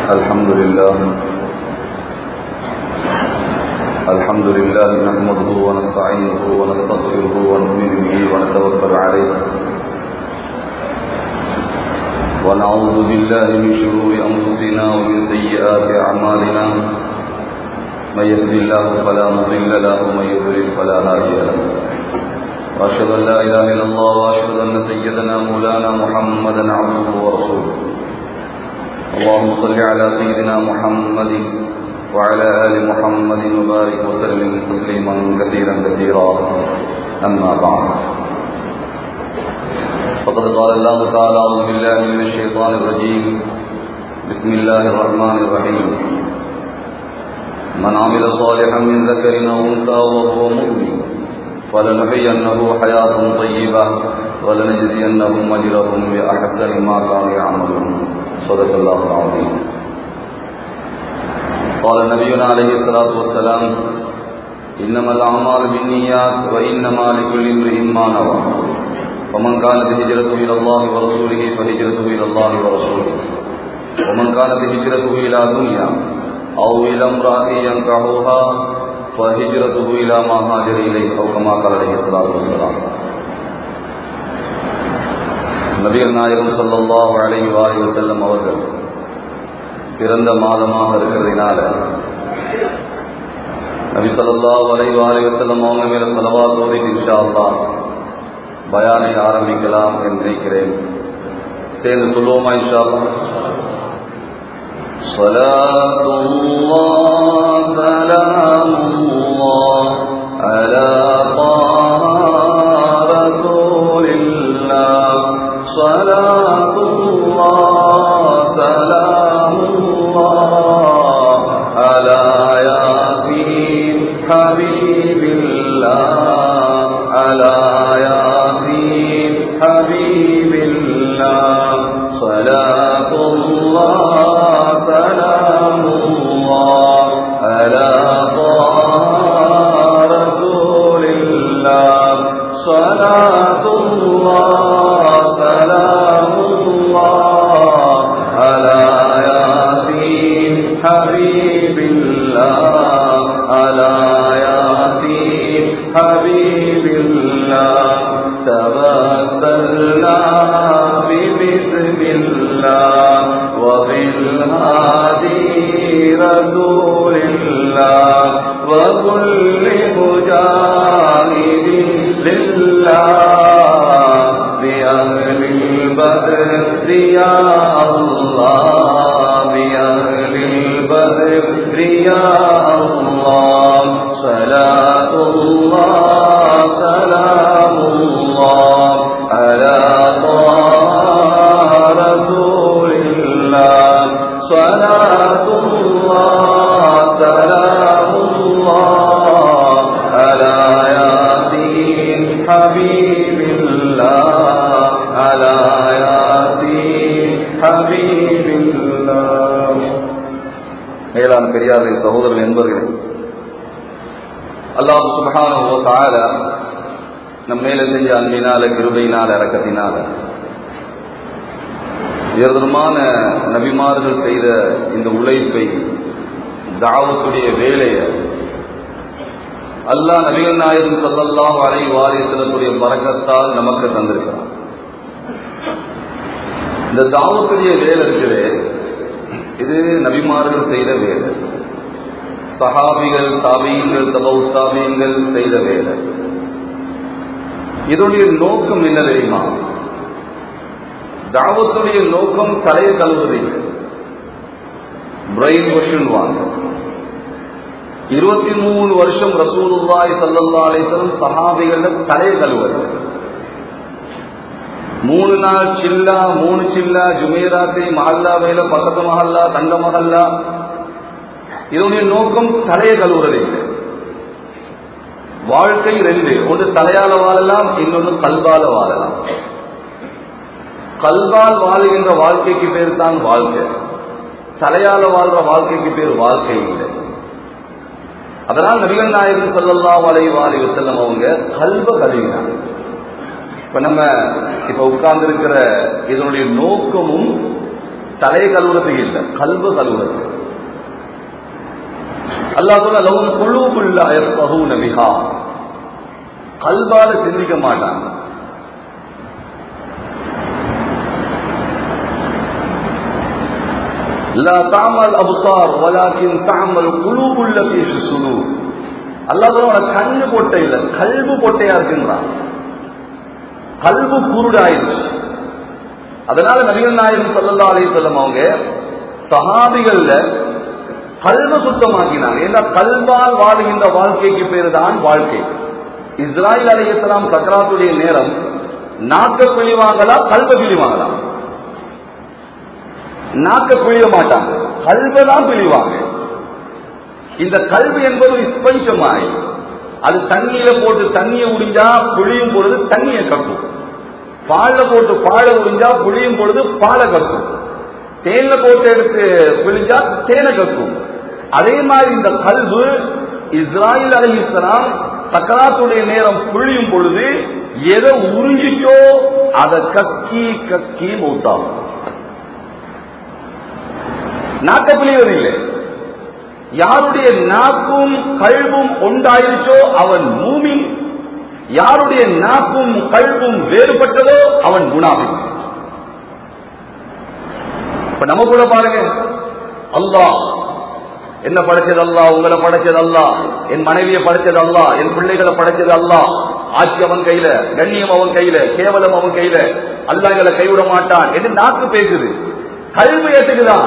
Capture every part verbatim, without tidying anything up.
الحمد لله الحمد لله نحمده ونستعينه ونستغفره ونؤمن به ونتوكل عليه ونعوذ بالله من شرور أنفسنا ومن سيئات أعمالنا من يهده الله فلا مضل له ومن يضلل فلا هادي له وأشهد أن لا إله إلا الله وأشهد أن سيدنا مولانا محمدا عبده ورسوله اللهم صل على سيدنا محمد وعلى آل محمد وبارك وسلم تسليما كثيرا كثيرا أما بعد فقد قال الله تعالى أعوذ بالله من الشيطان الرجيم بسم الله الرحمن الرحيم من عمل صالحا من ذكر أو أنثى وهو مؤمن فلنحيينه حياة طيبة ولنجزينهم أجرهم بأحسن ما كانوا يعملون صدق الله العظيم. قال نبينا عليه الصلاة والسلام إنما الأعمال بالنيات وإنما لكل امرئ ما نوى ومن كانت هجرته إلى الله ورسوله فهجرته إلى الله ورسوله ومن كانت هجرته إلى دنيا أو إلى امرأة ينكحها فهجرته إلى ما هاجر إليه أو كما قال عليه الصلاة والسلام. நபிகள் நாயகம் ஸல்லல்லாஹு அலைஹி வஸல்லம் அவர்கள் பிறந்த மாதமாக இருக்கிறதுனால நபி ஸல்லல்லாஹு அலைஹி வஸல்லம் அவங்க மேல ஸலவாத் ஓதி இன்ஷா அல்லாஹ் பயானை ஆரம்பிக்கலாம் என்று நினைக்கிறேன். சேர்ந்து சொல்லுவோமா இன்ஷா அல்லாஹ்? ஸலாத்துல்லாஹ் ஸலாமுல்லாஹ் அலா صلاة الله سلام الله على ياسين حبيب الله على ياسين حبيب الله صلاة الله سلام الله على رسول الله صلاة الله حبيب الله على ياسين حبيب الله توسلنا ببسم الله وبالهادي رسول الله وكل مجاهد لله بأهل البدر يا الله بأهل البدر يا الله صلاة الله سلام الله على رسول الله صلاة الله سلام الله على ياسين حبيب الله على ياسين حبيب الله. மேலான பெரியார்களே, சகோதரர்கள், என்பவர்களே, அல்லாஹ் சுப்ஹானஹு வ தஆலா நம் மேல செஞ்ச அன்பினால, கிருபையினால, இரக்கத்தினால உயர்தரமான நபிமார்கள் செய்த இந்த உழைப்பை, தாவத்துடைய வேலையை அல்லாஹ் நபிகள் நாயகம் ஸல்லல்லாஹு அலைஹி வஸல்லமுடைய பரக்கத்தால் நமக்கு தந்திருக்கிறார். இந்த தாவத்துடைய வேலை இருக்கிறது, இது நபிமார்கள் செய்த வேலை, சஹாபிகள், தாபீன்கள், தபவு தாபீன்கள் செய்த வேலை. இதனுடைய நோக்கம் என்ன தெரியுமா? தாவத்துடைய நோக்கம் தலையை கழுவுவது, பிரெயின் வாஷிங் வாங்க. இருபத்தி மூணு வருஷம் ரசூலுல்லாஹி ஸல்லல்லாஹு அலைஹி வஸல்லம் சஹாபிகள் தலையை கழுவுவது. மூணு நாள் சில்லா, மூணு சில்லா, ஜுமேராத்தி, மஹல்லா வேல, பக்கத்து மஹல்லா, தங்க மஹல்லா. இதனுடைய நோக்கம் தலையை கழுவுறது. வாழ்க்கை ரெண்டு, ஒன்று தலையால வாழலாம், இன்னொன்று கல்பால வாழலாம். கல்பால் வாழுகின்ற வாழ்க்கைக்கு பேர் தான் வாழ்க்கை, தலையால வாழ்ற வாழ்க்கைக்கு பேர் வாழ்க்கை இல்லை. அதனால் நபிகள் நாயகம் ஸல்லல்லாஹு அலைஹி வஸல்லம் அவங்க கல்ப கழுவினாங்க. இப்ப நம்ம இப்ப உட்கார்ந்து இருக்கிற இதனுடைய நோக்கமும் தலையை கழுவுறதுக்கு இல்ல, கல்பு கழுவுறது. அல்லாஹ் சொல்ல லஹும் குலூபுன் லா யஃகஹூன பிஹா, கல்பால சிந்திக்க மாட்டாங்க. லா தஅமல் அப்சார் வலாக்கின் தஅமல் குலூபுல் லதீ ஃபி ஸுதூர். அல்லாஹ் சொல்ல கண்ணு போட்டே இல்ல, கல்பு போட்டையா இருக்குன்றான். கல்பு குருடாயிடுச்சு. அதனால நபிகள் நாயகம் ஸல்லல்லாஹு அலைஹி வஸல்லம் அவங்க சஹாபிகள்ல கல்ப சுத்தமாக்கினாங்க. ஏன்னா கல்பால் வாழுகின்ற வாழ்க்கைக்கு பேரு தான் வாழ்க்கை. இஸ்ராயில் அலைஹிஸ்ஸலாம் சக்ராத்துடைய நேரம் நாக்க பிழிவாங்களா கல்ப பிழிவாங்களா? நாக்க பிழிய மாட்டாங்க, கல்பதான் பிழிவாங்க. இந்த கல்வி என்பது ஸ்பஞ்சமாய், அது தண்ணியில போட்டு தண்ணியை உறிஞ்சா புளியும் பொழுது தண்ணியை கட்டும், பால போட்டு பாலை உறிஞ்சா புளியும் பொழுது பாலை கட்டும், தேன்ல போட்டு எடுத்து பிழிஞ்சா தேனை கட்டும். அதே மாதிரி இந்த கல்வு இஸ்ராயில் அலைஹிஸ்ஸலாம் சக்கராத்துடைய நேரம் புழியும் பொழுது எதை உறிஞ்சிச்சோ அதை கக்கி கக்கி மூத்தாகும். நாக்க பிழிவதில்லை. யாருடைய நாக்கும் கல்வும் ஒன்றாயிருச்சோ அவன் மூமின், யாருடைய நாக்கும் கல்வும் வேறுபட்டதோ அவன் முனாஃபிக். இப்ப நம்ம கூட பாருங்க, அல்லாஹ் என்ன படைச்சது அல்லாஹ், உங்களை படைச்சது அல்லாஹ், என் மனைவியை படைச்சது அல்லாஹ், என் பிள்ளைகளை படைச்சது அல்லாஹ், ஆட்சி அவன் கையில, கண்ணியம் அவன் கையில, கேவலம் அவன் கையில, அல்லாஹ் எங்களை கைவிட மாட்டான் என்று நாக்கு பேசுது, கல்வி ஏற்றுக்குதான்.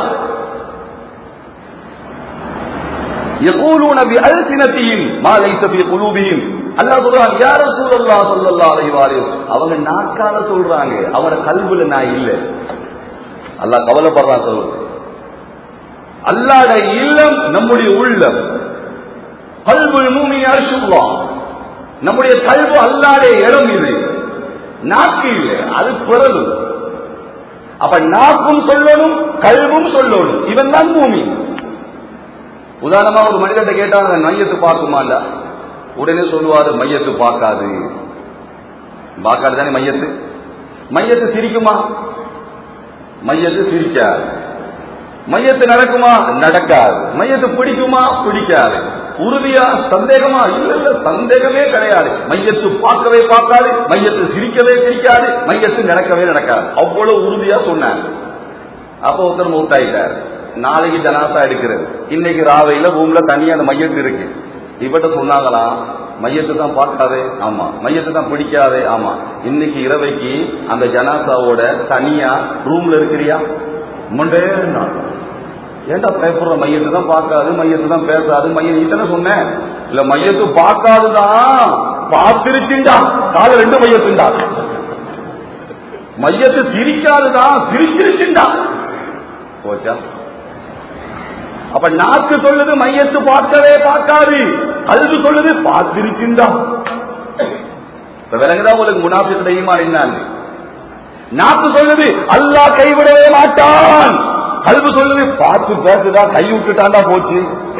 يقولون بألسنتهم ما ليس في قلوبهم. அல்லாஹ் சொல்றான், யா ரசூலல்லாஹ் ஸல்லல்லாஹு அலைஹி வஸல்லம், அவங்க நாக்கால சொல்றாங்க, அவங்களோட கல்புல நான் இல்ல. அல்லாஹ் கவலைப்படுறான் சொல்லுங்க. அல்லாஹ்வுடைய இல்லம் நம்முடைய உள்ளம். கல்புல் மூமின் அர்ஷுல்லாஹ், நம்முடைய கல்பு அல்லாஹ்வுடைய இடம். இது நாக்கு இல்ல, அது பிறகு. அப்ப நாக்கும் சொல்லணும் கல்பும் சொல்லணும், இவன் தான் மூமின். உதாரணமா ஒரு மனிதத்தை கேட்டாங்க, மையத்து பார்க்குமாண்டா, உடனே சொல்லுவாரு மையத்து பார்க்காது. பார்க்காது தானே மையத்து. மையத்து சிரிக்குமா? மையத்து சிரிக்காது. மையத்து நடக்குமா? நடக்காது. மையத்து பிடிக்குமா? பிடிக்காது. உறுதியா? சந்தேகமா? இல்ல இல்ல, சந்தேகமே கிடையாது. மையத்து பார்க்கவே பார்க்காது, மையத்து சிரிக்கவே சிரிக்காது, மையத்து நடக்கவே நடக்காது. அவ்வளவு உறுதியா சொன்னாங்க. அப்போ ஒருத்தர் மூத்தாயிட்டார். நாளைக்கு ஜனாசா எடுக்கிறது, இன்னைக்கு ராவையில ரூம்ல தனியா அந்த மையத்து இருக்கு. இவட்ட சொன்னாங்களா, மையத்தை தான் பார்க்காதே, ஆமா. மையத்தை தான் பிடிக்காதே, ஆமா. இன்னைக்கு இரவைக்கு அந்த ஜனாசாவோட தனியா ரூம்ல இருக்கிறியா? முண்டே ஏண்டா பயப்படுற? மையத்தை தான் பார்க்காது, மையத்தை தான் பேசாது, மையம் நீ சொன்னேன். இல்ல மையத்து பார்க்காதுதான், பார்த்திருச்சுண்டா, கால ரெண்டு மையத்துண்டா. மையத்து சிரிக்காதுதான், சிரிச்சிருச்சுண்டா. போச்சா? அப்ப நாக்கு சொல்லுது மையத்து பார்க்கவே பார்க்காது, கல்வி சொல்லுது பார்த்திருச்சுண்டா. விலங்குதான் உங்களுக்கு முனாஃபிக் ஈமான் என்னன்னு. நாக்கு சொல்லுது அல்லாஹ் கைவிடவே மாட்டான், கல்வி சொல்லுது பார்த்து பேசுதா, கை விட்டுட்டாண்டா போச்சு.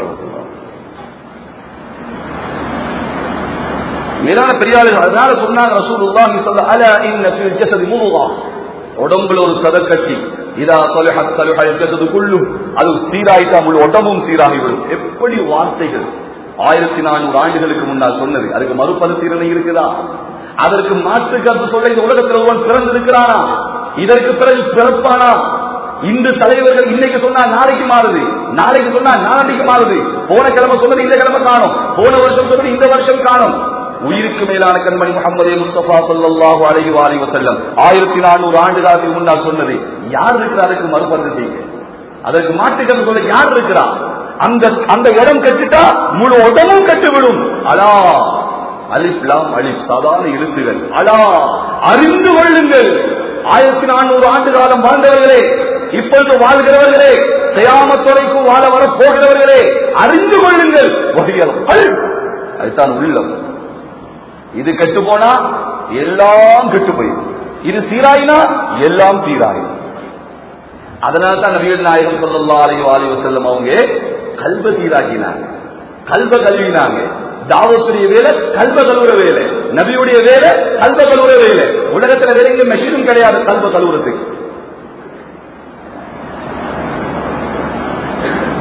மேலான பெரியாளர்கள் அதனால சொன்னாங்க ரசூலுல்லாஹி ஸல்லல்லாஹு அலைஹி வஸல்லம், அலா இன்ன ஃபில் ஜஸதி முதுகா, உடம்புல ஒரு சதக்கட்டி, இதா ஸலஹத் ஸலஹல் ஜஸது குல்லு, அது சீராயிட்டா முழு உடம்பும் சீராகிவிடும். எப்படி வார்த்தைகள் ஆயிரத்தி நானூறு ஆண்டுகளுக்கு முன்னால் சொன்னது. அதுக்கு மறுபரிசீலனை இருக்குதா? அதற்கு மாற்று கருத்து சொல்ல இந்த உலகத்தில் ஒருவன் பிறந்திருக்கிறானா? இதற்கு பிறகு பிறப்பானா? இன்று தலைவர்கள் இன்னைக்கு சொன்னா நாளைக்கு மாறுது, நாளைக்கு சொன்னா நாளைக்கு மாறுது. போன கிழமை சொன்னது இந்த கிழமை காணும், போன வருஷம் சொன்னது இந்த வருஷம் காணும். உயிருக்கு மேலான கண்மணி முஹம்மது முஸ்தபா ஸல்லல்லாஹு அலைஹி வஸல்லம் ஆயிரத்தி நானூறு ஆண்டுகளுக்கு முன்னால் சொன்னது யார் இருக்கிறார்? அதுக்கு மறுபரிசீலனை, அதற்கு மாற்றுக்கிறது சொல்ல யார் இருக்கிறா? அந்த அந்த இடம் கட்டிட்டா முழு உடம்பும் கட்டுவிடும். அலா அலிஃப் லாம் அலிஃப் சாதாரண எழுத்துகள். அலா அறிந்து கொள்ளுங்கள், ஆயிரத்தி நானூறு ஆண்டு காலம் வாழ்ந்தவர்களே, இப்பொழுது வாழ்கிறவர்களே, கியாமத் வரைக்கும் வாழ வர போகிறவர்களே, அறிந்து கொள்ளுங்கள். அதுதான் உள்ளம். இது கெட்டு போனா எல்லாம் கெட்டு போயிடும், இது சீராயினா எல்லாம் சீராயிடும். அதனால தான் நபிகள் நாயகம் ஸல்லல்லாஹு அலைஹி வஸல்லம் அவங்க கல்ப சீராக்கினாங்க, கல்ப கல்வினாங்க. தாவத்துடைய வேலை கல்ப கழுவுற வேலை, நபியுடைய வேலை கல்ப கழுவுற வேலை. உலகத்துல வேற எங்க மெஷினும் கிடையாது கல்ப கழுவுறதுக்கு.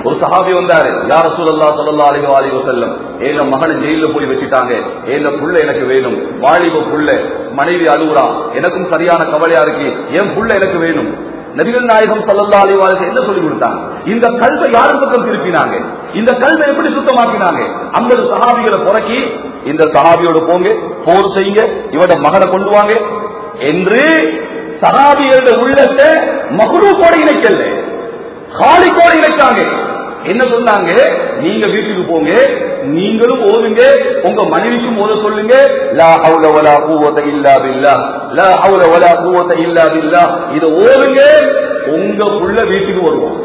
ஒரு சஹாபி வந்தாரு, யா ரசூலல்லாஹ் ஸல்லல்லாஹு அலைஹி வஸல்லம், ஏல மகனை ஜெயில போய் வச்சுட்டாங்க, ஏல புள்ள எனக்கு வேணும், வாலிப புள்ள, மனைவி அழுகுறா, எனக்கும் சரியான கவலையா இருக்கு, என் புள்ள எனக்கு வேணும். நபிகள் நாயகம் ஸல்லல்லாஹு அலைஹி வஸல்லம் என்ன சொல்லி கொடுத்தாங்க? இந்த கல்வை யாரும் பக்கம் திருப்பினாங்க, இந்த கல்வை எப்படி சுத்தமாக்கினாங்க? ஐம்பது சஹாபிகளை புறக்கி, இந்த சஹாபியோட போங்க, போர் செய்யுங்க, இவட மகனை கொண்டு வாங்க என்று சஹாபியோட உள்ளத்தை மக்ரூஃபோட இணைக்கல, காலிக்கோட இணைச்சாங்க. என்ன சொன்னாங்க? நீங்க வீட்டுக்கு போங்க, நீங்களும் ஓதுங்க, உங்க மனைவிக்கும் ஓத சொல்லுங்க, லா ஹவுல வலா குவத இல்லா பில்லாஹ், லா ஹவுல வலா குவத இல்லா பில்லாஹ். இத ஓதுங்க, உங்க புள்ள வீட்டுக்கு வருவோம்.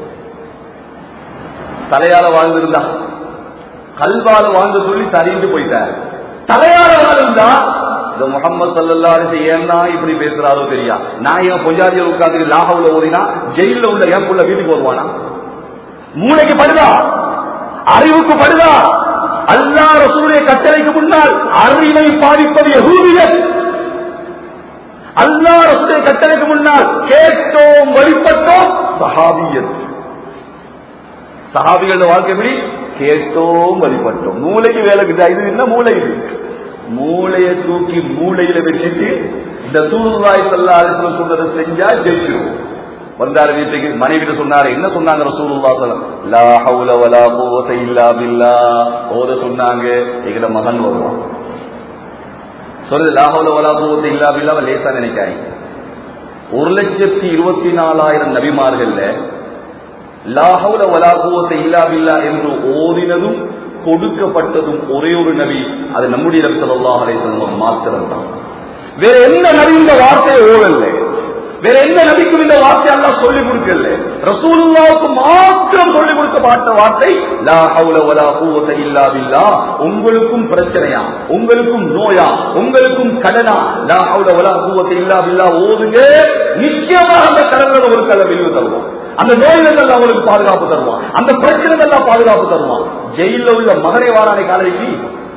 தலையால வாழ்ந்திருந்தா, கல்வால வாழ்ந்து சொல்லி சரிந்து போயிட்டார். தலையால வாழ்ந்தா இந்த முகமது ஸல்லல்லாஹு அலைஹி வஸல்லம் ஏன்னா இப்படி பேசுறாரோ தெரியா? நான் ஏன் பொஞ்சாதியில் உட்கார்ந்து லாஹவுல ஓதினா ஜெயில உள்ள என் புள்ள வீட்டுக்கு வருவானா? மூளைக்கு படுதா, அறிவுக்கு படுதா? அல்லாஹ் ரசூலுடைய கட்டளைக்கு முன்னால் அறிவை பாதிப்பது யஹூதியத். அல்லாஹ் ரசூலுடைய கட்டளைக்கு முன்னால் கேட்டோம் வழிபட்டோம் சஹாபியத். சஹாபிகளோட வாழ்க்கை எப்படி? கேட்டோம் வழிபட்டோம். மூளைக்கு வேலை இது என்ன மூளை? இது மூளையை தூக்கி மூளையில வச்சுட்டு இந்த ரசூலுல்லாஹி ஸல்லல்லாஹு அலைஹி வஸல்லம் சொன்னதை செஞ்சா ஜெயிச்சிரும். வந்தாரு வீட்டுக்கு, மனைவிட்ட சொன்னாரு. என்ன சொன்னாங்க ரசூலுல்லாஹி ஸல்லல்லாஹு அலைஹி வஸல்லம்? லா ஹவுல வலா குவத இல்லா பில்லாஹ். ஓத சொன்னாங்க, எங்கட மகன் வருவான். சொல்லுது லா ஹவுல வலா குவத இல்லா பில்லாஹ் லேசா நினைக்காய். ஒரு லட்சத்தி இருபத்தி நாலாயிரம் நபிமார்கள்ல லா ஹவுல வலா குவத இல்லா பில்லாஹ் என்று ஓதினதும் கொடுக்கப்பட்டதும் ஒரே ஒரு நபி, அது நம்முடைய நபி ஸல்லல்லாஹு அலைஹி வஸல்லம் மாத்திரம் தான். வேற எந்த நபி இந்த வார்த்தையை ஓடல, வேற எந்த நபிக்கும் இந்த வார்த்தை அல்லாஹ் சொல்லிக் கொடுக்கல. ரசூலுல்லாஹ்வுக்கு மாத்திரம் சொல்லிக் கொடுக்கப்பட்ட வார்த்தை லா ஹவுல வலா குவத இல்லா பில்லாஹ். உங்களுக்கும் பிரச்சனையா, உங்களுக்கும் நோயா, உங்களுக்கும் கடனா, லா ஹவுல வலா குவத இல்லா பில்லாஹ் ஓதுங்க, நிச்சயமாக அந்த கடனோட ஒரு கல்ல வெளியே தருவோம். அந்த நோய்கள் அவங்களுக்கு பாதுகாப்பு தருவான், அந்த பிரச்சனைகள் எல்லாம் பாதுகாப்பு தருவான். ஜெயில உள்ள மகனை வாரானை காலைக்கு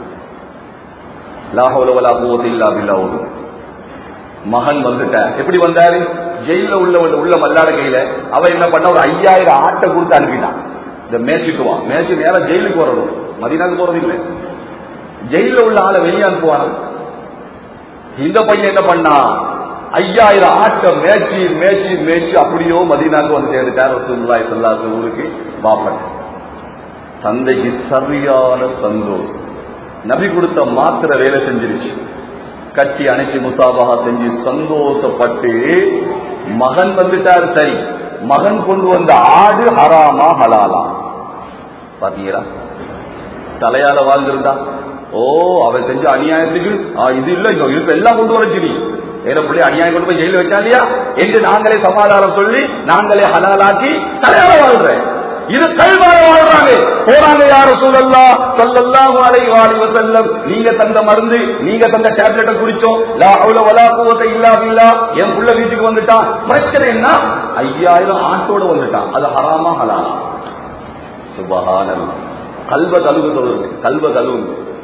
லா ஹவுல வலா குவத இல்லா பில்லாஹ் ஓது. மகன் வந்துட்ட எப்படி வந்தாரு? ஜெயில உள்ள உள்ள மல்லாட கையில அவன் என்ன பண்ண, ஒரு ஐயாயிரம் ஆட்டை கொடுத்து அனுப்பிட்டான். இந்த மேட்சுக்கு வா, மேட்சு நேர ஜெயிலுக்கு வரணும், மதினாக்கு போறது இல்லை. ஜெயில உள்ள ஆளை வெளியே அனுப்புவான. இந்த பையன் என்ன பண்ணா, ஐயாயிரம் ஆட்டை மேய்ச்சி மேய்ச்சி மேய்ச்சி அப்படியோ மதீனாக்கு வந்து சேர்ந்துட்டார். ரசூலுல்லாஹி ஸல்லல்லாஹு அலைஹி வஸல்லம் ஊருக்கு பாப்பட். தந்தைக்கு சரியான சந்தோஷம், நபி கொடுத்த மாத்திர வேலை செஞ்சிருச்சு. கட்டி அணைச்சி முசாபஹா செஞ்சு சந்தோஷப்பட்டு மகன் வந்துட்டார். சரி, மகன் கொண்டு வந்த ஆடு ஹராமா ஹலாலா? பாத்தீங்களா? தலையால வாழ்ந்திருந்தா ஓ அவன் செஞ்ச அநியாயத்துக்கு இது இல்ல இப்ப எல்லாம் கொண்டு வரச்சு, நீ வேற பிள்ளை அநியாயம் கொண்டு போய் ஜெயில வச்சா இல்லையா என்று நாங்களே சமாதானம் சொல்லி நாங்களே ஹலாலாக்கி தலையால வாழ்றேன். இது கல்வார வாழ்றாங்க. போறாங்க, யா ரசூலல்லாஹ் ஸல்லல்லாஹு அலைஹி வஸல்லம், நீங்க தந்த மருந்து, நீங்க தந்த டேப்லெட்டை குடிச்சோம், லா ஹவுல வலா குவத இல்லா பில்லாஹ். என் புள்ள வீட்டுக்கு வந்துட்டான். பிரச்சனை என்ன? ஐயாயிரம் ஆட்டோட வந்துட்டான். அது ஹராமா ஹலாலா? சுப்ஹானல்லாஹ். கல்வ கழுவு சொல்லுங்க, கல்வ கழுவு.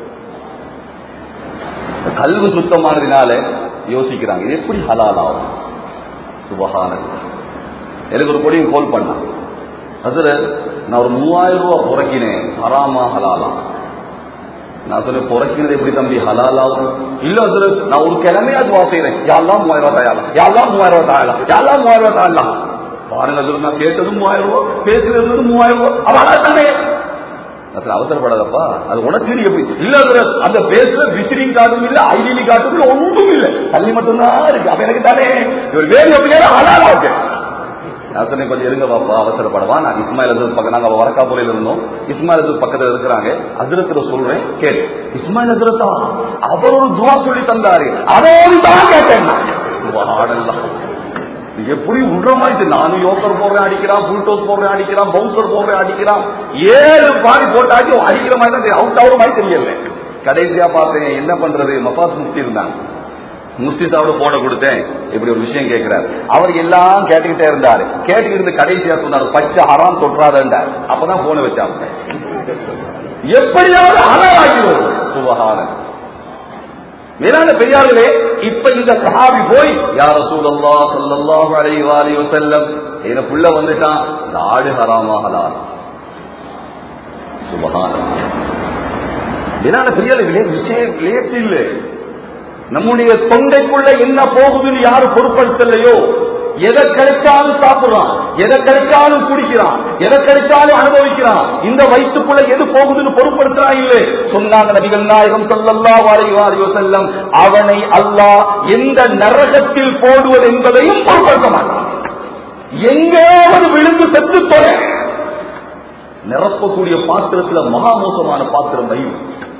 கல்வு சுத்தமானதுனால யோசிக்கிறாங்க இது எப்படி ஹலாலாகும். சுப்ஹானல்லாஹ். எனக்கு ஒரு பொடியும் கோல் பண்ணான், அதுல நான் ஒரு மூவாயிரம் ரூபாய் புறக்கினேன், ஹராமா ஹலாலா? நான் சொல்ல புறக்கினது எப்படி தம்பி ஹலாலாகும்? இல்ல அதுல நான் ஒரு கிழமையா துவா செய்யறேன், யாரெல்லாம் மூவாயிரம் ரூபாய் தாயலாம், யாரெல்லாம் மூவாயிரம் ரூபாய் தாயலாம், யாரெல்லாம் மூவாயிரம் ரூபாய் தாயலாம். பாருங்க, அதுல நான் கேட்டதும் மூவாயிரம் ரூபாய், பேசுறது மூவாயிரம் ரூபாய். அவளாத்தானே அவசரப்படாதப்பா, அது உனக்கு எப்படி இல்ல? அந்த பேசுற விசிட்டிங் கார்டும் இல்ல, ஐடி கார்டும் இல்ல, ஒன்றும் இல்ல, தள்ளி மட்டும்தான் இருக்கு. அப்ப எனக்கு தானே இவர் வேறு எப்படியா ஹலாலா இருக்கு. நான் சொன்னேன், கொஞ்சம் இருங்க பாப்பா, அவசரப்படவா. நான் இஸ்மாயில் ஹசரத் பக்கம், நாங்க வரக்காபுரையில இருந்தோம், இஸ்மாயில் ஹசரத் பக்கத்துல இருக்கிறாங்க. ஹசரத்துல சொல்றேன் கேட்டு, இஸ்மாயில் ஹசரத்தா அவர் ஒரு துவா சொல்லி தந்தாரு, அதோடு தான் கேட்டேன். எப்படி விடுற மாதிரி நானும் யோசர் போடுறேன் அடிக்கிறான், புல்டோஸ் போடுறேன் அடிக்கிறான், பவுன்சர் போடுறேன் அடிக்கிறான், ஏழு பாதி போட்டாச்சு அடிக்கிற மாதிரி தான் அவுட் ஆகிற மாதிரி தெரியல. கடைசியா பார்த்தேன், என்ன பண்றது, மஃபாஸ் முஃப்தி இருந்தாங்க, முஃப்தி சாவோட போட கொடுத்தேன். இப்படி ஒரு விஷயம் கேட்கிறாரு. அவர் எல்லாம் கேட்டுக்கிட்டே இருந்தாரு. கேட்டுக்கிட்டு கடைசியா சொன்னார், பச்சை ஹராம் தொற்றாதார். அப்பதான் போன வச்சாங்க. எப்படியாவது ஹலால் ஆகிடுவது. சுபஹானல்லாஹ். மேலான பெரியார்களே, இப்ப இந்த சஹாபி போய் யா ரசூலல்லாஹ் ஸல்லல்லாஹு அலைஹி வஸல்லம், என்ன புள்ள வந்துட்டான், ஆடு ஹராமா ஹலால்? சுபஹானல்லாஹ். இதனால பெரிய விஷயம் லேட் இல்லை. நம்முடைய தொண்டைக்குள்ள என்ன போகுதுன்னு யாரு பொருட்படுத்தலையோ, எதை கிடைச்சாலும் சாப்பிடுறான், எதை கிடைச்சாலும் குடிக்கிறான், எதை கிடைச்சாலும் அனுபவிக்கிறான், இந்த வயிற்றுக்குள்ள எது போகுதுன்னு பொருட்படுத்துறான் இல்லை. சொன்னாங்க நபிகள் நாயகம் ஸல்லல்லாஹு அலைஹி வஸல்லம், அவனை அல்லாஹ் எந்த நரகத்தில் போடுவது என்பதையும் பொருட்படுத்த மாட்டான். எங்கேயாவது விழுந்து செத்து தொலை. நிரப்பக்கூடிய பாத்திரத்தில் மகா மோசமான பாத்திரம் வயிறு.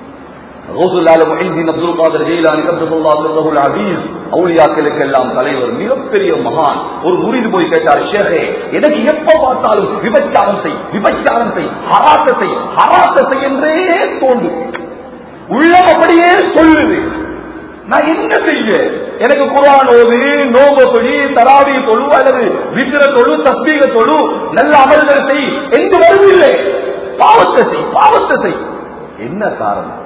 அவுலியாக்களுக்கெல்லாம் தலைவர், மிகப்பெரிய மகான். ஒரு முறிந்து போய் கேட்டார், ஷேகே எனக்கு எப்ப பார்த்தாலும் விபச்சாரம் செய், விபச்சாரம் செய், ஹராத்த செய், ஹராத்த செய் என்றே தோன்று, உள்ளம் அப்படியே சொல்லுது. நான் என்ன செய்ய? எனக்கு குர்ஆன் ஓது, நோம்பு தொழு, தராவி தொழு, அல்லது விக்ர தொழு, தஸ்பீக தொழு, நல்ல அமல்கள் செய் என்று வருவதில்லை. பாவத்தை செய், பாவத்தை செய். என்ன காரணம்?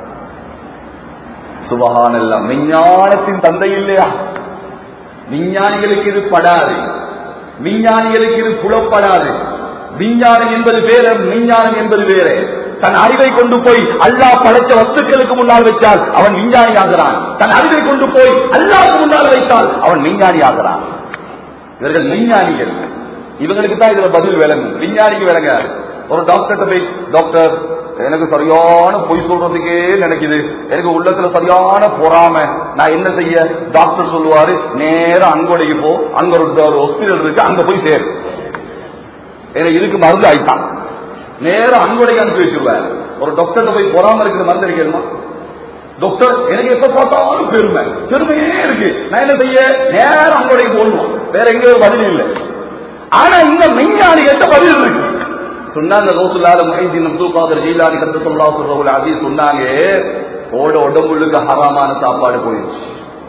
சுபஹானல்லாஹ். விஞ்ஞானத்தின் தந்தை இல்லையா? விஞ்ஞானிகளுக்கு இது படாது, விஞ்ஞானிகளுக்கு இது புலப்படாது. விஞ்ஞானம் என்பது வேற, விஞ்ஞானம் என்பது வேற. தன் அறிவை கொண்டு போய் அல்லாஹ் படைத்த வஸ்துக்களுக்கு முன்னால் வைத்தால் அவன் விஞ்ஞானி ஆகிறான். தன் அறிவை கொண்டு போய் அல்லாஹ்வுக்கு முன்னால் வைத்தால் அவன் விஞ்ஞானி ஆகிறான். இவர்கள் விஞ்ஞானிகள். இவங்களுக்கு தான் இதுல பதில் விளங்கும், விஞ்ஞானிக்கு விளங்காது. ஒரு டாக்டர் போய், டாக்டர் எனக்கு சரியான பொய் சொல்றதுக்கே நினைக்குது, எனக்கு உள்ளத்துல சரியான பொறாம, நான் என்ன செய்ய? டாக்டர் சொல்லுவாரு, நேரம் அங்கோடைக்கு போ, அங்க ஒரு ஹாஸ்பிட்டல் இருக்கு, அங்க போய் சேரு, எனக்கு இதுக்கு மருந்து ஆயிட்டான். நேரம் அங்கோடைக்கு அனுப்பி வச்சிருவாரு. ஒரு டாக்டர் போய் பொறாம இருக்கிற மருந்து அடிக்கணுமா? டாக்டர் எனக்கு எப்ப பார்த்தாலும் பெருமை, பெருமையே இருக்கு, நான் என்ன செய்ய? நேரம் அங்கோடைக்கு போடுவோம், வேற எங்கேயும் பதில் இல்லை. ஆனா இந்த விஞ்ஞானி கிட்ட பதில் இருக்கு. சொன்னாங்க ரசூலுல்லாஹி முஹைதீன் அப்துல் காதர் ஜீலானி கத்தல்லாஹு ஸல்லல்லாஹு அலைஹி சொன்னாங்க, ஓட உடம்புக்கு ஹராமான சாப்பாடு போயிடுச்சு.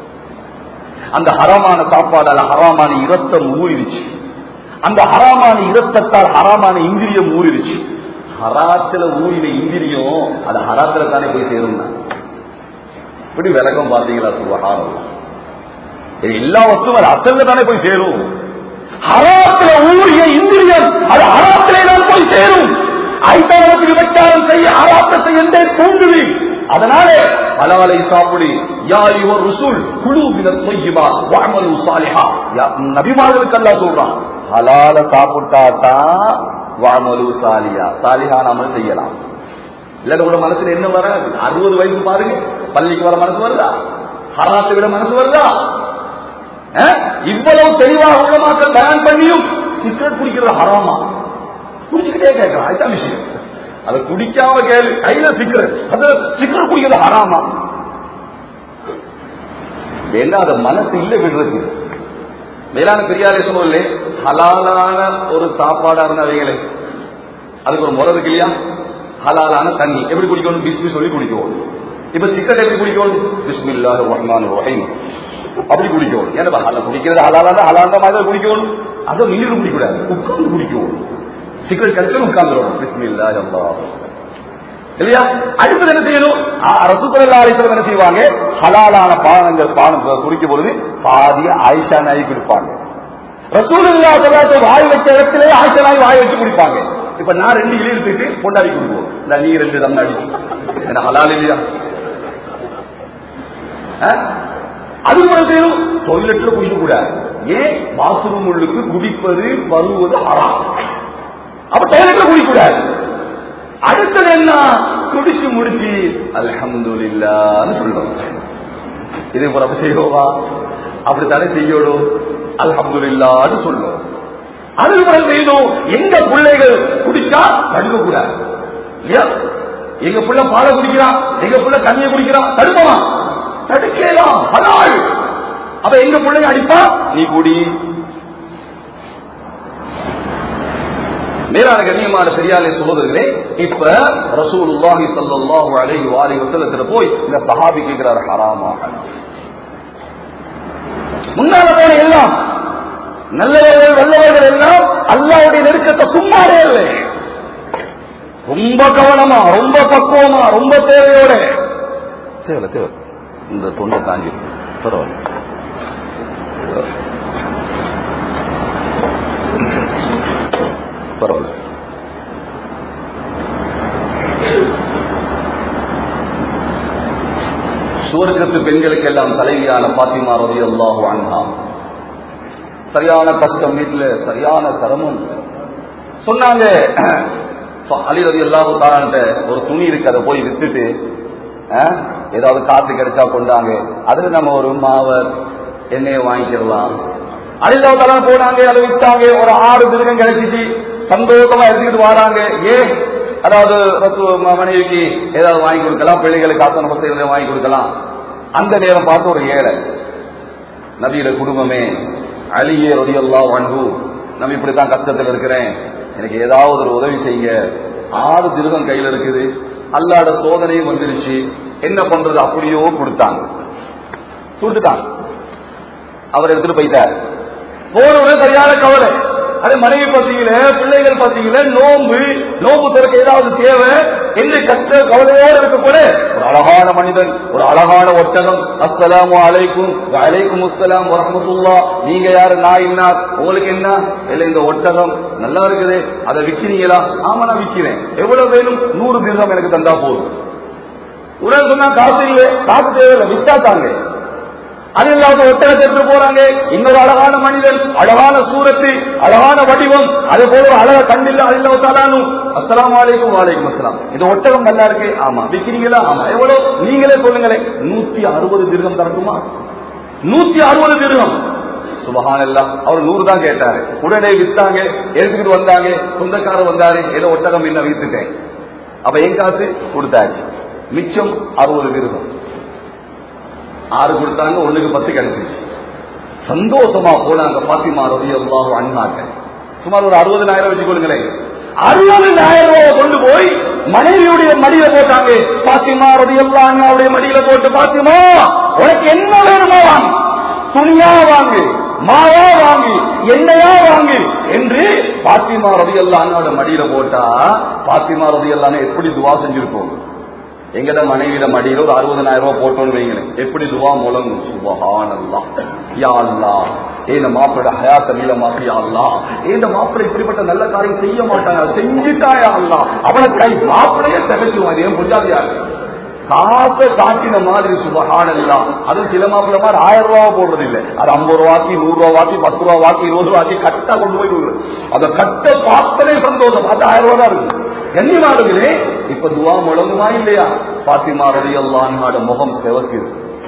அந்த ஹராமான சாப்பாடால ஹராமான இரத்தம் ஊறிடுச்சு. அந்த ஹராமான இரத்தத்தால் ஹராமான இந்திரியம் ஊறிடுச்சு. ஹராத்துல ஊறின இந்திரியம் அது ஹராத்துல தானே போய் சேரும். இப்படி விளக்கம் பார்த்தீங்களா? சுபஹானல்லாஹ். எல்லா வஸ்துவும் அசல்ல தானே போய் சேரும். ஹராத்துல ஊறிய இந்திரியம் அது ஹராத்திலே தான் போய் சேரும். ஐட்டங்களுக்கு விபச்சாரம் செய்ய, ஹராத்தை என்றே தூண்டுது. அதனாலே ஹலாலை சாப்பிடு. யா அய்யுஹர் ரசூல் குலு மினத் த்வையிபாத் வஅமலு ஸாலிஹா. நபிமார்களுக்கு அல்லாஹ் சொல்றான், ஹலால சாப்பிட்டாதான் வஅமலு ஸாலிஹா, ஸாலிஹான அமல் செய்யலாம். இல்ல கூட மனசுல என்ன வராது? அறுபது வயசு பாருங்க, பள்ளிக்கு வர மனசு வருதா? ஹராத்தை விட மனசு வருதா? இவ்வளவு தெளிவாக உள்ள மக்கள் பயன் பண்ணியும் சிகரெட் குடிக்கிறது ஹராமா? குடிச்சுக்கிட்டே கேட்கலாம், அதுதான் விஷயம். அதை குடிக்காம கேளு, கையில சிகரெட், அது சிகரெட் குடிக்கிறது ஹராமா? என்ன அது மனசு இல்ல விடுறது. மேலான பெரியாரே சொல்லல, ஹலாலான ஒரு சாப்பாடா இருந்தவைகளே அதுக்கு ஒரு முறை இருக்கு இல்லையா? ஹலாலான தண்ணி எப்படி குடிக்கணும்? பிஸ்மி சொல்லி குடிக்கணும். இப்ப சிகரெட் எப்படி குடிக்கணும்? பிஸ்மில்லாஹிர் ரஹ்மானிர் ரஹீம் அப்படி குடிக்கணும். ஏன்னா குடிக்கிறது ஹலாலான ஹலால மாதிரி குடிக்கணும். அதை நீர் குடிக்கூடாது, உட்கார்ந்து குடிக்கணும். சிகரெட் கிடைச்சா உட்கார்ந்துடும். பிஸ்மில்லாஹ் அல்லாஹ் இல்லையா? அடுத்தது என்ன செய்யணும்? ரசூலுல்லாஹி அலைஹி வஸல்லம் என்ன செய்வாங்க? ஹலாலான பானங்கள் பானம் குடிக்கும் பொழுது பாதிய ஆயிஷா நாயி குடிப்பாங்க. ரசூலுல்லாஹி ஸல்லல்லாஹு அலைஹி வாய் வச்ச இடத்திலே ஆயிஷா நாயி வாய் வச்சு குடிப்பாங்க. இப்ப நான் ரெண்டு இலையில எடுத்துட்டு கொண்டாடி குடிப்போம். இல்ல நீ ரெண்டு தம் அடிச்சு என்ன ஹலால் இல்லையா? அது கூட செய்யணும். டொய்லெட்ல குடிக்க கூடாது. ஏன்? பாத்ரூம் உள்ளுக்கு குடிப்பது வருவது ஹராம். அப்ப டொய்லெட்ல குடிக்கூடாது. அடுத்தது என்ன? குடிச்சு முடிச்சு அல்ஹம்துலில்லாஹ்னு சொல்றோம். இதே போல செய்வோமா? அப்படித்தானே செய்யணும். அல்ஹம்துலில்லாஹ்னு சொல்றோம். அது போல செய்யணும். எங்க பிள்ளைகள் குடிச்சா தடுக்க கூடாது இல்லையா? எங்க பிள்ளை பாலை குடிக்கிறான், எங்க பிள்ளை தண்ணியை குடிக்கிறான், தடுக்கலாம், தடுக்கலாம், ஹலால். அப்ப எங்க பிள்ளைங்க அடிப்பா, நீ குடி. மேலான கண்ணியமான பெரியாலே சகோதரர்களே, இப்ப ரசூலுல்லாஹி ஸல்லல்லாஹு அலைஹி வஸல்லம் போய் இந்த சஹாபி கேட்கிறார், ஹராமா? முன்னால போன எல்லாம் நல்லவர்கள் வல்லவர்கள் எல்லாம் அல்லாஹ்வுடைய நெருக்கத்தை சும்மாவே இல்லை, ரொம்ப கவனமா, ரொம்ப பக்குவமா, ரொம்ப தேவையோட. தேவை தேவை இந்த தொண்டை தாங்கி பரவாயில்ல. பரவாயில்ல. சுவர்க்கத்து பெண்களுக்கு எல்லாம் தலைவியான பாத்திமா ரலியல்லாஹு அன்ஹா. சரியான கஷ்டம், வீட்டுல சரியான சிரமம். சொன்னாங்க அலி ரலியல்லாஹு தஆலா ஒரு துணி இருக்கு, அதை போய் வித்துட்டு ஏதாவது காத்து கிடைச்சா கொண்டாங்க, அதுல நம்ம ஒரு மாவை எண்ணெயை வாங்கிக்கலாம். அலி ரலியல்லாஹு தஆலா போனாங்க, அதை வித்தாங்க, ஒரு ஆறு திருகம் கிடைச்சிச்சு, சந்தோஷமா எடுத்துக்கிட்டு வராங்க. ஏன் அதாவது மனைவிக்கு ஏதாவது வாங்கி கொடுக்கலாம், பிள்ளைகளுக்கு ஆத்தன பசங்களை வாங்கி கொடுக்கலாம். அந்த நேரம் பார்த்து ஒரு ஏழை நபியோட குடும்பமே, அலியே ரலியல்லாஹு அன்ஹு, நம்ம இப்படித்தான் கஷ்டத்தில் இருக்கிறேன், எனக்கு ஏதாவது ஒரு உதவி செய்ய. ஆறு திருகம் கையில் இருக்குது, அல்லாஹ்ட சோதனையும் வந்துருச்சு, என்ன பண்றது? அப்படியோ கொடுத்தாங்க, கொடுத்துட்டாங்க. அவர் எடுத்துட்டு போயிட்டார். போன சரியான கவலை. அது மனைவி பார்த்தீங்களே, பிள்ளைகள் பார்த்தீங்களே, நோம்பு நோம்பு திறக்க ஏதாவது தேவை என்று கஷ்ட கவலையோடு இருக்க போல ஒரு அழகான மனிதன், ஒரு அழகான ஒட்டகம். அஸ்ஸலாமு அலைக்கும் வலைக்கும் அஸ்ஸலாம் வரஹ்மத்துல்லாஹ். நீங்க யாரு? நான் இன்னார். உங்களுக்கு என்ன? இல்ல இந்த ஒட்டகம் நல்லா இருக்குது, அதை விற்கிறீங்களா? ஆமா நான் விற்கிறேன். எவ்வளவு வேணும்? நூறு திர்ஹம் எனக்கு தந்தா போதும். உடனே சொன்னா காசு இல்லை, காசு தேவையில்லை, வித்தா தாங்க. அது இல்லாத ஒட்டகத்தை எடுத்து போறாங்க. இன்னொரு அழகான மனிதன், அழகான சூரத்து, அழகான வடிவம், அதே போல ஒரு அழக கண்டில்ல அல்லாஹ். அஸ்ஸலாமு அலைக்கும் வலைக்கும் அஸ்ஸலாம். இந்த ஒட்டகம் நல்லா இருக்கு. ஆமா விக்கிறீங்களா? ஆமா. எவ்வளவு? நீங்களே சொல்லுங்களேன். நூத்தி அறுபது திர்ஹம் தரட்டுமா? நூத்தி அறுபது திர்ஹம். சுபஹானல்லாஹ். அவர் நூறு தான் கேட்டாரு. உடனே வித்தாங்க, எடுத்துக்கிட்டு வந்தாங்க. சொந்தக்காரர் வந்தாரு, ஏதோ ஒட்டகம் என்ன வித்துட்டேன். அப்ப என் காசு கொடுத்தாச்சு, மிச்சம் அறுபது திர்ஹம். ஆறு கொடுத்தாங்க, ஒண்ணுக்கு பத்து கிடைச்சிச்சு. சந்தோஷமா போனாங்க பாத்திமா ரலியல்லாஹு அன்ஹா. சுமார் ஒரு அறுபதாயிரம் வச்சு கொள்ளுங்களேன். அறுபதாயிரம் ரூபாய் கொண்டு போய் மனைவியுடைய மடியில போட்டாங்க. பாத்திமா ரலியல்லாஹு அன்ஹாவுடைய மடியில போட்டு, பாத்திமா உனக்கு என்ன வேணுமோ வாங்கு, துணியா வாங்கு, மாவா வாங்கி, எண்ணெயா வாங்கி என்று பாத்திமா ரலியல்லாஹு அன்ஹாவோட மடியில போட்டா, பாத்திமா ரலியல்லாஹு அன்ஹா எப்படி துவா செஞ்சிருப்போம். எங்கட மனைவியில மடியில ஒரு அறுபதாயிரம் ரூபாய் போட்டோன்னு வைங்களேன், எப்படி துவா முழங்கும். சுபஹானல்லாஹ். யா அல்லாஹ், ஏந்த மாப்பிளோட ஹயாத்த நீளமாக்கி, யா அல்லாஹ், ஏந்த மாப்பிளை இப்படிப்பட்ட நல்ல காரியம் செய்ய மாட்டாங்க, செஞ்சுட்டாயா அல்லாஹ், அவனை கை மாப்பிளைய தகச்சுவான். ஏன் புரியாதியா காசை காட்டின மாதிரி. சுபஹானல்லாஹ். அது சில மாப்பிள்ள மாதிரி ஆயிரம் ரூபாவை போடுறது இல்லை, அது ஐம்பது ரூபாய்க்கு, நூறு ரூபா வாக்கி, பத்து ரூபா வாக்கி, இருபது ரூபாய்க்கு கட்டா கொண்டு போய் கொடுக்குறது. அந்த கட்ட பார்த்தனே சந்தோஷம். அது ஆயிரம் ரூபா தான் இருக்கு. கண்ணியமானவர்களே, இப்ப துவா முழங்குமா இல்லையா? பாத்திமா ரலியல்லாஹு அன்ஹாவோட முகம் செவக்குது,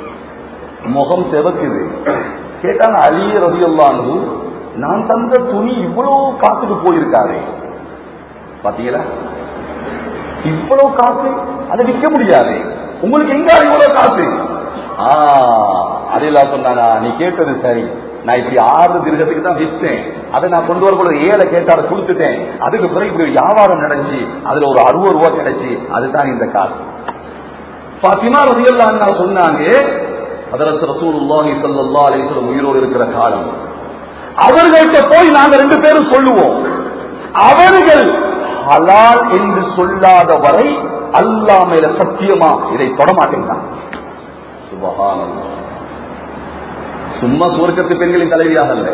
முகம் செவக்குது. கேட்டாங்க, அலி ரலியல்லாஹு அன்ஹு, நான் தந்த துணி இவ்வளவு காத்துட்டு போயிருக்காரு, பாத்தீங்களா? இவ்வளவு காசு, அதை விற்க முடியாது, உங்களுக்கு எங்க இவ்வளவு காசு? அதெல்லாம் சொன்னானா, நீ கேட்டது சரி, நான் இப்படி ஆறு திருகத்துக்கு தான் விற்றேன், அதை நான் கொண்டு வரக்கூட ஏழை கேட்டார கொடுத்துட்டேன், அதுக்கு பிறகு இப்படி வியாபாரம் நடந்துச்சு, அதுல ஒரு அறுபது ரூபாய் கிடைச்சி, அதுதான் இந்த காசு. பாத்திமா ரலியல்லாஹு அன்ஹா சொன்னாங்க, ஹஜ்ரத் ரசூலுல்லாஹி ஸல்லல்லாஹு அலைஹி வஸல்லம் உயிரோடு இருக்கிற காலம், அவர்கள்ட்ட போய் நாங்க ரெண்டு பேரும் சொல்லுவோம், அவர்கள் ஹலால் என்று சொல்லாத வரை அல்லாஹ் மேல சத்தியமா இதை தொடமாட்டேங்கிறான். சுபஹானல்லாஹ். சும்மா சுவர்க்கத்து பெண்களின் தலைவியாக அல்ல.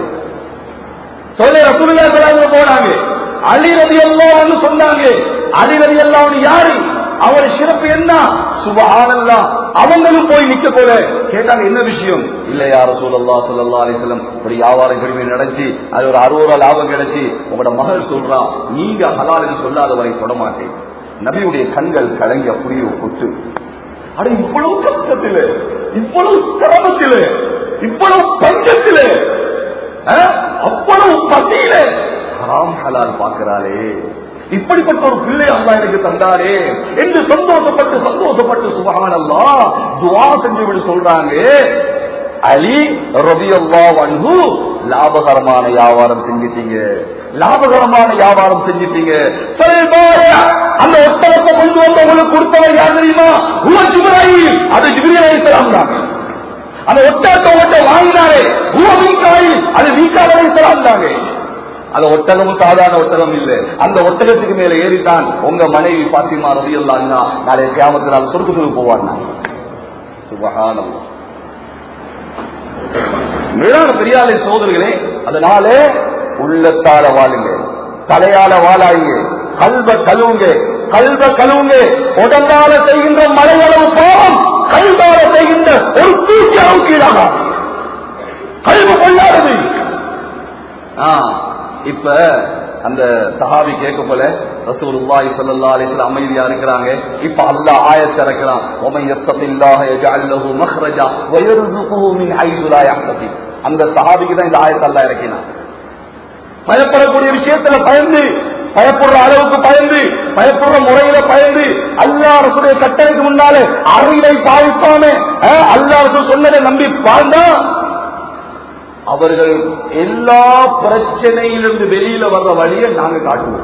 சொல்ல ரசூலுல்லாஹி ஸல்லல்லாஹு அலைஹி வஸல்லம் போனாங்க, அலி ரலியல்லாஹு அன்ஹு சொன்னாங்க, அலி ரலியல்லாஹு அன்ஹு யாரு, அவர் சிறப்பு என்ன? சுபஹானல்லாஹ். அவங்களும் போய் நிக்க போல கேட்டாங்க, என்ன விஷயம்? இல்ல யா ரசூலுல்லாஹி ஸல்லல்லாஹு அலைஹி வஸல்லம், இப்படி வியாபாரம் கடுமை நடத்தி அது ஒரு அறுபது ரூபாய் லாபம் கிடைச்சி, உங்களோட மகள் சொல்றா, நீங்க ஹலால் என்று சொல்லாத வரை தொடமாட்டேன். நபியுடைய கண்கள் கலங்கி அப்படியே கொத்து. அட இவ்வளவு கஷ்டத்திலே, இவ்வளவு சிரமத்திலே, இவ்வளவு பஞ்சத்திலே, அவ்வளவு பசியிலே ஹராம் ஹலால் பார்க்கிறாளே, இப்படிப்பட்ட ஒரு பிள்ளை அல்லாஹ் எனக்கு தந்தாரே என்று சந்தோஷப்பட்டு சந்தோஷப்பட்டு சுப்ஹானல்லாஹ் துஆ செஞ்சு விட்டு சொல்றாங்க, அலி ரலியல்லாஹு அன்ஹு, லாபகரமான வியாபாரம் செஞ்சிட்டீங்க, லாபகரமான வியாபாரம் செஞ்சிட்டீங்க. அந்த ஒட்டகத்தை கொண்டு வந்து உங்களுக்கு கொடுத்தவர் யார் தெரியுமா? ஜிப்ரீல். அது ஜிப்ரீல் அலைஹிஸ்ஸலாம் தான். அந்த ஒட்டகத்தை ஓட்ட வாங்கினாரே மீகாயில், அது மீகாயில் அலைஹிஸ்ஸலாம் தாங்க. அந்த ஒட்டகமும் சாதாரண ஒட்டகம் இல்லை, அந்த ஒட்டகத்துக்கு மேல ஏறித்தான் உங்க மனைவி பாத்திமா ரலியல்லாஹு அன்ஹா நாளை கியாமத்தில் சொர்க்கத்துக்கு போவாங்க. சுப்ஹானல்லாஹ். மேலான பெரியாரை சோதர்களே, அதனாலே உள்ளத்தால வாழுங்க, தலையால வாழாயுங்க, கல்வ கழுவுங்க, கல்வ கழுவுங்க. உடம்பால செய்கின்ற மலையளவு பாவம் கல்வால செய்கின்ற ஒரு தூக்கி அளவுக்கு ஈடாக கல்வி கொள்ளாதது. இப்ப அந்த சஹாபி கேட்க போல ரசூலுல்லாஹி ஸல்லல்லாஹு அலைஹி வஸல்லம் அமைதியா இருக்கிறாங்க. இப்ப அல்லாஹ் ஆயத்தை இறக்குறான், வமன் யத்தகில்லாஹ யஜஅல் லஹு மக்ரஜா வ யர்ஸுகுஹு மின் ஹைஸு லா யஹ்தசிப். அந்த சஹாபிக்கு தான் இந்த ஆயத்தை அல்லாஹ் இறக்கினான். பயப்படக்கூடிய விஷயத்துல பயந்து, பயப்படுற அளவுக்கு பயந்து, பயப்படுற முறையில பயந்து, அல்லாஹ் ரசூலுடைய கட்டளைக்கு முன்னாலே அறிவை பாவிப்பாமே அல்லாஹ் ரசூல் சொன்னதை நம்பி வாழ்ந்தா அவர்கள் எல்லா பிரச்சனையிலிருந்து வெளியில வர்ற வழியை நாங்க காட்டுவோம்.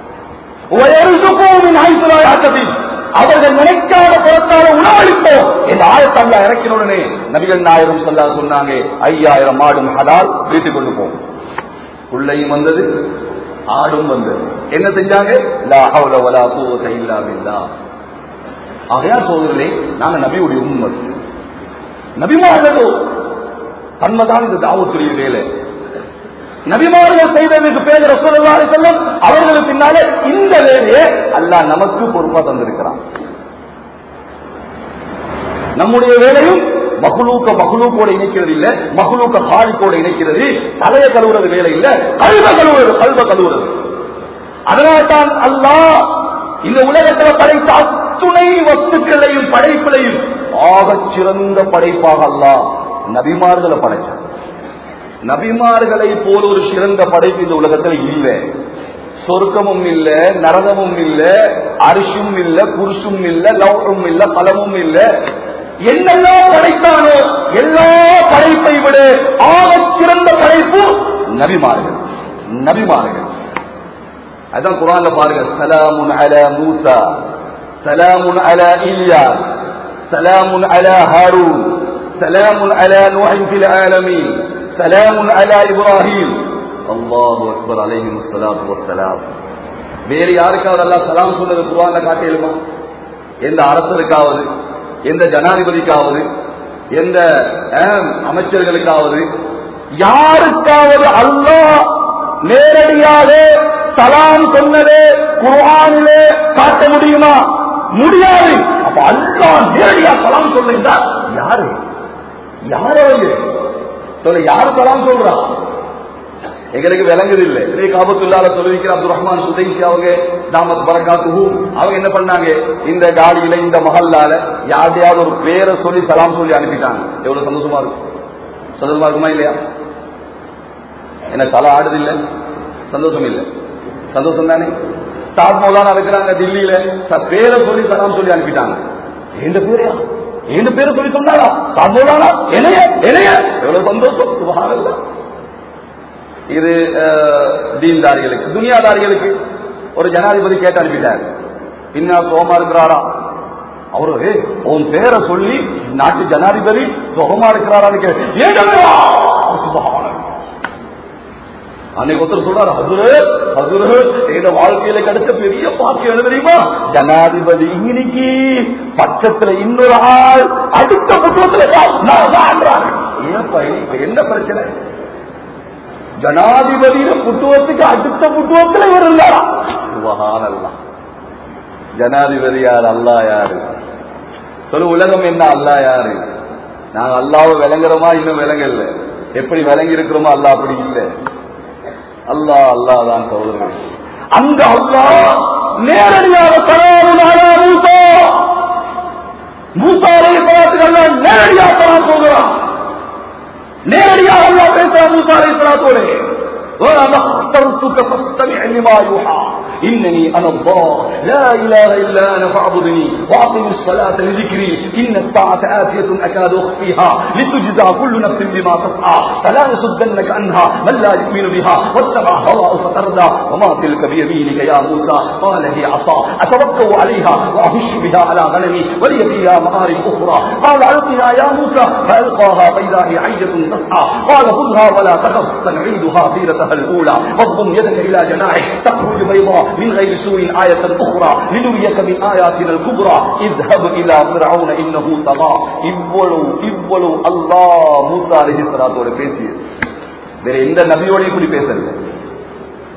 அவர்கள் நினைக்காத புறத்தால உணவளிப்போம் இந்த ஆயத்தை அல்லாஹ் இறக்கின உடனே நபிகள் நாயகம் ஸல்லல்லாஹு அலைஹி வஸல்லம் சொன்னாங்க, ஐயாயிரம் ஆடும் ஹலால் வீட்டுக்கு கொண்டு போவோம். உள்ளையும் வந்தது, ஆடும் வந்தது. என்ன செஞ்சாங்க? லா ஹவ்ல வலா குவத இல்லா பில்லாஹ். ஆகையா சோதரர்களே, நாங்க நபியுடைய உம்மத், நபிமார்களோ தன்மைதான் இந்த தாவத்துடைய வேலை. நபிமார்கள் செய்ததற்கு பேர் ரசூலுல்லாஹி ஸல்லல்லாஹு அலைஹி வஸல்லம் அவர்களுக்கு பின்னாலே இந்த வேலையை அல்லாஹ் நமக்கு பொறுப்பா தந்திருக்கிறான். நம்முடைய வேலையும் மஹ்லூக்க மஹ்லூக்கோட இணைக்கிறது இல்ல, மஹ்லூக்க ஹாலிக்கோட இணைக்கிறது. தலையை கழுவுறது வேலை இல்ல, கல்வ கழுவுறது, கல்வ கழுவுறது. அதனால்தான் அல்லாஹ் இந்த உலகத்தில் படைத்த அத்துணை வஸ்துக்களையும் படைப்புகளையும் ஆகச் சிறந்த படைப்பாக அல்லாஹ் நபிமார்களை படைச்சார். நபிமார்களை போல ஒரு சிறந்த படைப்பு இந்த உலகத்தில் இல்லை. சொர்க்கமும் இல்ல, நரகமும் இல்ல, அரிசும் இல்ல, குருசும் இல்ல, லௌஹும் இல்ல, பலமும் இல்ல. என்னெல்லாம் படைத்தானோ எல்லா படைப்பை விட ஆகச் சிறந்த படைப்பு நபிமார்கள். நபிமார்கள் அதான் குர்ஆன்ல பாருங்க, சலாமுன் அலா மூசா, சலாமுன் அலா இல்யாஸ், சலாமுன் அலா ஹாரூன், சலாமுன் அலா நூஹ் ஃபில் ஆலமீன், சலாமுன் அலா இப்ராஹீம். அல்லாஹு அக்பர், அலைஹிஸ் ஸலாத்து வஸ்ஸலாம். வேறு யாருக்காவது அல்லாஹ் சலாம் சொன்னது குர்ஆன்ல காட்டியலுமா? எந்த அரசருக்காவது, எந்த ஜனாதிபதிக்காவது, எந்த அமைச்சர்களுக்காவது, யாருக்காவது அல்லாஹ் நேரடியாக சலாம் சொன்னதே குர்ஆனிலே காட்ட முடியுமா? முடியாது. அப்ப அல்லாஹ் நேரடியா சலாம் சொல்றா யாரு? யாரு சொல்ல? யாரு சலாம் சொல்றா? எங்களுக்கு விளங்குது இல்லை. இதே காபத்துள்ளால சொல்லிருக்கிற அப்துல் ரஹ்மான் சுதைசி அவங்க தாமத் பரகாத்துஹு அவங்க என்ன பண்ணாங்க, இந்த காலியில இந்த மஹல்லால யாரையாவது ஒரு பேரை சொல்லி சலாம் சொல்லி அனுப்பிட்டாங்க. எவ்வளவு சந்தோஷமா இருக்கும்? சந்தோஷமா இருக்குமா இல்லையா? என்ன தலை ஆடுது இல்ல? சந்தோஷம் இல்லை, சந்தோஷம் தானே. ஸ்டார் மௌலானா இருக்கிறாங்க தில்லியில, பேரை சொல்லி சலாம் சொல்லி அனுப்பிட்டாங்க. எந்த பேரையா? எந்த பேரை சொல்லி சொன்னாரா? ஸ்டார் மௌலானா என்னைய என்னைய எவ்வளவு சந்தோஷம்! சுப்ஹானல்லாஹ். இது தீன்தாரிகளுக்கு. துனியாதாரிகளுக்கு ஒரு ஜனாதிபதி கேட்டு அனுப்பிட்டார், பின்னா சோமா இருக்கிறாரா? அவரு உன் பேரை சொல்லி நாட்டு ஜனாதிபதி சுகமா இருக்கிறாரான்னு கேட்டு அன்னைக்கு ஒருத்தர் சொல்றாரு, ஹதுரு ஹதுரு எங்க வாழ்க்கையில கிடைச்ச பெரிய பாக்கியம் என்ன தெரியுமா? ஜனாதிபதி இன்னைக்கு பட்சத்துல இன்னொரு ஆள் அடுத்த புத்தகத்துல என்ன பிரச்சனை? ஜனாதிபதியில புத்துவத்துக்கு அடுத்த புத்துவத்தில் இவர் இருந்தாரா? சுப்ஹானல்லாஹ். ஜனாதிபதி யார்? அல்லாஹ் யாரு? சொல்லு, உலகம் என்ன, அல்லாஹ் யாரு? நாங்க அல்லாஹ்வை விளங்குறோமா? இன்னும் விளங்கல. எப்படி விளங்கி இருக்கிறோமோ அல்லாஹ் அப்படி இல்லை. அல்லாஹ் அல்லாஹ் தான் சகோதரர்கள். அங்க அல்லாஹ் நேரடியாக சலாமுன் அலா மூசா, மூசா அலைஹிஸ்ஸலாத்துக்கு அல்லாஹ் நேரடியாக சலாம் சொல்றான். நேரடியாக அல்லாஹ் பேசுறான் மூசா அலைஹிஸ்ஸலாத்தோட. وَأَنَا اخْتَرْتُكَ فَاسْتَمِعْ لِمَا يُوحَى إِنَّنِي أَنَا اللَّهُ لَا إِلَهَ إِلَّا أَنَا فَاعْبُدْنِي وَأَقِمِ الصَّلَاةَ لِذِكْرِي إِنَّ السَّاعَةَ آتِيَةٌ أَكَادُ أُخْفِيهَا لِتُجْزَى كُلُّ نَفْسٍ بِمَا تَسْعَى فَلَا يَصُدَّنَّكَ عَنْهَا مَن لَّا يُؤْمِنُ بِهَا وَاتَّبَعَ هَوَاهُ فَتَرْدَىٰ وَمَا تِلْكَ بِيَمِينِكَ يَا مُوسَىٰ قَالَ هِيَ عَصَايَ أَتَوَكَّأُ عَلَيْهَا وَأَهُشُّ بِهَا عَلَىٰ غَنَمِي وَلِيَ فِيهَا مَآرِبُ أُخْرَىٰ قَالَ أَلْقِهَا يَا مُوسَىٰ فَأَلْقَاهَا فَإِذَا هِيَ حَيَّةٌ تَسْعَىٰ قَالَ خُذْهَا وَلَا تَخَفْ سَنُعِيدُهَا سِيرَتَهَا الْأُولَىٰ واضم يدك إلى جناحك تخرج بيضاء من غير سوء آية أخرى لنريك من آياتنا الكبرى اذهب إلى فرعون إنه طغى. இவ்வளவு இவ்வளவு அல்லாஹ் மூசா அலைஹிஸ்ஸலாத்தோட பேசிய வேற எந்த நபியோடையும் இப்படி பேசல.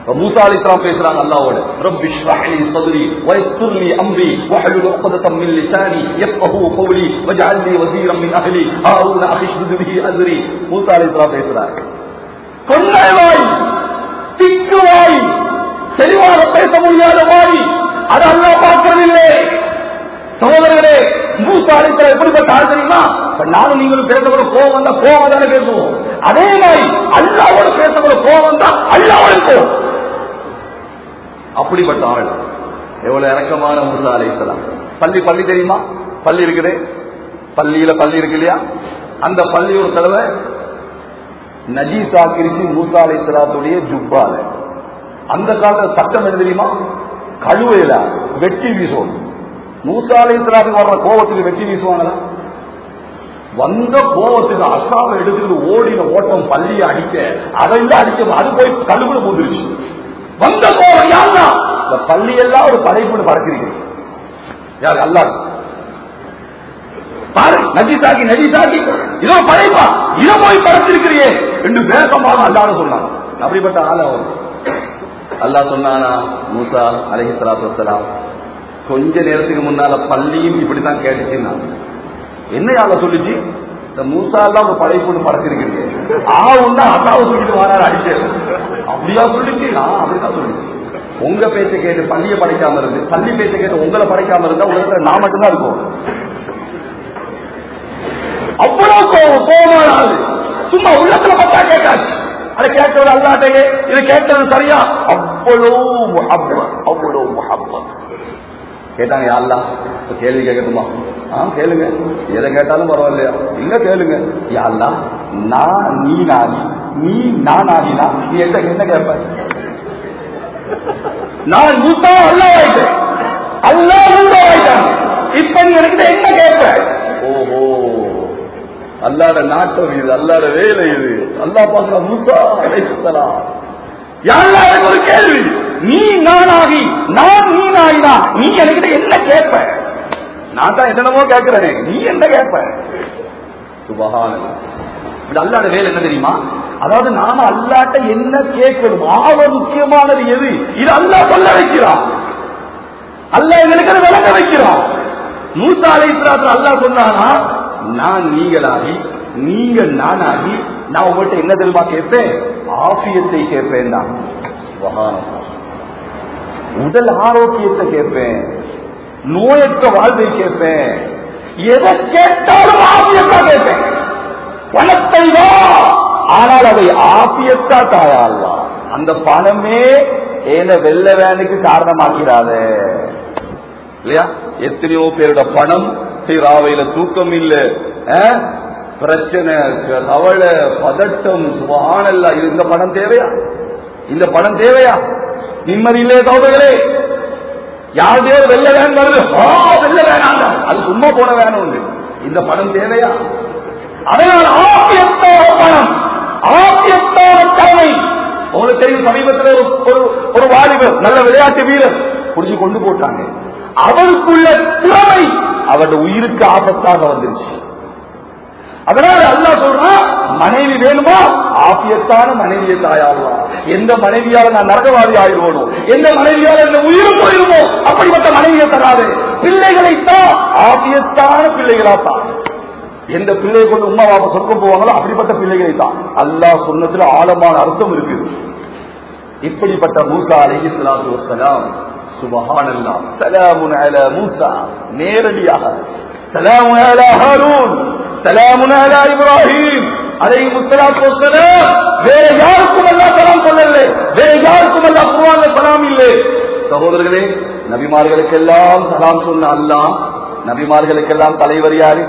மூசா அலைஹிஸ்ஸலாம் பேசுறாங்க அல்லாஹ்வோட, ரப்பி ஷ்ரஹ் லி ஸத்ரி வயஸ்ஸிர் லி அம்ரி வஹ்லுல் உக்ததம் மின் லிசானி யஃகஹு கௌலி வஜ்அல் லி வஸீரம் மின் அஹ்லி ஹாரூன அஷ்துத் பிஹி அஸ்ரி. மூசா அலைஹிஸ்ஸலாம் பேசுறாங்க, கொன்னைவாய் திக்குவாய் தெளிவாக பேச முடியாத வாய், அது அல்லாஹ் பார்க்கறதில்லை. சகோதரர்களே, மூசா அலைஹிஸ்ஸலாம் எப்படிப்பட்ட ஆள் தெரியுமா? நானும் நீங்களும் பேசக்கூட கோவம் வந்தா கோவம் தானே பேசுவோம். அதே மாதிரி அல்லாஹ்வோட பேசக்கூட கோவம் வந்தா அல்லாஹ்வோட கோவம். அப்படிப்பட்ட ஆள். எவ்வளவு இறக்கமான மூசா அலைஹிஸ்ஸலாம். பள்ளி பள்ளி தெரியுமா? பள்ளி இருக்குது, பள்ளியில பள்ளி இருக்கு இல்லையா? அந்த பள்ளி ஒரு தடவை நஜீஸ் ஆக்கிருச்சு மூசா அலைஹிஸ்ஸலாத்துடைய ஜுப்பால. அந்த காலத்துல சட்டம் என்ன தெரியுமா? கழுவையில வெட்டி வீசுவோம். மூசா அலைஹிஸ்ஸலாத்துக்கு வர்ற கோவத்துக்கு வெட்டி வீசுவாங்களா? வந்த கோவத்துக்கு அசாவை எடுத்துட்டு ஓடின ஓட்டம் பள்ளியை அடிக்க, அதையெல்லாம் அடிக்க, அது போய் கழுவுல போந்துருச்சு. வந்த கோவம் யாருன்னா இந்த பள்ளி எல்லாம் ஒரு படைப்புன்னு பறக்கிறீங்க. யாரு? அல்லாஹ். பாரு, நஜீசாக்கி நஜீசாக்கி இதோ படைப்பா, இதை போய் பறத்திருக்கிறியே என்று வேகமாக அல்லாஹ் சொன்னாங்க. அப்படிப்பட்ட ஆள் அவர். அல்லாஹ் சொன்னானா மூசா அலைஹிஸ்ஸலாத்து வஸ்ஸலாம், கொஞ்ச நேரத்துக்கு முன்னால பள்ளியும் இப்படித்தான் கேட்டுச்சுன்னா என்ன யார சொல்லிச்சு? இந்த மூசா எல்லாம் ஒரு படைப்புன்னு பறத்திருக்கிறீங்க, ஆ உண்டா அல்லாஹ் சொல்லிட்டு வராரு அடிச்சு. அப்படியா சொல்லிச்சு? நான் அப்படிதான் சொல்லிச்சு. உங்க பேச்சை கேட்டு பள்ளியை படைக்காம இருந்து, பள்ளி பேச்சை கேட்டு உங்களை படைக்காம இருந்தா உங்களுக்கு நான் மட்டும்தான் இருக்கும். அவ்வளவு கோபம் கோபமான சும்மா உள்ளத்துல பத்தா கேட்டாச்சு. அதை கேட்டது அல்லாட்டையே, இதை கேட்டது சரியா? அவ்வளவு அவ்வளவு முஹப்பத் கேட்டாங்க. யா அல்லாஹ், கேள்வி கேட்கட்டுமா? ஆ கேளுங்க, எதை கேட்டாலும் பரவாயில்லையா? இல்ல கேளுங்க. யா அல்லாஹ், நான் நீ நாடி நீ நான் ஆகினா நீ என்ன என்ன கேட்ப? நான் மூசா அல்லாஹ் ஆயிட்டேன், அல்லாஹ் மூசா ஆயிட்டாங்க, இப்ப நீ எனக்கு என்ன கேட்ப? ஓஹோ, அல்லாஹ்ட நாட்டம் இது, அல்லாஹ்ட வேலை இது. அல்லாஹ் பார்க்க மூசா அலைஹிஸ்ஸலாம், யா அல்லாஹ் எனக்கு ஒரு கேள்வி, நீ நானாகி நான் நீ நாயினா நீ எனக்கு என்ன கேட்ப? நான் தான் என்னென்னமோ கேட்கிறேன், நீ என்ன கேட்ப? சுபஹானல்லாஹ். இது அல்லாஹ்ட வேலை என்ன தெரியுமா? அதாவது நாம அல்லாஹ்ட்ட என்ன கேட்கணும், ஆக முக்கியமானது எது, இது அல்லாஹ் சொல்ல வைக்கிறான். அல்லாஹ் எங்களுக்கு விளக்க வைக்கிறான். மூசா அலைஹிஸ்ஸலாத்து அல்லாஹ் சொன்னானா, நான் நீங்களாகி நீங்கள் நானாகி நான் உங்கள்கிட்ட என்ன தெரியுமா கேட்பேன்? ஆஃபியத்தை கேட்பேன் தான். உடல் ஆரோக்கியத்தை கேட்பேன், நோயற்ற வாழ்வை கேட்பேன், எதை கேட்டாலும் ஆபியத்தா கேட்பேன். பணத்தை வா, ஆனால் அதை ஆபியத்தா தாயாள்வா. அந்த பணமே ஏன வெள்ள வேனுக்கு காரணமாக்கிறாத இல்லையா? எத்தனையோ பேரோட பணம் ராவையில தூக்கம் இல்ல, பிரச்சனை, கவலை, பதட்டம், சுபஹானல்லாஹ். இந்த பணம் தேவையா? இந்த பணம் தேவையா? நிம்மதி இல்லையே சகோதரர்களே. யாருதே வெள்ள வேன் வருது, வெள்ள வேணாங்க, அது சும்மா போன வேணும் உண்டு. இந்த பணம் தேவையா? அதனால் ஆபியத்தோட பணம், ஆபியத்தோட தலைமை. உங்களுக்கு தெரியும், சமீபத்தில் ஒரு ஒரு வாலிபர், நல்ல விளையாட்டு வீரர் புடிச்சு கொண்டு போட்டாங்க. அவருக்குள்ள திறமை அவருடைய உயிருக்கு ஆபத்தாக வந்துருச்சு. அதனால அல்லாஹ் சொல்றான், மனைவி வேணுமா? ஆபியத்தான மனைவியை தாயாகலாம். எந்த மனைவியால நான் நரகவாதி ஆயிடுவோனோ, எந்த மனைவியால இந்த உயிரும் போயிருமோ அப்படிப்பட்ட மனைவியை தராது. பிள்ளைகளைத்தான் ஆபியத்தான பிள்ளைகளாத்தான். எந்த பிள்ளையை கொண்டு உம்மா பாப்பா சொர்க்கம் போவாங்களோ அப்படிப்பட்ட பிள்ளைகளை தான். அல்லாஹ் சொன்னதுல ஆழமான அர்த்தம் இருக்குது. இப்படிப்பட்ட மூசா அலைஹிஸ்ஸலாத்து வஸ்ஸலாம், சுப்ஹானல்லாஹ், ஸலாமுன் அலா மூசா, நேரடியாக ஸலாமுன் அலா ஹாரூன், ஸலாமுன் அலா இப்ராஹீம் அலைஹிஸ்ஸலாத்து வஸ்ஸலாம். வேற யாருக்கும் அல்லாஹ் சலாம் சொல்லல, வேற யாருக்கும் அல்லாஹ் குர்ஆன்ல சலாம் இல்லை. சகோதரர்களே, நபிமார்களுக்கெல்லாம் சலாம் சொன்ன அல்லாஹ், நபிமார்களுக்கெல்லாம் தலைவர் யாரு?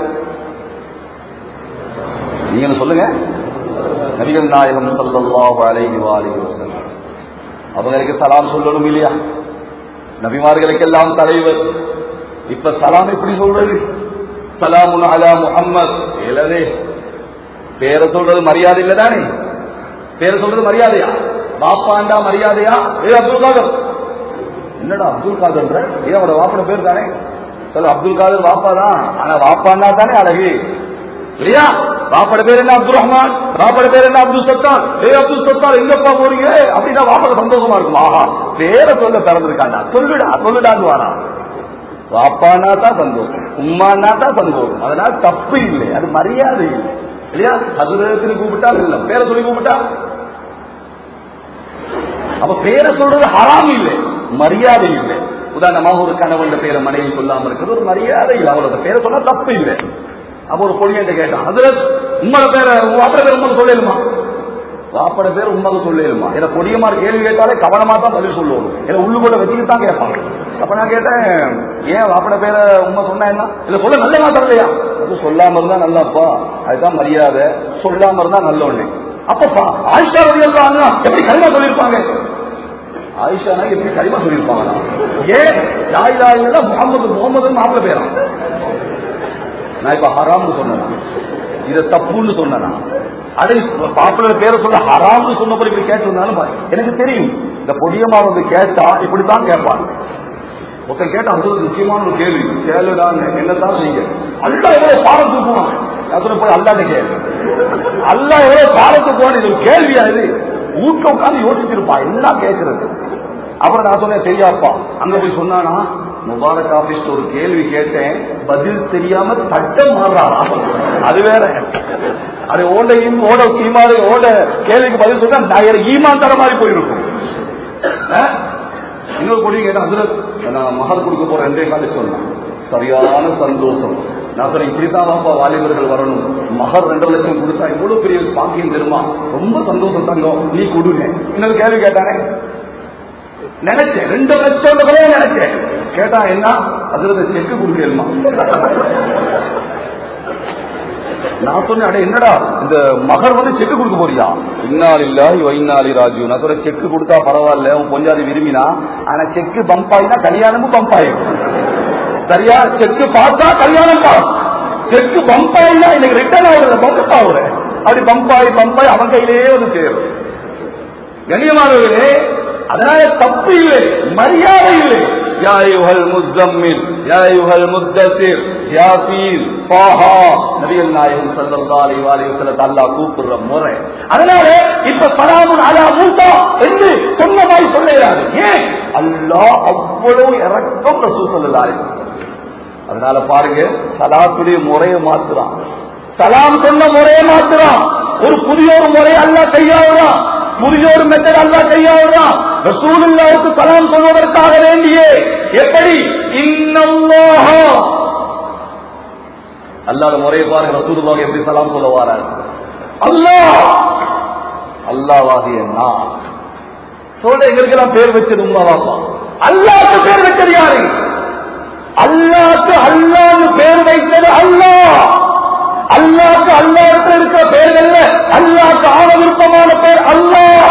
நீங்க சொல்லுங்க. நபிகள் நாயகம் ஸல்லல்லாஹு அலைஹி வஸல்லம் அவங்களுக்கு சலாம் சொல்லணும் இல்லையா? நபிமார்களுக்கெல்லாம் தலைவர். இப்ப சலாம் எப்படி சொல்றது? சலாமுன் அலா முஹம்மத். இல்லவே பேரை சொல்றது மரியாதை இல்ல தானே? பேரை சொல்றது மரியாதையா? பாப்பாண்டா மரியாதையா? ஏ அப்துல் காதர், என்னடா அப்துல் காதர், ஏன் அவரோட வாப்பட பேர் தானே? சொல்ல அப்துல் காதர் வாப்பா தான், ஆனா வாப்பாண்டா தானே அழகு இல்லையா? பாப்பட பேர் என்ன அப்துல் ரஹ்மான், பாப்பட பேர் என்ன அப்துல் சத்தார். ஏ அப்துல் சத்தார் எங்கப்பா போறீங்க அப்படின்னா பாப்பட சந்தோஷமா இருக்கும். ஆஹா பேரை சொல்ல பிறந்திருக்காண்டா, சொல்லுடா சொல்லுடான்னு வாரா. பாப்பானா தான் சந்தோஷம், உம்மானா தான் சந்தோஷம். அதனால தப்பு இல்லை, அது மரியாதை இல்லை இல்லையா. ஹஜ்ரத்னு கூப்பிட்டா இல்ல, பேரை சொல்லி கூப்பிட்டா அப்ப பேரை சொல்றது ஹராம் இல்லை, மரியாதை இல்லை. உதாரணமாக ஒரு கணவன் பேரை மனைவி சொல்லாம இருக்கிறது ஒரு மரியாதை இல்லை, அவரோட பேரை சொன்னா தப்பு இல்லை. அப்ப ஒரு பொடியன்ட்ட கேட்டான், ஹஜ்ரத் உம்மோட பேரை வாப்பட பேர் உண்மைக்கு சொல்லலுமா, வாப்பட பேர் உண்மைக்கு சொல்லலுமா. ஏன்னா பொடியமார் கேள்வி கேட்டாலே கவனமா தான் பதில் சொல்லுவோம், ஏன்னா உள்ளுக்குள்ள வச்சுக்கிட்டு தான் கேட்பாங்க. அப்ப நான் கேட்டேன், ஏன் வாப்பட பேரை உண்மை சொன்னா என்ன, இல்ல சொல்ல நல்ல மாத்தம் இல்லையா, அது சொல்லாம இருந்தா நல்லாப்பா, அதுதான் மரியாதை, சொல்லாம இருந்தா நல்ல ஒண்ணு. அப்பப்பா ஆயிஷா ரலியல்லாஹு அன்ஹா எப்படி கலிமா சொல்லியிருப்பாங்க, ஆயிஷா எப்படி கலிமா சொல்லியிருப்பாங்க, ஏன் லா இலாஹா இல்லல்லாஹ் முஹம்மது முஹம்மது மாப்பிள பேரா. நான் இப்ப ஹராம்னு சொன்னேன், இத தப்புன்னு சொன்னா அதை பாப்புலர் பேரை சொல்ல ஹராம்னு சொன்னபடி இப்படி கேட்டிருந்தாலும் எனக்கு தெரியும் இந்த பொடியமா வந்து கேட்டா இப்படித்தான் கேட்பாங்க. ஒருத்தன் கேட்டா அது முக்கியமான ஒரு கேள்வி, கேளுதான் என்னதான் செய்ய, அல்லா எவ்வளவு பாடம் தூக்குவான், போய் அல்லாட்ட கேள்வி, அல்லா எவ்வளவு பாடம் தூக்குவான், இது ஒரு கேள்வியா, இது வீட்டுல உட்காந்து யோசிச்சிருப்பா என்ன கேட்கறது. அப்புறம் நான் சொன்னேன், தெரியாப்பா அங்க போய் சொன்னானா முபாரக் ஆபீஸ் ஒரு கேள்வி கேட்டேன், பதில் தெரியாம தட்டம் மாறா, அது வேற. அது ஓட ஓட ஈமாறு ஓட கேள்விக்கு பதில் சொன்னா நான் ஈமான் தர மாதிரி போயிருக்கும். இன்னொரு பொடி கேட்டேன், அதுல நான் மகர் கொடுக்க போறேன் ரெண்டே காலி சொன்னேன், சரியான சந்தோஷம். நான் சொல்றேன் இப்படித்தான் வாலிபர்கள் வரணும், மகர் ரெண்டு லட்சம் கொடுத்தா இவ்வளவு பெரிய பாக்கியம் தெரியுமா, ரொம்ப சந்தோஷம் தங்கம் நீ கொடுங்க. இன்னொரு கேள்வி கேட்டானே, நினைச்சேன் ரெண்டு லட்சம் நினைச்சேன், கேட்டா என்ன அதுல செக்கு கொடுக்கலுமா. நான் சொன்னேன், அட என்னடா இந்த மகர் வந்து செக்கு கொடுக்க போறியா, இன்னாலில்லாஹி வ இன்னா இலைஹி ராஜிஊன். நான் சொல்றேன் செக்கு கொடுத்தா பரவாயில்ல, உன் கொஞ்சாதி விரும்பினா, ஆனா செக்கு பம்ப் ஆயினா கல்யாணமும் பம்ப் ஆயிடும். சரியா, செக்கு பார்த்தா கல்யாணம் பாஸ், செக்கு பம்ப் ஆயினா இன்னைக்கு ரிட்டர்ன் ஆகுது பம்ப் ஆகுற, அப்படி பம்ப் ஆகி பம்ப் ஆகி அவன் கையிலேயே வந்து சேரும். கண்ணியமானவர்களே, அதனால தப்பு இல்லை, மரியாதை இல்லை. யா அய்யுஹல் முஸம்மில் யா அய்யுஹல் முத்தஸிர் யாசீன் தாஹா, நபிகள் நாயகம் ஸல்லல்லாஹு அலைஹி வஸல்லம் அல்லாஹ் கூப்பிடுற முறை. அதனால இப்ப ஸலாமுன் அலா மூஸா என்று சொன்னமாய் சொல்லுகிறார். ஏன் அல்லாஹ் அவ்வளவு இரக்கம் ரசூல் ஸல்லல்லாஹு அலைஹி வஸல்லம். அதனால பாருங்க, ஸலாத்துடைய முறையை மாத்துறான், சலாம் சொன்ன முறையை மாத்துறான், ஒரு புதிய ஒரு முறையை அல்லாஹ் கையாளுறான், புதிய ஒரு மெத்தட் அல்லாஹ் கையாளுறான். ரசூலுல்லாஹ்வுக்கு சலாம் சொல்வதற்காக வேண்டியே எப்படி இன்னல்லாஹ அல்லாஹ் முறையை பாருங்க, ரசூலுல்லாஹ் எப்படி சலாம் சொல்ல வாரார். அல்லாஹ் அல்லாஹ்வாகிய நான் சொல்ற எங்களுக்கு எல்லாம் பேர் வச்சது உம்மாவாப்பா, அல்லாஹ்க்கு பேர் வச்சது யாரு, அல்லாஹ்க்கு அல்லாஹ்னு பேர் வைத்தது அல்லாஹ். அல்லாஹ்க்கு அல்லாஹ்க்கு இருக்கிற பேர் அல்ல, அல்லாஹ்க்கு ஆன விருப்பமான பேர் அல்லாஹ்.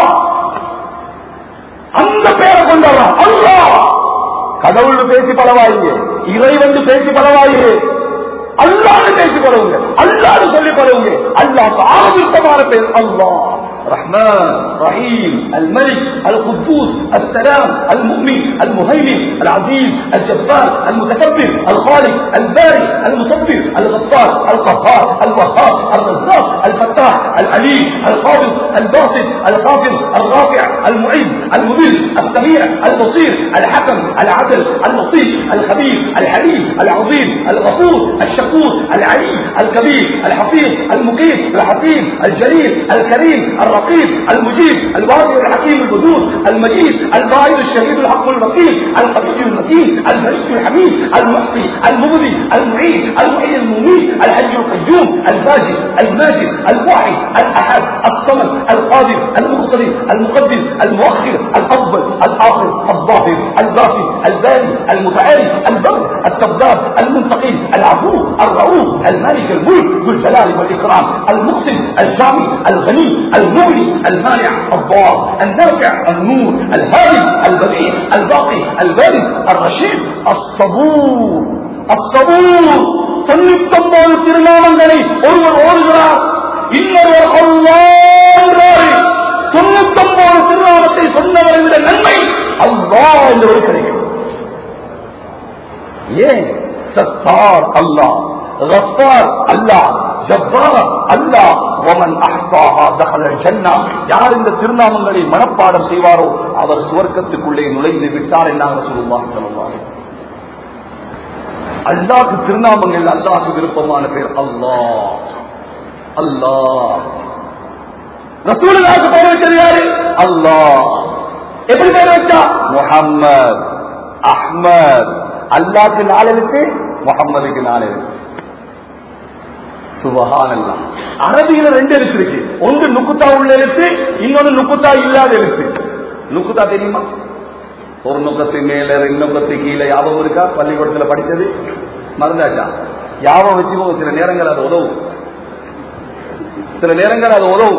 அந்த பேரை கொண்டாடலாம் அல்லாஹ். கடவுள் பேசி பரவாயில்லை, இறைவன் பேசி பரவாயில்லை, அல்லாஹ் பேசி பரவுங்க, அல்லாஹ் சொல்லி பரவுங்க. அல்லாஹ்க்கு ஆன விருப்பமான பேர் அல்லாஹ். رحمن رحيم الملك القدوس السلام المؤمن المهيمن العزيز الجبار المتكبر الخالق البارئ المصبر الغفار القهار الوهاب الرزاق الفتاح العليم القابض الباسط الخافض الرافع المعز المذل السميع البصير الحكم العدل اللطيف الخبير الحليم العظيم الغفور الشكور العليم الكبير الحفيظ المقيم الحكيم الجليل الكريم الرقيب المجيب الواسع الحكيم البدور المجيد الباعث الشهيد الحق الوكيل القوي المتين الملك الحميد المحصي المبدي المعين المحيي المميت الحي القيوم الباجي الماجد الواحد الاحد الصمد القادر المقتدر المقدم المؤخر الافضل الاخر الظاهر الباقي الباري المتعالي البر الكذاب المنتقم العفو الرؤوف المالك الملك ذو الجلال والاكرام المقسم الجامع الغني المغني المانع الضار النافع النور الهادي البديع الباقي البارد الرشيد الصبور الصبور. தொண்ணூத்தொன்பது திருநாமங்களை ஒருவர் ஓடுகிறார், இன்னொருவர் அல்லாஹ். தொண்ணூத்தொன்பது திருநாமத்தை சொன்னவர் என்ற நன்மை அல்லாஹ் என்று கிடைக்கும். ஏன்? சத்தார் அல்லாஹ், கஃபார் அல்லாஹ், ஜப்பார், அல்லாஹ், வமன் அஹ்சாஹா தஹலல் ஜன்னah. யார் இந்த திருநாமங்களை மனப்பாடம் செய்வாரோ அவர் சுவர்க்கத்துக்குள்ளே நுழைந்து விட்டார் என்றாங்க ரசூலுல்லாஹி ஸல்லல்லாஹு அலைஹி வஸல்லம். அல்லாஹ்க்கு திருநாமங்கள் அல்லாஹ்க்கு விருப்பமான பேர் அல்லாஹ். அல்லாஹ் ரசூலுல்லாஹ்க்கு பேர் வச்சது யாரு? அல்லாஹ். எப்படி பேர் வச்சா? முஹம்மத், அஹ்மத். அல்லாஹ்க்கு நாலு எழுத்து, முஹம்மதுக்கு நாலு எழுத்து. சுப்ஹானல்லாஹ். அரபியில ரெண்டு எழுத்து இருக்கு. ஒன்று நுக்குத்தா உள்ள எழுத்து, இன்னொன்று நுக்குத்தா இல்லாத எழுத்து. நுக்குத்தா தெரியுமா? ஒரு நுக்கத்து மேல ரெண்டு நுக்கத்து கீழே யாபம் இருக்கா? பள்ளிக்கூடத்துல படிச்சது மறந்தாச்சா? யாபம் வச்சுக்கோங்க. சில நேரங்கள் அது உதவும், சில நேரங்கள் அது உதவும்.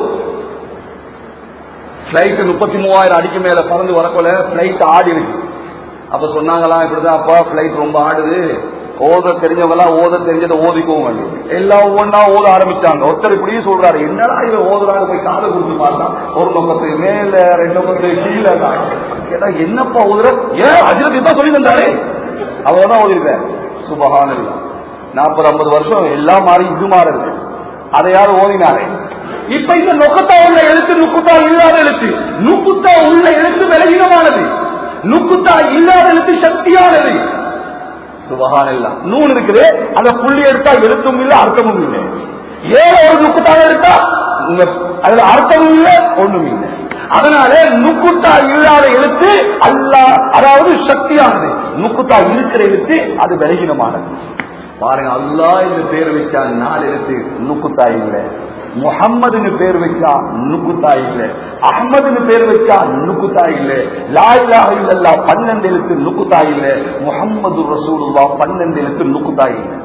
பிளைட் முப்பத்தி மூவாயிரம் அடிக்கு மேல பறந்து வரக்கொள்ள பிளைட் ஆடி இருக்கு. அப்ப சொன்னாங்களா, இப்படிதான் அப்பா பிளைட் ரொம்ப ஆடுது, ஓத தெரிஞ்சவங்களா ஓத தெரிஞ்சதை ஓதிக்கோங்க. எல்லாம் ஒவ்வொன்னா ஓத ஆரம்பிச்சாங்க. ஒருத்தர் இப்படியே சொல்றாரு, என்னடா இவன் ஓதுறாங்க, போய் காதை கொடுத்து பார்த்தா ஒரு நோக்கத்துக்கு மேல ரெண்டு நோக்கத்துக்கு கீழே தான். கேட்டா என்னப்பா ஓதுற? ஏன் அஜிரத்தை தான் சொல்லி தந்தாரு, அவதான் ஓதிருக்கேன். சுபஹானல்லாஹ். நாற்பது ஐம்பது வருஷம் எல்லாம் மாறி இது மாற இருக்கு. அதை யாரும் ஓதினாரே. இப்ப இந்த நொக்கத்தா உள்ள எழுத்து நுக்குத்தா இல்லாத எழுத்து. நுக்குத்தா உள்ள எழுத்து விலகினமானது, நுக்குத்தா இல்லாத எழுத்து சக்தியானது. சுபஹானல்லாஹ். நூன் இருக்குது, அந்த புள்ளி எடுத்தா எழுத்தும் இல்லை அர்த்தமும் இல்லை. ஏன் ஒரு நுக்குத்தாக எடுத்தா அதுல அர்த்தமும் இல்லை ஒண்ணும் இல்லை. அதனால நுக்குத்தா இல்லாத எழுத்து அல்லாஹ், அதாவது சக்தியானது. நுக்குத்தா இருக்கிற எழுத்து அது விலகினமானது. பாருங்க, அல்லாஹ் என்று பேர் வச்சா நாலு எழுத்து நுக்குத்தா இல்லை. முஹம்மதுன்னு பேர் வச்சா நுக்குத்தா இல்லை. அஹ்மதுன்னு பேர் வச்சா நுக்குத்தா இல்லை. லா இலாஹ இல்லல்லாஹ் பன்னெண்டு எழுத்து நுக்குத்தா இல்லை. முஹம்மது ரசூலுல்லாஹ் பன்னெண்டு எழுத்து நுக்குத்தா இல்லை.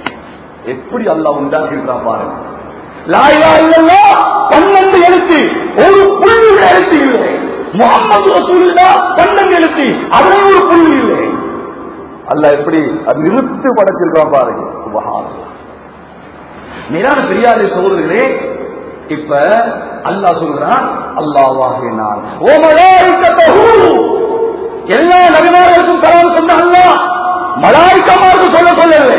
எப்படி அல்லாஹ் உண்டாக்கி இருக்கான் பாருங்க. லா இலாஹ இல்லல்லாஹ் பன்னெண்டு எழுத்து, ஒரு புள்ளி எழுத்து இல்லை. முஹம்மது ரசூலுல்லாஹ் பன்னெண்டு எழுத்து, அதுல ஒரு புள்ளி இல்லை. அல்லாஹ் எப்படி நிறுத்து படைச்சிருக்கான் பாருங்க. சுப்ஹானல்லாஹ். மேலான பெரியாரை சகோதரர்களே, இப்ப அல்லாஹ் சொல்றான், அல்லாஹ்வாகிய நான் ஓ மலாயிகத்தஹு, எல்லா நபிமார்களுக்கும் கலாம் சொன்ன அல்லாஹ் மலாயிகமாருக்கு சொல்ல சொல்லவில்லை.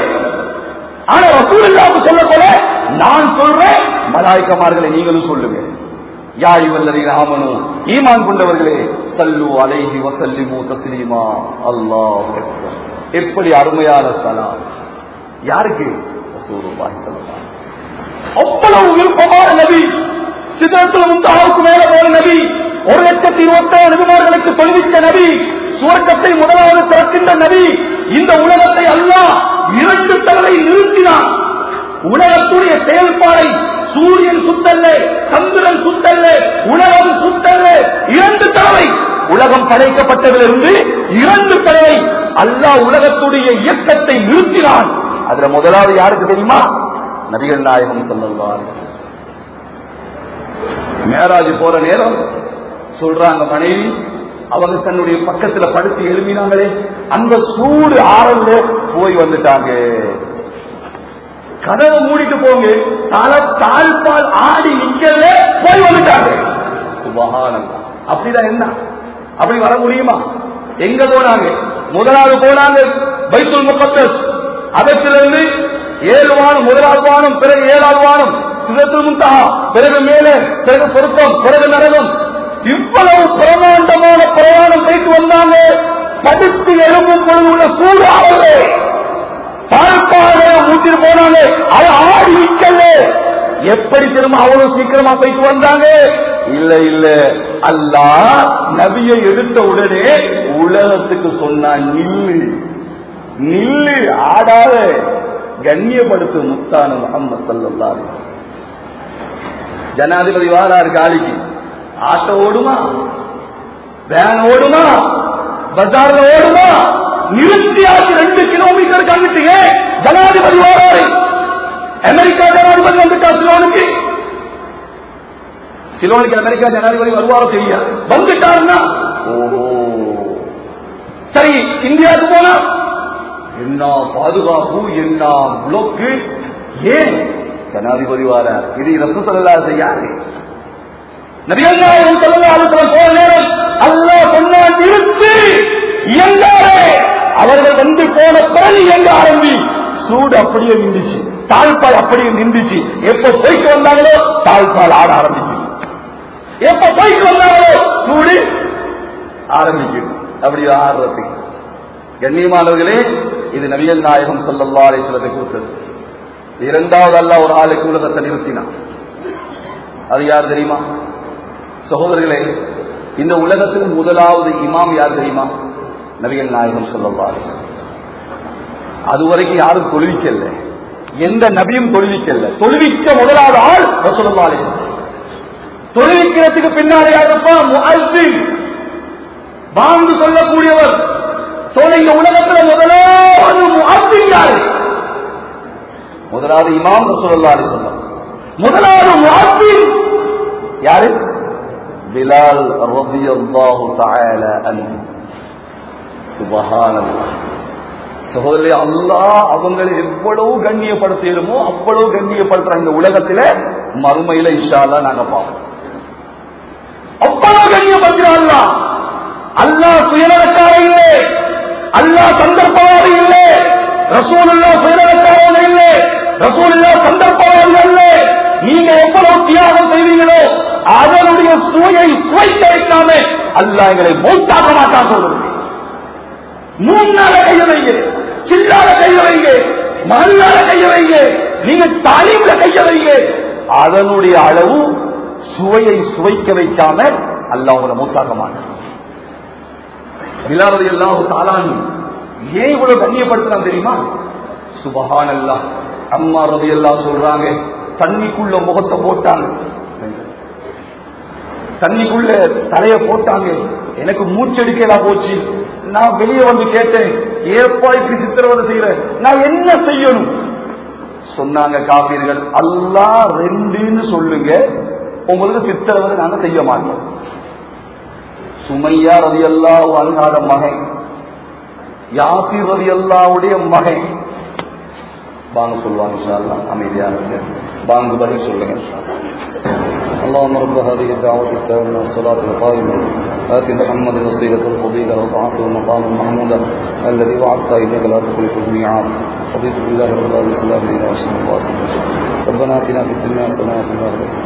ஆனா ரசூலுல்லாஹ்வுக்கு சொல்ல போல நான் சொல்றேன், மலாயிகமார்களை நீங்களும் சொல்லுங்க. யா அய்யுஹல்லதீன ஆமனூ, ஈமான் கொண்டவர்களே, ஸல்லு அலைஹி வஸல்லிமு தஸ்லீமா. அல்லாஹு அக்பர். எப்படி அருமையான சலாம். யாருக்கு? ரசூலுல்லாஹி ஸல்லல்லாஹு அலைஹி வஸல்லம். அவ்வளவு விருப்பமான நபி, சிதறத்தில் முன்தாவுக்கு மேல போன நபி, ஒரு லட்சத்தி இருபத்தி ஏழு நபிமார்களுக்கு தொழுவித்த நபி, சுவர்க்கத்தை முதலாவது திறக்கின்ற நபி. இந்த உலகத்தை அல்லாஹ் இரண்டு தடவை நிறுத்தினான். உலகத்துடைய செயல்பாடை சூரியன் சுத்தல்ல, சந்திரன் சுத்தல்ல, உலகம் சுத்தல்ல. இரண்டு தடவை உலகம் படைக்கப்பட்டதிலிருந்து இரண்டு தடவை அல்லாஹ் உலகத்துடைய இயக்கத்தை நிறுத்தினான். அதுல முதலாவது யாருக்கு தெரியுமா? நபிகள் நாயகம் ஸல்லல்லாஹு அலைஹி வஸல்லம். மேராஜ் போற நேரம் சொல்றாங்க மனைவி, அவங்க தன்னுடைய பக்கத்துல படுத்து எழுப்பினாங்களே, அந்த சூடு ஆறல்ல போய் வந்துட்டாங்க. கதவை மூடிட்டு போங்க, தலை தாழ்பால் ஆடி நிக்கல போய் வந்துட்டாங்க. சுப்ஹானல்லாஹ். அப்படிதான் என்ன? அப்படி வர முடியுமா? எங்க போனாங்க? முதலாவது போனாங்க பைத்துல் முகத்தஸ். அதற்கிலிருந்து ஏழு வானம், முதலாவது வானம், பிறகு ஏழாவது வானம், சிதறத்துல் முன்தஹா, பிறகு மேலே, பிறகு சொர்க்கம், பிறகு நரகம். இவ்வளவு பிரமாண்டமான பிரயாணம் போயிட்டு வந்தாங்க. படுத்து எழுப்பும் பொழுது உள்ள சூடு ஆகவே தாழ்பாக மூட்டிட்டு போனாங்க. அதை ஆடி நிக்கல. எப்படி திரும்ப அவ்வளவு சீக்கிரமா போயிட்டு வந்தாங்க? இல்ல இல்ல, அல்லாஹ் நபியை எடுத்த உடனே உலகத்துக்கு சொன்னா, நில்லு நில்லு, ஆடாத, கண்ணியப்படுத்து முத்தான முஹம்மது ஸல்லல்லாஹு அலைஹி வஸல்லம். ஜனாதிபதி வாராரு காலிக்கு, ஆட்டோ ஓடுமா, வேன் ஓடுமா, பஜார்ல ஓடுமா? நிறுத்தியாச்சு ரெண்டு கிலோமீட்டர் கண்டுட்டீங்க. ஜனாதிபதி வாராரு, அமெரிக்கா ஜனாதிபதி வந்துட்டா சிலோனுக்கு. சிலோனுக்கு அமெரிக்கா ஜனாதிபதி வருவாரோ தெரியாது, வந்துட்டாருன்னா ஓஹோ சரி. இந்தியாவுக்கு போனா என்ன பாதுகாப்பு, என்ன புளோக்கு. ஏன்? ஜனாதிபதி வாரார். இது ரசூல் ஸல்லல்லாஹு அலைஹி வஸல்லம் யாரு? நபிகள் நாயகம் ஸல்லல்லாஹு அலைஹி வஸல்லம் போன நேரம் அல்லாஹ் சொன்னா, நிறுத்து, இயங்காரே. அவர்கள் வந்து போன பிறகு இயங்க ஆரம்பி. சூடு அப்படியே நின்றுச்சு. தாழ்பால் அப்படியே நின்றுச்சு. எப்ப போய்க்கு வந்தாங்களோ தாழ்பால் ஆட ஆரம்பிச்சு, எப்ப போய்க்கு வந்தாங்களோ கூடி ஆரம்பிக்கும். அப்படி ஆடுறதுக்கு கண்ணியமானவர்களே, இது நபிகள் நாயகம் ஸல்லல்லாஹு அலைஹி வஸல்லம் கூறுகிறது. இரண்டாவது அல்லாஹ் ஒரு ஆளுக்கு உலகத்தை நிறுத்தினான். அது யார் தெரியுமா சகோதரர்களே? இந்த உலகத்தில் முதலாவது இமாம் யார் தெரியுமா? நபிகள் நாயகம் ஸல்லல்லாஹு அலைஹி வஸல்லம். அதுவரைக்கும் யாரும் தொழுவிக்கல, எந்த நபியும் தொழுவிக்கல. தொழுவிக்க முதலாவது ஆள் ரசூலுல்லாஹி அலைஹி வஸல்லம். தொழுவிக்கிறதுக்கு பின்னாலே யாருப்பா? முஅஸ்ஸின், பாங்கு சொல்லக்கூடியவர். இந்த உலகத்தில் முதலாவது முஅஸ்ஸின் யாரு? முதலாவது இமாம் ரசூலுல்லாஹி அலைஹி வஸல்லம். முதலாவது முஅஸ்ஸின் யாரு? பிலால் ரலியல்லாஹு தஆலா அன்ஹு. சுப்ஹானல்லாஹ். சகோதரர்களே, அல்லாஹ் அவங்களை எவ்வளவு கண்ணியப்படுத்திடுமோ அவ்வளவு கண்ணியப்படுத்துற இந்த உலகத்தில மறுமையில இன்ஷா அல்லாஹ் நாங்க பார்ப்போம். அவ்வளவு கண்ணியப்படுத்துறான் அல்லாஹ். அல்லாஹ் சுயநலக்காரன் இல்லை, அல்லாஹ் சந்தர்ப்பவாதி இல்லை, ரசூலுல்லாஹ் சுயநலக்காரன் இல்லை, ரசூலுல்லாஹ் சந்தர்ப்பவாதி அல்ல. நீங்க எவ்வளவு தியாகம் செய்வீங்களோ அதனுடைய சுவையை சுவைக்க வைக்காம அல்லாஹ் எங்களை மௌத்தாக்க மாட்டான். சொல்றது மூணால கைய வைங்க, சில்லால கைய வைங்க, மகளால கைய வைங்க, நீங்க தாலீம்ல கைய வைங்க, அதனுடைய அளவு சுவையை சுவைக்க வைக்காம அல்லாஹ் உங்களை மௌத்தாக்க மாட்டான். பிலால் ரலியல்லாஹு தஆலா ஏன் இவ்வளவு கண்ணியப்படுத்தினான் தெரியுமா? சுப்ஹானல்லாஹ். அம்மா ரலியல்லாஹு சொல்றாங்க, தண்ணிக்குள்ள முகத்தை போட்டாங்க, தண்ணிக்குள்ள தலைய போட்டாங்க, எனக்கு மூச்செடுக்கலா போச்சு. நான் வெளியே வந்து கேட்டேன், ஏப்பா இப்படி சித்திரவதை செய்யற, நான் என்ன செய்யணும்? சொன்னாங்க காபீர்கள், அல்லாஹ் ரெண்டுன்னு சொல்லுங்க, உங்களுக்கு சித்திரவதை நாங்க செய்ய மாட்டோம். சுமையா ரலியல்லாஹு அன்ஹாட மகன், யாசிர் ரலியல்லாஹுடைய மகன் பாங்க சொல்லுவாங்க. இன்ஷா அல்லாஹ் அமைதியா இருங்க, பாங்கு பதில் சொல்லுங்க. இன்ஷா அல்லாஹ். اللهم رب هذه الدعوة التامة والصلاة القائمة آت محمد الوسيلة الفضيلة وطاعته المقام المحمود الذي وعدت إنك لا تخلف الميعاد. رضيت بالله رب العالمين وأشهد أن لا إله إلا الله. ربنا آتنا في الدنيا حسنة وفي الآخرة حسنة.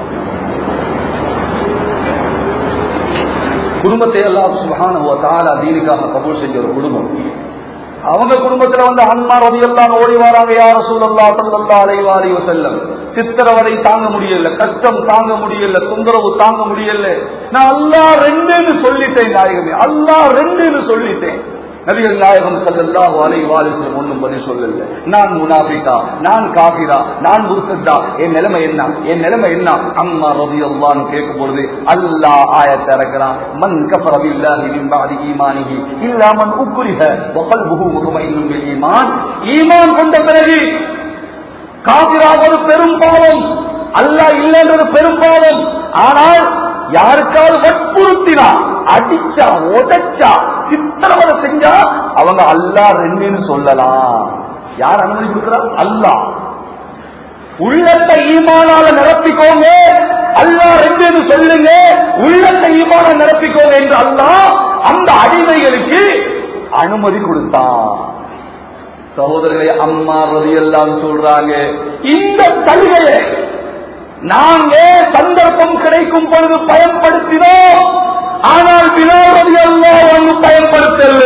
குடும்பத்தை அல்லாஹ் சுப்ஹானஹு வ தஆலா தீனுக்காக கபூல் செஞ்ச ஒரு குடும்பம். அவங்க குடும்பத்துல வந்து அன்மார் ரலியல்லாஹு ஓடி வராங்க, யா ரசூலல்லாஹ் ஸல்லல்லாஹு அலைஹி வஸல்லம், சித்திரவதை தாங்க முடியல, கஷ்டம் தாங்க முடியல, தொந்தரவு தாங்க முடியல, நான் அல்லாஹ் ரெண்டுன்னு சொல்லிட்டேன் நாயகமே, அல்லாஹ் ரெண்டுன்னு சொல்லிட்டேன். நபிகள் நாயகம் ஸல்லல்லாஹு அலைஹி வஸல்லம் ஒன்னும் பதில் சொல்லல. நான் முனாஃபிகா, நான் காஃபிரா, நான் முர்த்ததா, என் நிலைமை என்ன, என் நிலைமை என்ன? அம்மா ரலியல்லாஹு அன்ஹு கேட்கும் பொழுது அல்லாஹ் ஆயத்தை இறக்குறான், மன் கஃபர பில்லாஹி மின் பஅதி ஈமானிஹி இல்லா மன் உக்ரிஹ வ கல்புஹு முத்மஇன்னுன் பில் ஈமான். ஈமான் கொண்ட பிறகு காஃபிராவது பெரும் பாவம், அல்லாஹ் இல்லைன்றது பெரும் பாவம். ஆனால் யாருக்காவது வற்புறுத்தினா, அடிச்சா, உடைச்சா, சித்திரவதை செஞ்சா அவங்க அல்லாஹ் ரெண்டுன்னு சொல்லலாம். யார் அனுமதி கொடுக்கிறா? அல்லாஹ். உள்ளத்தை ஈமானால நிரப்பிக்கோங்க, அல்லாஹ் ரெண்டுன்னு சொல்லுங்க, உள்ளத்தை ஈமான நிரப்பிக்கோங்க என்று அல்லாஹ் அந்த அடிமைகளுக்கு அனுமதி கொடுத்தான். சகோதரர்களை, அம்மா ரலியல்லாஹு சொல்றாங்க, இந்த சலுகையை நாங்க சந்தர்ப்பம் கிடைக்கும் பொழுது பயன்படுத்தினோம், ஆனால் பிலால் ரலியல்லாஹு அன்ஹு பயன்படுத்தல.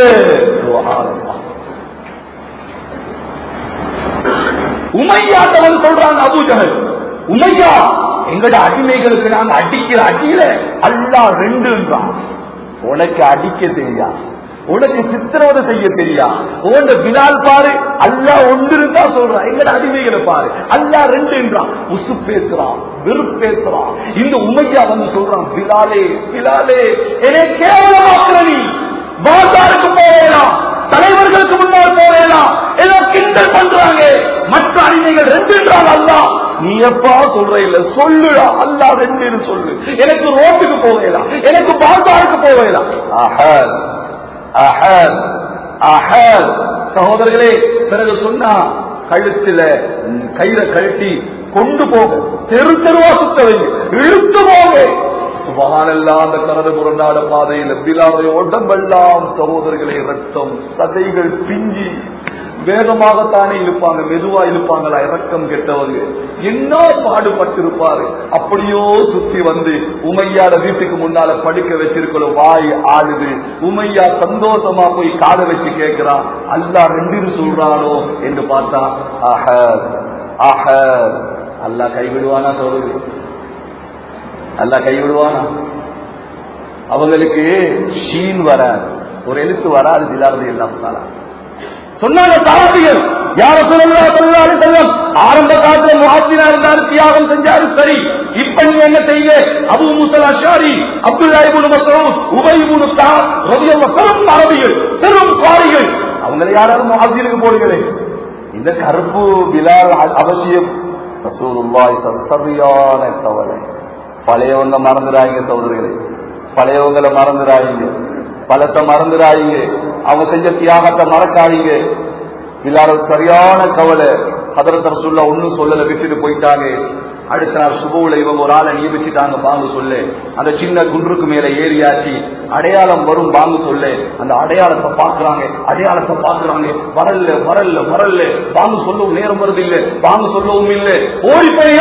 உமையாட்டவன் சொல்றாங்க, அபூ ஜஹல், உமையா எங்கட அடிமைகளுக்கு நாங்க அடிக்கிற அடியில அல்லாஹ் ரெண்டுன்றான். உனக்கு அடிக்க தெரியா, உனக்கு சித்திரவதை செய்ய தெரியா, உன்ன பிலால் பாரு அல்லாஹ் ஒன்று இருந்தா சொல்றான், எங்கட அடிமைகளை பாரு அல்லாஹ் ரெண்டு என்றான். உசு பேசுறான், வெறுப்பேசுறான். இந்த உமையா வந்து சொல்றான், பிலாலே பிலாலே என்னை கேவலமாக்குற, நீ பாசாருக்கு போவேலாம், தலைவர்களுக்கு முன்னால் போவேலாம், ஏதோ கிண்டல் பண்றாங்க, மற்ற அடிமைகள் ரெண்டு என்றால் அல்லாஹ், நீ எப்பா சொல்ற இல்ல, சொல்லுடா அல்லாஹ் ரெண்டுன்னு சொல்லு, எனக்கு ரோட்டுக்கு போவேலாம், எனக்கு பாசாருக்கு போவேலாம். அஹத் அஹத் அஹத். சகோதரர்களே, பிறகு சொன்னா கழுத்துல கயிறை கழட்டி கொண்டு போக, தெரு தெருவா சுத்த வைங்க, இழுத்து போக. சுபஹானல்லாஹ். அந்த கரடு புரண்டாட பாதையில் பிலாலுடைய உடம்பெல்லாம் சகோதரர்களை ரத்தம், சதைகள் பிஞ்சி வேகமாகத்தானே இழுப்பாங்க, மெதுவா இழுப்பாங்களா? இறக்கம் கெட்டவங்க என்ன பாடுபட்டிருப்பாரு. அப்படியோ சுத்தி வந்து உமையாட வீட்டுக்கு முன்னால படுக்க வச்சிருக்கணும். வாய் ஆடுது. உமையா சந்தோஷமா போய் காதை வச்சு கேட்கிறான், அல்லாஹ் ரெண்டு சொல்றானோ என்று பார்த்தா ஆஹ ஆஹ. அல்லாஹ் கைவிடுவானா? சொல்லுது அல்லாஹ் கைவிடுவானா? அவங்களுக்கு ஷீன் வர ஒரு எழுத்து வராது. பிலால் எல்லாம் சொன்னாங்க சஹாபிகள், யார ரசூலுல்லாஹி ஸல்லல்லாஹு அலைஹி வஸல்லம் ஆரம்ப காலத்துல முஹாஜிரா இருந்தாரு, தியாகம் செஞ்சாரு, சரி. இப்ப நீங்க என்ன செய்ய? Abu Musa Ashari, Abdullah ibn Masud, Ubayy ibn Kab ரலியல்லாஹு பெரும் அரபிகள், பெரும் காரிகள், அவங்களை யாராவது முஹாஜிருக்கு போடுங்களே. இந்த கருப்பு பிலால் அவசியம். ரசூலுல்லாஹி சரியான கவலை. பழையவங்க மறந்துடாங்க சகோதரர்களே, பழையவங்களை மறந்துடாங்க, பலத்தை மறந்துடாங்க, அவங்க செஞ்ச தியாகத்தை மறக்காதீங்க. பிலால் சரியான கவலை. ஹதரத் ரசூலுல்லாஹ் ஒன்னும் சொல்லல, விட்டுட்டு போயிட்டாங்க. அடுத்த நாள் சுபவுல இவங்க ஒரு ஆளை நியமிச்சுட்டாங்க பாங்கு சொல்லு. அந்த சின்ன குன்றுக்கு மேல ஏறியாச்சு, அடையாளம் வரும் பாங்கு சொல்லு. அந்த அடையாளத்தை பாக்குறாங்க, அடையாளத்தை பாக்குறாங்க, வரல வரல வரல. பாங்கு சொல்லவும் நேரம் வருது இல்ல, பாங்கு சொல்லவும் இல்லை. ஓடி போய்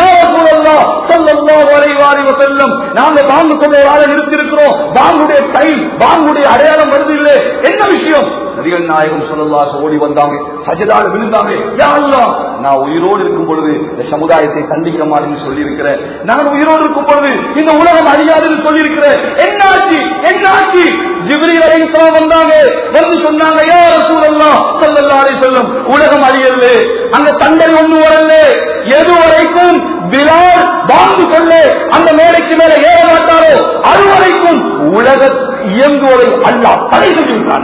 செல்லும், நாங்க பாங்கு சொல்ல ஒரு ஆளை நிறுத்திருக்கிறோம், பாங்குடைய டைம், பாங்குடைய அடையாளம் வருது இல்லை, என்ன விஷயம்? நபிகள் நாயகம் ஸல்லல்லாஹு ஓடி வந்தாங்க, சஜதால விழுந்தாங்க. யா அல்லாஹ், நான் உயிரோடு இருக்கும் பொழுது இந்த சமுதாயத்தை கண்டிக்க மாட்டேன்னு சொல்லி இருக்கிறேன். நான் உயிரோடு இருக்கும் பொழுது இந்த உலகம் அழியாதுன்னு சொல்லி இருக்கிறேன். என்னாச்சு என்னாச்சு? ஜிப்ரீல் அலைஹிஸ்ஸலாம் வந்தாங்க, வந்து சொன்னாங்க, யா ரசூலல்லாஹ் ஸல்லல்லாஹு அலைஹி வஸல்லம், உலகம் அழியல, அந்த தண்டனை ஒண்ணு வரல. எது வரைக்கும் பிலால் பாங்கு சொல்ல அந்த மேடைக்கு மேல ஏற மாட்டாரோ அது வரைக்கும் உலக இயங்குவதை அல்லாஹ் தடை செய்திருக்கிறான்.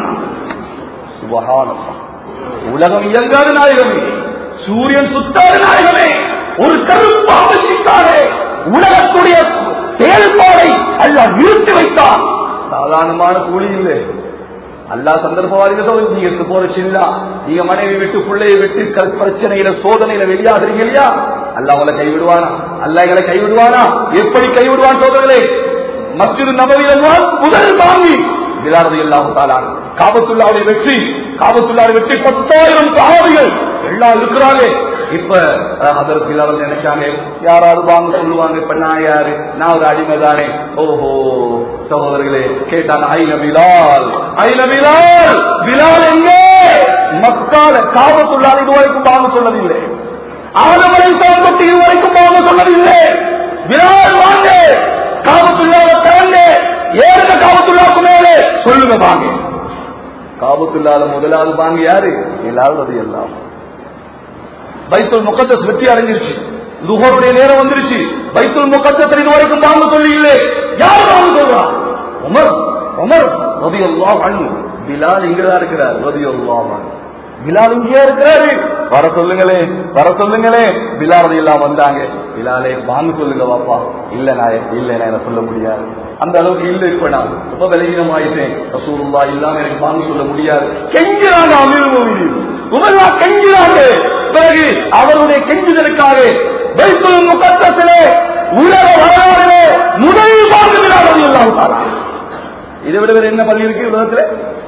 உலகம் இயங்காத நாயகமே, சூரியன் சுத்தாத நாயகமே, ஒரு கருப்பு அவசியத்தாரே உலகத்துடைய செயல்பாடை அல்லாஹ் நிறுத்தி வைத்தார். சாதாரணமான கூலி இல்லை. அல்லாஹ் சந்தர்ப்பவாதிகள் நீங்க போற சின்ன, நீங்க மனைவி விட்டு பிள்ளையை விட்டு பிரச்சனையில சோதனையில வெளியாகிறீங்க இல்லையா, அல்லாஹ் உங்களை கைவிடுவானா? அல்லாஹ் எங்களை கைவிடுவானா? எப்படி கைவிடுவான் சோதர்களே? மஸ்ஜித் நபவியில முதல் வாங்கி பிலால் ரலியல்லாஹு தஆலா காபத்துல்லாஹ்வுடைய வெற்றி, காபத்துல்லாஹ்வுடைய வெற்றி பத்தாயிரம் சஹாபிகள் எல்லாம் இருக்கிறாங்க. இப்ப ஹஜ்ரத் பிலால் நினைச்சாங்க, யாராவது வாங்க சொல்லுவாங்க, இப்ப நான் யாரு? நான் ஒரு அடிமை தானே. ஓஹோ சகோதரர்களே, கேட்டாங்க, ஐன பிலால், ஐன பிலால், பிலால் எங்கே? மக்கால காபத்துல்லாஹ் இதுவரைக்கும் வாங்க சொன்னதில்லை, ஆதம் அலைஹிஸ்ஸலாம் தொட்டு இதுவரைக்கும் வாங்க சொன்னதில்லை. பிலால் வாங்க, காபத்துல்லாஹ்வை திறங்க, ஏறுங்க காபத்துல்லாஹ்வுக்கு மேலே, சொல்லுங்க வாங்க. காபத்துல்லாஹ்ல முதலாவது வாங்க யாரு? பிலால் ரலியல்லாஹு. பைத்துல் முகத்தஸ் வெற்றி அடைஞ்சிருச்சு, லுஹருடைய நேரம் வந்துருச்சு. பைத்துல் முகத்தஸ் இதுவரைக்கும் வாங்க சொல்லி இல்லை, யார் வாங்க சொல்றா? உமர், உமர் ரலியல்லாஹு அன்ஹு. பிலால் இங்கதான் இருக்கிறார் ரலியல்லாஹு அன்ஹு. பிலால் இங்கே இருக்கிறாரு, வர சொல்லுங்களே, வர சொல்லுங்களே. பிலால் ரலியல்லாஹு வந்தாங்க. பிலாலே வாங்க சொல்லுங்க வாப்பா. இல்ல நான் இல்ல நான் சொல்ல முடியாது, அந்த அளவுக்கு இல்ல, இப்ப நான் ரொம்ப விலகினம் ஆயிட்டேன், ரசூலுல்லாஹ் இல்லாம எனக்கு வாங்க சொல்ல முடியாது. கெஞ்சிறாங்க அமீருல் முஃமினீன், உமர்லா கெஞ்சிறாங்க. பிறகு அவருடைய கெஞ்சுதலுக்காக பைத்துல் முகத்தஸிலே உலக வரலாற்றிலே முதல் வாங்க பிலால் ரலியல்லாஹு தஆலா. இதை விட வேற என்ன பள்ளி இருக்கு உலகத்துல?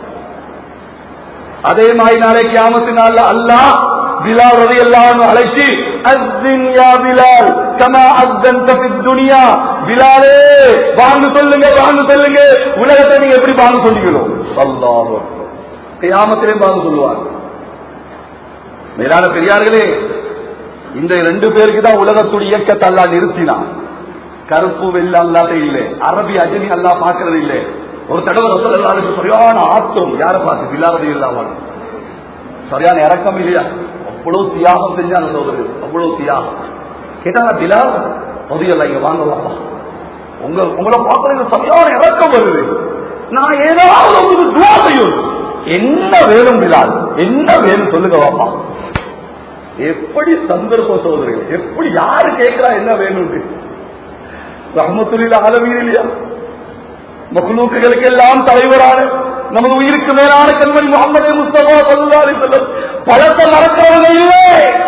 அதே மாதிரி நாளை கியாமத்து நாள்ல அல்லாஹ் பிலால் ரலியல்லாஹு அன்ஹு அழைச்சி, அஸ்ஸின் யா பிலால் கமா அஸ்ஸன்த ஃபித் துன்யா, பிலாலே வாங்க சொல்லுங்க, வாங்க சொல்லுங்க. உலகத்தை நீங்க எப்படி வாங்க சொன்னீங்களோ அல்லாஹ் கியாமத்திலே வாங்க சொல்லுவார். மேலான பெரியார்களே, இந்த ரெண்டு பேருக்கு தான் உலகத்துடைய இயக்கத்தை அல்லாஹ் நிறுத்தினான். கருப்பு வெள்ளை அல்லாத இல்லை, அரபி அஜமி அல்லாஹ் பார்க்கறது இல்லை. ஒரு தடவை ரசூலுல்லாஹி சரியான ஆத்திரம், யாரை பார்த்து? பிலால் ரலியல்லாஹு அன்ஹு. சரியான இறக்கம் இல்லையா? அவ்வளவு தியாகம் செஞ்சாங்க சோதரர், அவ்வளவு தியாகம். கேட்டாங்க, பிலால் ரலியல்லாஹு இங்க வாங்க வாப்பா, உங்க உங்களை பார்க்கறது சரியான இறக்கம் வருது, நான் ஏதாவது உங்களுக்கு துஆ செய்யணும். என்ன வேணும் பிலால், என்ன வேணும் சொல்லுங்க வாப்பா. எப்படி சந்தர்ப்ப சோதரர்கள், எப்படி யாரு கேட்கிறா என்ன வேணும்? ரஹ்மத்துல்லாஹி அலைஹி இல்லையா, மக்லூக்குகளுக்கு எல்லாம் தலைவரான நமது உயிருக்கு மேலான கண்மணி முஹம்மது முஸ்தபா ஸல்லல்லாஹு அலைஹி வஸல்லம் பலத்தை மறக்கிறவங்க இல்லை,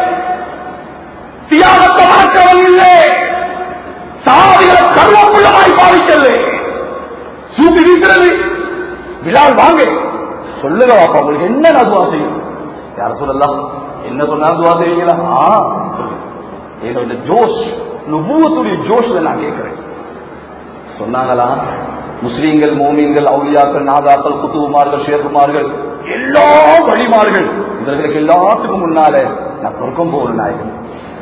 தியாகத்தை மறக்கிறவங்க இல்லை, சாதிகளை கருவப்புள்ளமாய் பாதிக்கல. சூப்பி வீசுறது பிலால் வாங்க சொல்லுங்க வாப்பா, உங்களுக்கு என்ன நான் துவா செய்யும்? யார சொல்லலாம், என்ன சொன்னாலும் துவா செய்வீங்களா? ஆ என்னோட ஜோஷ், நுபுவத்துடைய ஜோஷ்ல நான் கேட்கிறேன். சொன்னாங்களா? முஸ்லீம்கள், மோமீன்கள், அவுலியாக்கள், நாதாக்கள், குத்துவுமார்கள், ஷேகுமார்கள், எல்லா வழிமார்கள், இவர்களுக்கு எல்லாத்துக்கும் முன்னால நான் சொர்க்கம் போகணும் நாயகன்.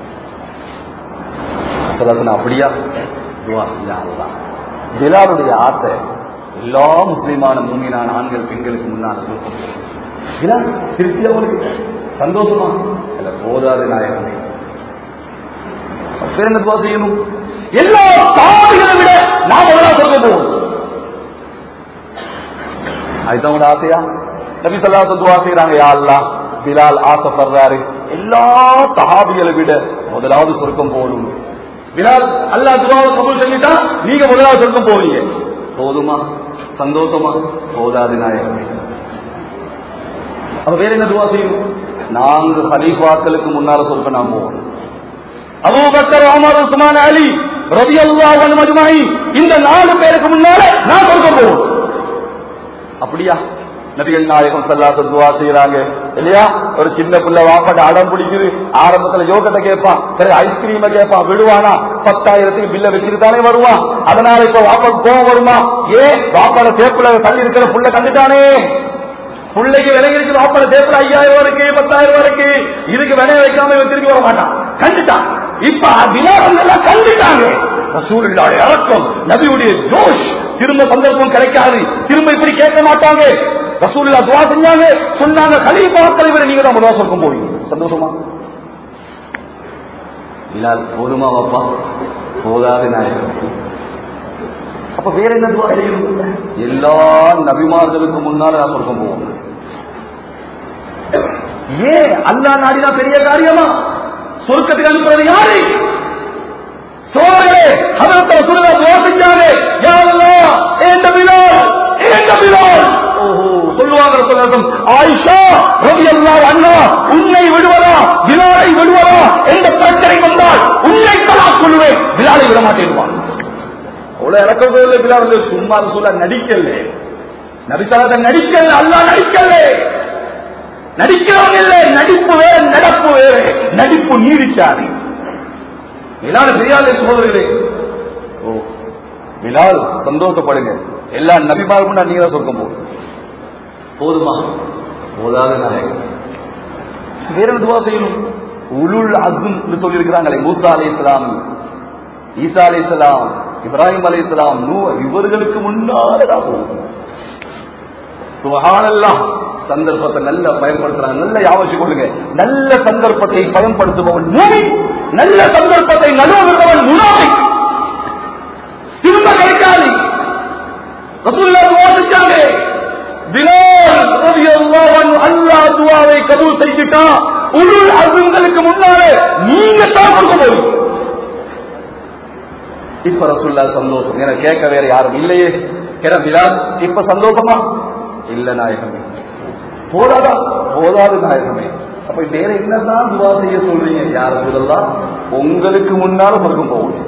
அப்படியா? பிலாலுடைய ஆசை எல்லா முஸ்லீமான மூமினான ஆண்கள் பெண்களுக்கு முன்னால சொர்க்கம் போகணும். திருப்தி அவங்களுக்கு சந்தோஷமா இல்ல? போதாது நாயகனை. என்ன துவா செய்யணும்? எல்லா தாய்களை விட நாம் எல்லாம் சொல்ல போவோம். அதுதான் உங்க ஆசையா? நபி ஸல்லல்லாஹு அலைஹி துவா செய்யறாங்க, யா அல்லாஹ் பிலால் ஆசைப்படுறாரு எல்லா சஹாபிகளை விட முதலாவது சொர்க்கம் போகணும். பிலால் அல்லாஹ் துவாவை கபூல் செஞ்சுட்டா நீங்க முதலாவது சொர்க்கம் போவீங்க. போதுமா? சந்தோஷமா? போதாது நாயகமே. அப்ப வேற என்ன துவா செய்யணும்? நான்கு ஹலீஃபாக்களுக்கு முன்னால சொர்க்கம் நாம் போகணும். அபூபக்கர், உமர், உஸ்மான், அலி ரலியல்லாஹு அன்ஹும் அஜ்மஈன், இந்த நாலு பேருக்கு முன்னால நான் சொர்க்கம் போகணும். அப்படியா? நபிகள் நாயகம் ஸல்லல்லாஹு அலைஹி வஸல்லம் துஆ செய்றாங்க இல்லையா? ஒரு சின்ன புள்ள வாப்பாட்ட அடம் பிடிக்குது, ஆரம்பத்துல யோகத்தை கேட்பான், சரி ஐஸ்கிரீமை கேட்பான், விடுவானா? பத்தாயிரத்துக்கு பில்ல வச்சுட்டு தானே வருவான். அதனால இப்ப வாப்பாக்கு கோவம் வருமா? ஏன் வாப்பாட சேப்புல தள்ளி இருக்கிற புள்ள கண்டுட்டானே, பிள்ளைக்கு விலைக்கு இருக்கு, வாப்பாட சேப்புல ஐயாயிரம் இருக்கு, பத்தாயிரம் இருக்கு, இதுக்கு விலைய வைக்காம திரும்பி வர மாட்டான், கண்டுட்டான். இப்ப வினோதம் கண்டுட்டாங்க. ரசூலுல்லாஹி இறக்கம், நபியுடைய ஜோஷ், திரும்ப சந்தர்ப்பம் கிடைக்காது, திரும்ப இப்படி கேட்க மாட்டாங்க. ரசூலுல்லாஹ் துஆ செஞ்சாங்க, சொன்னாங்க கலீஃபாக்களை விட நீங்க தான் முதல் சொர்க்கம் போவீங்க. சந்தோஷமா? பிலால் போதுமா வாப்பா? போதாது நாயகம். அப்ப வேற என்ன துஆ செய்யணும்? எல்லா நபிமார்களுக்கு முன்னால நான் சொர்க்கம் போவோம். ஏன் அல்லாஹ் நாடினா பெரிய காரியமா? சொர்க்கத்துக்கு அனுப்புறது யாரு? சோழர்களே, ஹதரத் ரசூலுல்லாஹ் துஆ செஞ்சாங்க, யா அல்லாஹ் ஏண்ட பிலால், ஏண்ட பிலால். ஓஹோ சொல்லுவாங்க ரசூலுல்லாஹ், ஆயிஷா ரலியல்லாஹு அன்ஹா உன்னை விடுவதா பிலாலை விடுவதா என்ற பிரச்சனை வந்தால் உன்னை தலாக் சொல்லுவேன், பிலாலை விட மாட்டேன். அவ்வளவு இறக்கம் பிலால் சும்மா ரசூலுல்லாஹ் நடிக்கல, நபி ஸல்லல்லாஹு அலைஹி வஸல்லம் நடிக்கல, அல்லாஹ் நடிக்கல. நடிக்கிறவங்க இல்லை, நடிப்பு வேற நடப்பு வேற. நடிப்பு நீடிச்சாரு. பிலால் தெரியாத சோதரர்களே, ஓ பிலால் சந்தோஷப்படுங்க, எல்லா நபிமாருக்கும் நான் நீங்க சொர்க்கம் போகும். போதுமா? போதாத நாயகம். வேற துவா செய்யணும். உலுல் அஸ்ம் சொல்லி இருக்கிறாங்களே, மூசா அலைஹிஸ்ஸலாம், ஈசா அலைஹிஸ்ஸலாம், இப்ராஹிம் அலைஹிஸ்ஸலாம், நூஹ், இவர்களுக்கு முன்னாலதான் சுப்ஹானல்லாஹ். சந்தர்ப்பத்தை நல்லா பயன்படுத்துறாங்க. நல்ல ஞாபகம் கொள்ளுங்க, நல்ல சந்தர்ப்பத்தை பயன்படுத்துபவன் மூமின், நல்ல சந்தர்ப்பத்தை நழுவுகிறவன் முனாஃபிக். திரும்ப கிடைக்காது. ரசூலுல்லாஹ் துஆ செஞ்சாங்க, பிலால் ரலியல்லாஹு அன்ஹு அல்லாஹ் துஆவை கபூல் செய்துட்டா உலுல் அஸ்ம்களுக்கு முன்னாலே நீங்க தான் கொடுக்கணும். இப்ப ரசூலுல்லாஹ் சந்தோஷம். என கேட்க வேற யாரும் இல்லையே. கேட்ட பிலால் இப்ப சந்தோஷமா? இல்ல நாயகமே. போதாதா? போதாது நாயகமே. அப்ப வேற என்னதான் துவா செய்ய சொல்றீங்க? யார சொல்லலாம், உங்களுக்கு முன்னால சொர்க்கம் போகணும்.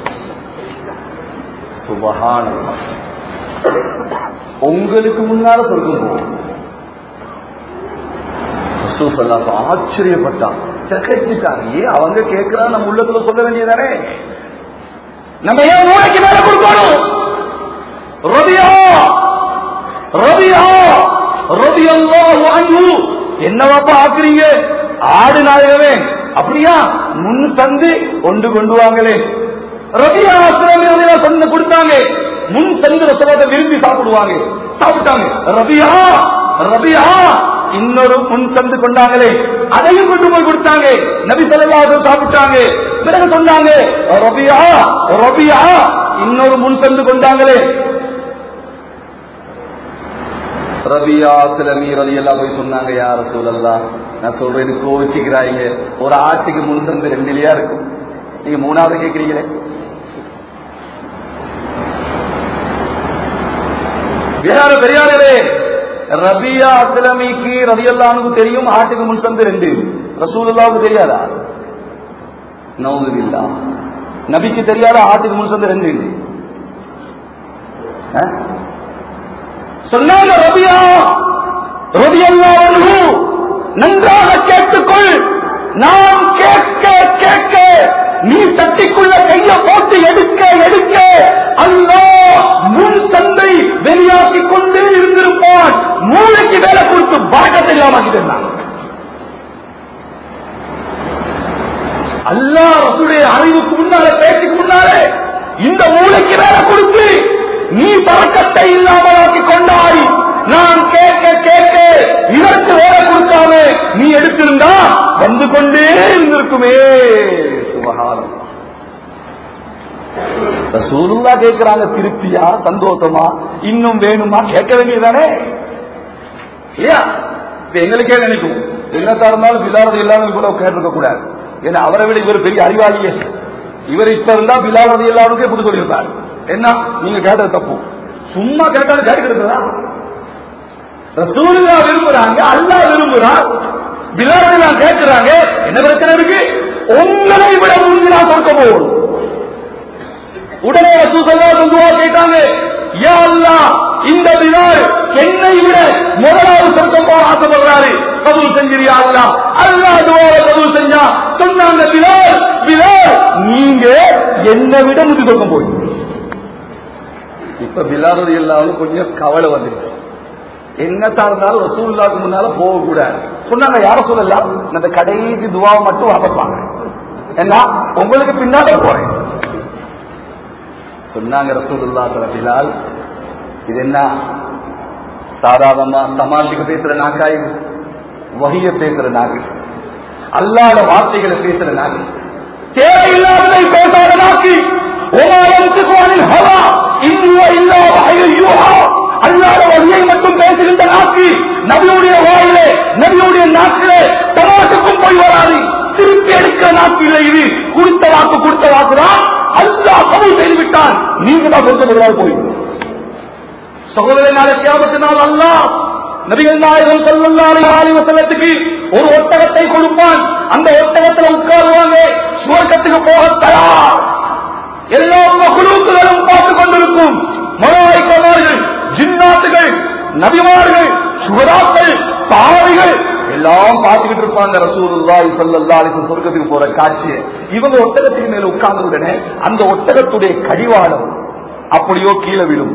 சுப்ஹானல்லாஹ், உங்களுக்கு முன்னால சொர்க்கம் போகணும். ரசூல் ஸல்லல்லாஹு அலைஹி வஸல்லம் ஆச்சரியப்பட்டான், திகைச்சிட்டான். ஏன் அவங்க கேட்கிறா, நம்ம உள்ளத்துல சொல்ல வேண்டியதானே? நம்ம ஏன் மூளைக்கு மேல கொடுக்கணும்? ரபியா ரபியா ரலியல்லாஹு அன்ஹு என்னவாப்பா ஆக்குறீங்க? ஆடு நாயகமே. அப்படியா? முன் சந்து கொண்டு கொண்டு வாங்களே. ரபியா சொன்ன கொடுத்தாங்க, முன் சந்து ரசவாத விரும்பி சாப்பிடுவாங்க, சாப்பிட்டாங்க. ரபியா ரபியா இன்னொரு முன் சந்து கொண்டாங்களே, அதையும் கொண்டு போய் கொடுத்தாங்க. நபி ஸல்லல்லாஹு அலைஹி வஸல்லம் சாப்பிட்டாங்க. பிறகு சொன்னாங்க, ரபியா ரபியா இன்னொரு முன் சந்து கொண்டாங்களே. ரபியா சிலமி ரலியல்லாஹு போய் சொன்னாங்க, யா ரசூலல்லாஹ் நான் சொல்றேன் கோவிச்சுக்கிறாங்க, ஒரு ஆட்டுக்கு முன் சந்து ரெண்டுலயா இருக்கும், நீங்க மூணாவது கேட்கிறீங்களே. வேற பெரியாரே, ரபியா சிலமிக்கு ரலியல்லாஹு தெரியும் ஆட்டுக்கு முன் சந்து ரெண்டு, ரசூலுல்லாஹ்வுக்கு தெரியாதா? நவுதுபில்லாஹ். நபிக்கு தெரியாத ஆட்டுக்கு முன் சந்து ரெண்டு. சொன்னாங்க ரபியா ரலியல்லாஹு நன்றாக கேட்டுக்கொள், நாம் கேட்க கேட்க நீ சட்டிக்குள்ள கைய போட்டு எடுக்க எடுக்க அல்லாஹ் முன் சந்தை வெளியாக்கி கொண்டே இருந்திருப்பான். மூளைக்கு வேலை கொடுத்து பாட்டத்தை இல்லாமக்கிட்டான். அல்லாஹ் ரசூலுடைய அறிவுக்கு முன்னால பேச்சுக்கு முன்னாலே இந்த மூளைக்கு வேலை கொடுத்து நீ பறக்கத்தை இல்லாமலாக்கி கொண்டாய். நான் கேட்க கேட்க இதற்கு வேலை கொடுக்காம நீ எடுத்திருந்தா வந்து கொண்டே இருந்திருக்குமே. சுபஹானல்லாஹ். ரசூலுல்லாஹ் கேட்கிறாங்க, திருப்தியா சந்தோஷமா இன்னும் வேணுமா கேட்க வேண்டியதானே இல்லையா? எங்களுக்கே நினைக்கும் என்னத்தா இருந்தாலும் பிலால் இல்லாமல் கூட கேட்டிருக்க கூடாது. ஏன்னா அவரை விட இவர் பெரிய அறிவாளியே. இவர் இப்ப இருந்தா பிலால் எல்லாருக்கே புது சொல்லியிருப்பார். என்ன நீங்க கேட்டது தப்பு, சும்மா கேட்டாலும் கேட்கிறதா? ரசூலுல்லாஹ் விரும்புறாங்க, அல்லாஹ் விரும்புறான், பிலால் கேட்கிறாங்க. என்ன பிரச்சனை இருக்கு? உங்களை விட முன்னால் கொடுக்க போகும். உடனே ரசூல் ஸல்லல்லாஹு அலைஹி வஸல்லம் கேட்டாங்க, யா அல்லாஹ் இந்த பிலால் என்னை விட முதலாவது சொர்க்கம் போக ஆசைப்படுறாரு, கபூல் செஞ்சிரியா அல்லாஹ்? அல்லாஹ் துஆவை கபூல் செஞ்சா. சொன்னாங்க பிலால் பிலால் நீங்க என்னை விட முந்தி சொர்க்கம் போய். இப்ப பிலால் ரலியல்லாஹு கொஞ்சம் கவலை வந்துருக்கு. என்னத்தா இருந்தாலும் ரசூலுல்லாஹ்க்கு முன்னால போக கூடாது. சொன்னாங்க யார சொல்லலாம், அந்த கடைசி துஆவை மட்டும் வாபப்பாங்க, என்ன உங்களுக்கு பின்னால போறேன் சொன்னாங்க ரசூலுல்லாஹ். பிலால் இது என்ன சாதாரணமா தமாஷுக்கு பேசுற நாக்காய், வஹிய பேசுற நாக்கு, அல்லாஹ்வுடைய வார்த்தைகளை பேசுற நாக்கு, தேவையில்லாததை பேசாத நாக்கு. அல்லாஹ்வுடைய வஹியை மட்டும் பேசுகின்ற நாக்கு, நபியுடைய வாயிலே நபியுடைய நாக்கிலே தமாஷுக்கும் போய் வராது, திருப்பி எடுக்கிற நாக்கு இல்லை. இது கொடுத்த வாக்கு கொடுத்த வாக்குதான், அல்லாஹ் கபூல் செய்துவிட்டான். நீங்க தான் சொல்றது போய் சகோதரனால கியாமத்தினால் அல்லாஹ் நபிகள் நாயகம் ஸல்லல்லாஹு அலைஹி வஸல்லத்துக்கு ஒரு ஒட்டகத்தை கொடுப்பான். அந்த ஒட்டகத்தில் உட்காருவாங்க, சுவர்க்கத்துக்கு போக தயார். எல்லா மக்லூக்குகளும் பார்த்துக் கொண்டிருக்கும். மலாயிகமார்கள், ஜின்னாத்துகள், நபிமார்கள், சுஹதாக்கள், பாவிகள் எல்லாம் பார்த்துக்கிட்டு இருப்பாங்க. ரசூலுல்லாஹி ஸல்லல்லாஹு அலைஹி வஸல்லம் சொர்க்கத்துக்கு போற காட்சியை இவங்க ஒட்டகத்துக்கு மேல உட்கார்ந்த உடனே அந்த ஒட்டகத்துடைய கடிவாளம் அப்படியோ கீழே விழும்.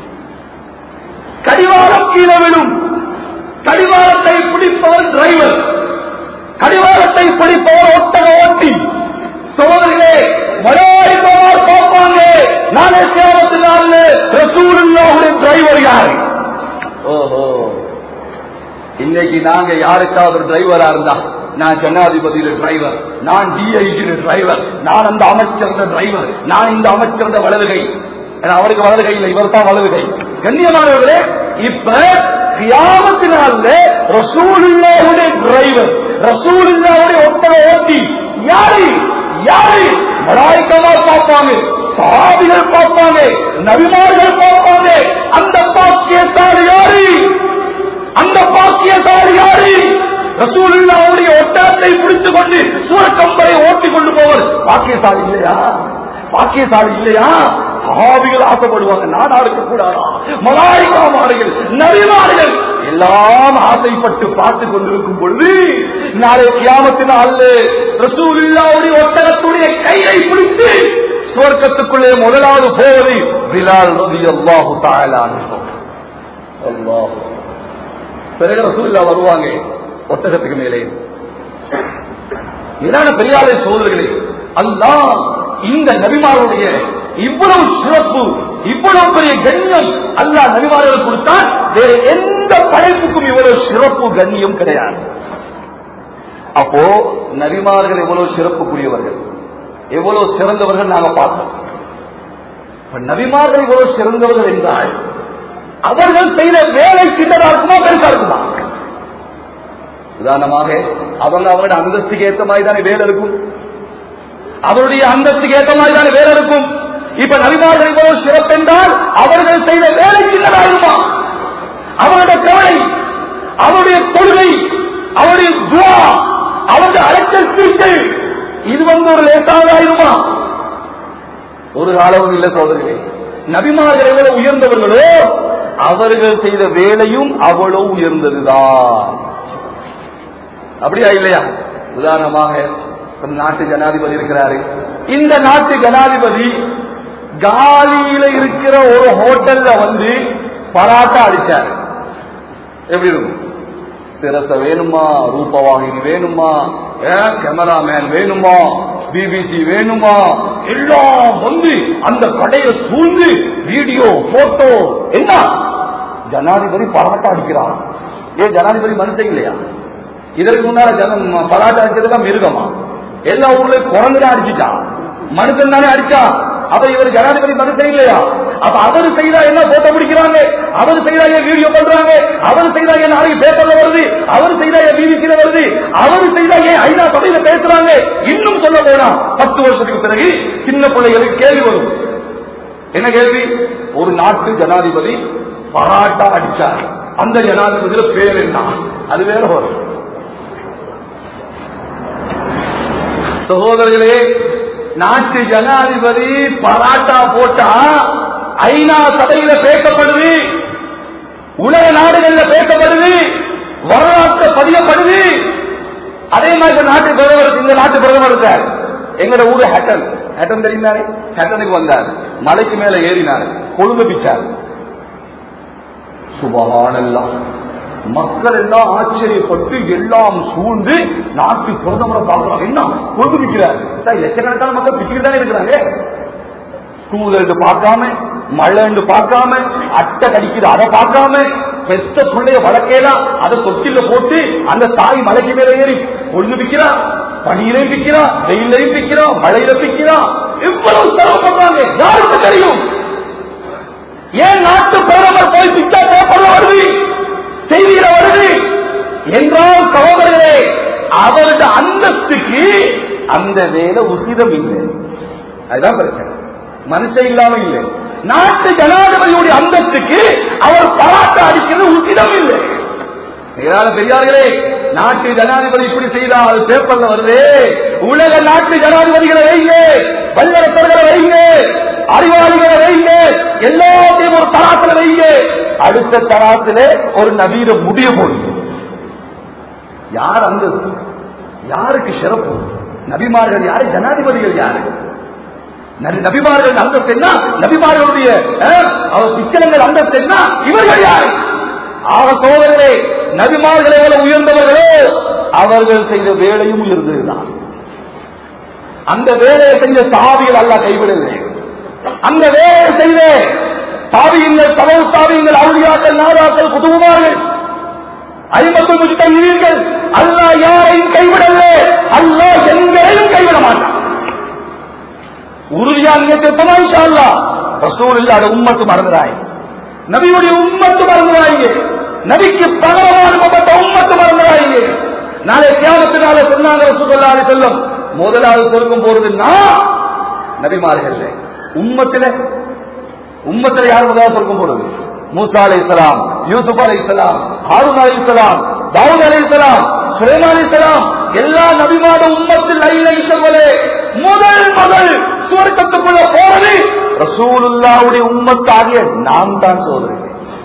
கடிவாளம் கீழே விழும். கடிவாளத்தை பிடிப்பவர் டிரைவர், கடிவாளத்தை பிடிப்பவர் ஒட்டக ஓட்டி. சோதரிலே மலாயிகமார் பார்ப்பாங்க, நாளை கியாமத்து நாள்ல ரசூலுல்லாஹ்வுடைய டிரைவர் யாரு? ஓஹோ, இன்னைக்கு நாங்க யாருக்காவது டிரைவரா இருந்தா, நான் ஜனாதிபதியில டிரைவர், நான் டிஐஜி டிரைவர், நான் அந்த அமைச்சர் டிரைவர், நான் இந்த அமைச்சர் வலதுகை, அவருக்கு வலதுகை இல்லை, இவர் தான் வலதுகை. கண்ணியமானவர்களே, இப்ப கியாமத்தினால ரசூலுல்லாஹ்வுடைய டிரைவர், ரசூலுல்லாஹ்வுடைய ஒட்டக ஓட்டி யாரு? யாரு? மலாயிகமார் பார்ப்பாங்க, சஹாபிகள் பார்ப்பாங்க, நபிமார்கள் பார்ப்பாங்க. அந்த பாக்கியத்தால் யாரு? அந்த பாக்கியத்தால் யாரு? ரசூலுல்லாஹ்வுடைய ஒட்டகத்தை பிடித்துக் கொண்டு சூரக்கம்பரை ஓட்டி கொண்டு போவர் பாக்கியசாலி இல்லையா? பாக்கியசாலி இல்லையா? சஹாபிகள் ஆசைப்படுவாங்க, நானா இருக்கக்கூடாதா? மலாயிகமார்கள், நபிமார்கள் எல்லாம் ஆசைப்பட்டு பார்த்துக் கொண்டிருக்கும் பொழுது நாளை கியாமத்தினால் ரசூலுல்லாஹ்வுடைய ஒட்டகத்துடைய கையை பிடித்து சுவர்க்கத்துக்குள்ளே முதலாவது போவது பிலால் ரலியல்லாஹு தஆலா அன்ஹு. அல்லாஹ். பிறகு ரசூலுல்லாஹ் வருவாங்க ஒட்டகத்துக்கு மேலே. இதான பெரியாரை சோதர்களே, அல்லாஹ் இந்த நபிமாருடைய இவ்வளவு சிறப்பு, இவ்வளவு பெரிய கண்ணியம் அல்லாஹ் நபிமார்களுக்கு கொடுத்தான். வேற எந்த படைப்புக்கும் இவ்வளவு சிறப்பு கண்ணியம் கிடையாது. அப்போ நபிமார்கள் எவ்வளவு சிறப்புக்குரியவர்கள், எவ்வளவு சிறந்தவர்கள் நாங்க பார்த்தோம். நபிமார்கள் எவ்வளவு சிறந்தவர்கள் என்றால் அவர்கள் செய்த வேலை சின்னதா இருக்குமா பெருசா இருக்குமா? உதாரணமாக அவங்க அவருடைய அந்தஸ்துக்கு ஏற்ற மாதிரி தானே வேலை இருக்கும், அவருடைய அந்தஸ்துக்கு ஏற்ற மாதிரி தானே வேலை இருக்கும். இப்ப நபிமார்கள் எவ்வளவு சிறப்பு என்றால் அவர்கள் செய்த வேலை சின்னதா இருக்குமா? அவருடைய கவலை, அவருடைய தொழுகை, அவருடைய துஆ, அவருடைய அழைத்தல் சிகிச்சை, இது வந்து ஒரு லேசாக ஆயிருமா? ஒரு காலமும் இல்லை சோதரிகளே. நபிமார்கள் எவ்வளவு உயர்ந்தவர்களோ அவர்கள் செய்த வேலையும் அவ்வளவு உயர்ந்ததுதான். அப்படியா இல்லையா? உதாரணமாக நாட்டு ஜனாதிபதி இருக்கிறாரு. இந்த நாட்டு ஜனாதிபதி காலியில இருக்கிற ஒரு ஹோட்டல்ல வந்து பராட்டா அடிச்சாரு. எப்படி இருக்கும்? திரச வேணுமா, ரூபவாகினி வேணுமா, கேமராமேன் வேணுமா, பிபிசி வேணுமா, எல்லாம் வந்து அந்த கடையை சூழ்ந்து வீடியோ போட்டோ. என்ன ஜனாதிபதி பராட்டா அடிக்கிறான்? ஏன் ஜனாதிபதி மனுஷன் இல்லையா? இதற்கு முன்னால பராட்டா அடிச்சதுதான் மிருகமா? எல்லா ஊர்லயும் குரங்குதான் அடிச்சுட்டான், மனுஷன் தானே அடிச்சா. அப்ப இவர் ஜனாதிபதி மனுஷன் இல்லையா? அப்ப அவரு செய்தா என்ன போட்டோ பிடிக்கிறாங்க, அவர் செய்தா ஏன் வீடியோ பண்றாங்க, அவர் செய்தா ஏன் நாளைக்கு பேப்பர்ல வருது, அவர் செய்தா ஏன் பிபிசில வருது, அவர் செய்தா ஏன் ஐநா சபையில பேசுறாங்க. இன்னும் சொல்ல போனா பத்து வருஷத்துக்கு பிறகு சின்ன பிள்ளைகளுக்கு கேள்வி வரும். என்ன கேள்வி? ஒரு நாட்டு ஜனாதிபதி பராட்டா அடிச்சார், அந்த ஜனாதிபதியில பேர் என்ன? அது வேற வரும். சகோதரர்களே, நாட்டு ஜனாதிபதி பராட்டா போட்டா ஐநா சபையில பேசப்படுது, உலக நாடுகளில் பேசப்படுது, வரலாற்று பதியப்படுது. அதே மாதிரி நாட்டு பிரதமர், இந்த நாட்டு பிரதமர் இருக்கார், எங்கட ஊரு ஹட்டன். ஹட்டன் தெரியுமாரு? ஹட்டனுக்கு வந்தார், மலைக்கு மேல ஏறினார், கொழும்பு பிச்சார். சுபஹானல்லாஹ், மக்கள் எல்லாம் ஆச்சரியப்பட்டு எல்லாம் சூழ்ந்து நாட்டு பிரதமரை பார்க்கிறாங்க. என்ன கொழும்பு பிக்கிறார்? லட்சக்கணக்கான மக்கள் பிச்சுட்டு தானே இருக்கிறாங்க. தூதல் பார்க்காம, மழைன்னு பார்க்காம, அட்டை கடிக்குது அதை பார்க்காம, பெத்த பிள்ளைய வளர்க்கலாம் அதை தொட்டில போட்டு அந்த தாய் மலைக்கு மேல ஏறி கொழுந்து பிக்கிறா, பனியிலையும் பிக்கிறா, வெயிலையும் பிக்கிறா, மழையில பிக்கிறா. இவ்வளவு செலவு பண்றாங்க, யாருக்கு தெரியும்? ஏன் நாட்டு பிரதமர் போய் பிச்சா பேப்பர்ல வருது, செய்தியில வருது என்றால் சகோதரர்களே, அவருடைய அந்தஸ்துக்கு அந்த வேலை உசிதம் இல்லை. அதுதான் பிரச்சனை. மனுஷன் இல்லாம இல்லை. நாட்டு ஜனாதிபதியுடைய அந்தஸ்துக்கு அவர் பராட்டா அடிக்கிறது உசிதம் இல்லை. பெரியார்களே, நாட்டு ஜனாதிபதி இப்படி செய்தால் பேப்பர்ல வருது. உலக நாட்டு ஜனாதிபதிகளை வைங்க, வல்லரசர்களை வைங்க, அறிவாளிகளை வைங்க, எல்லாத்தையும் ஒரு தராத்துல வைங்க. அடுத்த தராத்துல ஒரு நவீன முடிய போடுங்க. யார் அந்தஸ்து, யாருக்கு சிறப்பு? நபிமார்கள் யாரு, ஜனாதிபதிகள் யாரு? நபிமார்கள் அந்தஸ்து என்ன, நபிமார்களுடைய அவர் சிக்கனங்கள் அந்தஸ்து என்ன, இவர்கள் யாரு? ஆக சோதரர்களே, நபிமார்கள் எவ்வளவு உயர்ந்தவர்களோ அவர்கள் செய்த வேலையும் உயர்ந்ததுதான். அந்த வேலையை செஞ்ச சாவிகள் அல்ல கைவிடவில்லை. அந்த வேலையை செய்த சாவியங்கள், தவறு சாவியங்கள், அவுளியாக்கள், நாதாக்கள், குதுமார்கள், ஐம்பத்து முஜ்தஹீதீன்கள், அல்லாஹ் யாரையும் கைவிடவில்லை. அல்லாஹ் எங்களையும் கைவிட மாட்டான். உறுதியாக நினைத்திருப்போமா இன்ஷா அல்லாஹ்? ரசூலுல்லாஹ் உம்மத்து மறந்துறாய், நபியுடைய உம்மத்து மறந்துறாங்க, நபிக்கு பகரமாக அனுப்பப்பட்ட உம்மத்து மறந்துறாங்க. நாளை கியாமத்தினால சொன்னாங்க ரசூலுல்லாஹி அலைஹி வஸல்லம், முதலாவது சொர்க்கம் போறதுன்னா நபிமார்கள் உம்மத்தில. உம்மத்தில யார் முதலாவது சொர்க்கம் போறது? மூசா அலைஹிஸ்ஸலாம், யூசுப் அலைஹிஸ்ஸலாம், ஹாரூன் அலைஹிஸ்ஸலாம், தாவூத் அலைஹிஸ்ஸலாம், சுலைமான் அலைஹிஸ்ஸலாம், எல்லா நபிமார உம்மத்தில் ஐலைஷவலே முதல் முதல் சுவர்க்கத்துக்குள்ள போறது ரசூலுல்லாஹ்வுடைய உம்மத் ஆகிய நாம் தான். சோதரர்களே,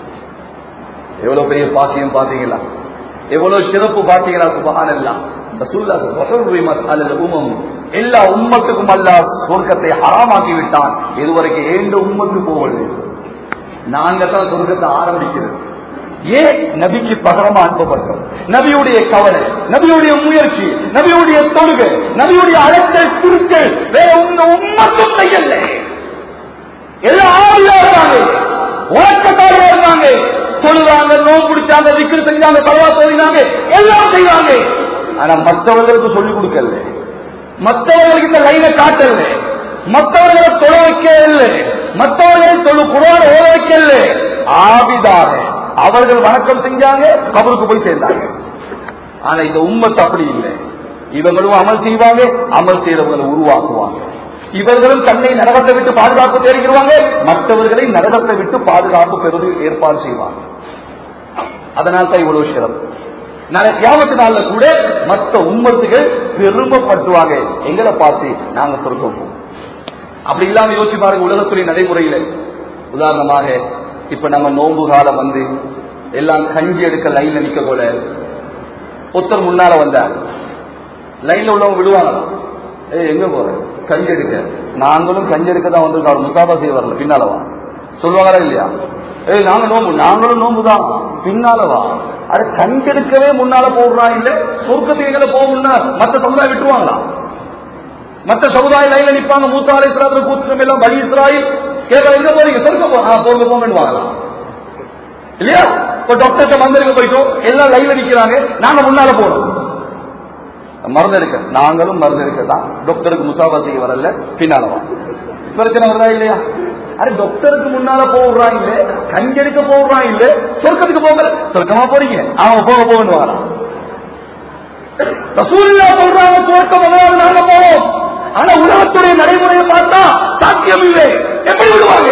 எவ்வளவு பெரிய பாக்கியம் பாத்தீங்களா, எவ்வளவு சிறப்பு பாத்தீங்களா? சுப்ஹானல்லாஹ். ரசூலுல்லாஹ் வஹர்ரிமத் அலல் உம்மம், எல்லா உம்மத்துக்கும் அல்லாஹ் சொர்க்கத்தை ஹராமாக்கி விட்டான். இதுவரைக்கும் ஏண்ட உம்மத்து போவது, நாங்க தான் சொர்க்கத்தை ஆரம்பிக்கிறது. ஏன்? நபிக்கு பகரமா அனுப்பப்பட்டோம். நபியுடைய கவலை, நபியுடைய முயற்சி, நபியுடைய தொழுகை, நபியுடைய அழைத்தல் குறுக்கள் வேற உங்க உம்மத்தும் செய்யல. எல்லாம் ஆவியா இருந்தாங்க, உலகத்தாரியா இருந்தாங்க, தொழுவாங்க, நோய் பிடிச்சாங்க, விக்கிர செஞ்சாங்க, பரவா தோழினாங்க, எல்லாம் செய்வாங்க. ஆனா மற்றவர்களுக்கு சொல்லிக் கொடுக்கல, மற்றவர்களுக்கு இந்த லைனை காட்டல, மற்றவர்களை தொழ வைக்க இல்லை, மற்றவர்களை தொழு குர்ஆன் ஓத வைக்க இல்லை. ஆபிதாக அவர்கள் வணக்கம் செஞ்சாங்க, கபருக்கு போய் சேர்ந்தாங்க. ஆனா இந்த உம்மத்து அப்படி இல்லை. இவங்களும் அமல் செய்வாங்க, அமல் செய்யறவங்களை உருவாக்குவாங்க. இவர்களும் தன்னை நரகத்தை விட்டு பாதுகாப்பு தேடிக்கிறாங்க, மற்றவர்களை நரகத்தை விட்டு பாதுகாப்பு பெறுவது ஏற்பாடு செய்வாங்க. அதனால் தான் இவ்வளவு சிறப்பு. நாளை கியாமத்து நாள்ல கூட மற்ற உம்மத்துகள் பெருமைப்பட்டுவாங்க, எங்களை பார்த்து நாங்க சொர்க்கம் போவோம். அப்படி இல்லாம யோசிச்சு பாருங்க, உலகத்துறை நடைமுறையில உதாரணமாக இப்ப நம்ம நோன்பு காலம் வந்து எல்லாம் கஞ்சி எடுக்க லைன்ல நிக்க போல ஒருத்தர் முன்னால வந்தார். லைன்ல உள்ளவங்க விடுவாங்க, ஏ எங்க போற கஞ்சி எடுக்க, நாங்களும் கஞ்சி எடுக்க தான் வந்திருக்கோம், முசாபா செய்ய வரல, பின்னாலவா சொல்லுவாங்களா இல்லையா? ஏய் நாங்க நோம்பு, நாங்களும் நோம்புதான், பின்னாலவா. அது கஞ்சி எடுக்கவே முன்னால போடுறான் இல்ல, சொர்க்கத்துக்கு போக முன்னாள் மற்ற சமுதாயம் விட்டுருவாங்களா? மற்ற சமுதாய லைன்ல நிப்பாங்க, மூசா அலைஹிஸ்ஸலாம் கூட்டம் எல்லாம் பனி இஸ்ராயீல் கேட்க எங்க போறீங்க, சொர்க்க போ போங்க போங்கன்னு இல்லையா? இப்ப டாக்டர் மருந்து போயிட்டோம், எல்லாம் லைன்ல நிக்கிறாங்க, நாங்க முன்னால போறோம் மருந்து எடுக்க, நாங்களும் மருந்து எடுக்க தான், டாக்டருக்கு முசாபா செய்ய வரல, பின்னாலவா. பிரச்சனை வருதா இல்லையா? அது டாக்டருக்கு முன்னால போடுறான் இல்ல, கஞ்செடுக்க போடுறான் இல்ல, சொர்க்கத்துக்கு போக சொர்க்கமா போறீங்க, அவங்க போக போகணும் வரலாம். ரசூலுல்லாஹ் சொல்றாங்க சொர்க்கம் முதலாவது நாங்க போவோம். ஆனா உலகத்துடைய நடைமுறையை பார்த்தா சாத்தியம் இல்லை, எப்படி விடுவாங்க?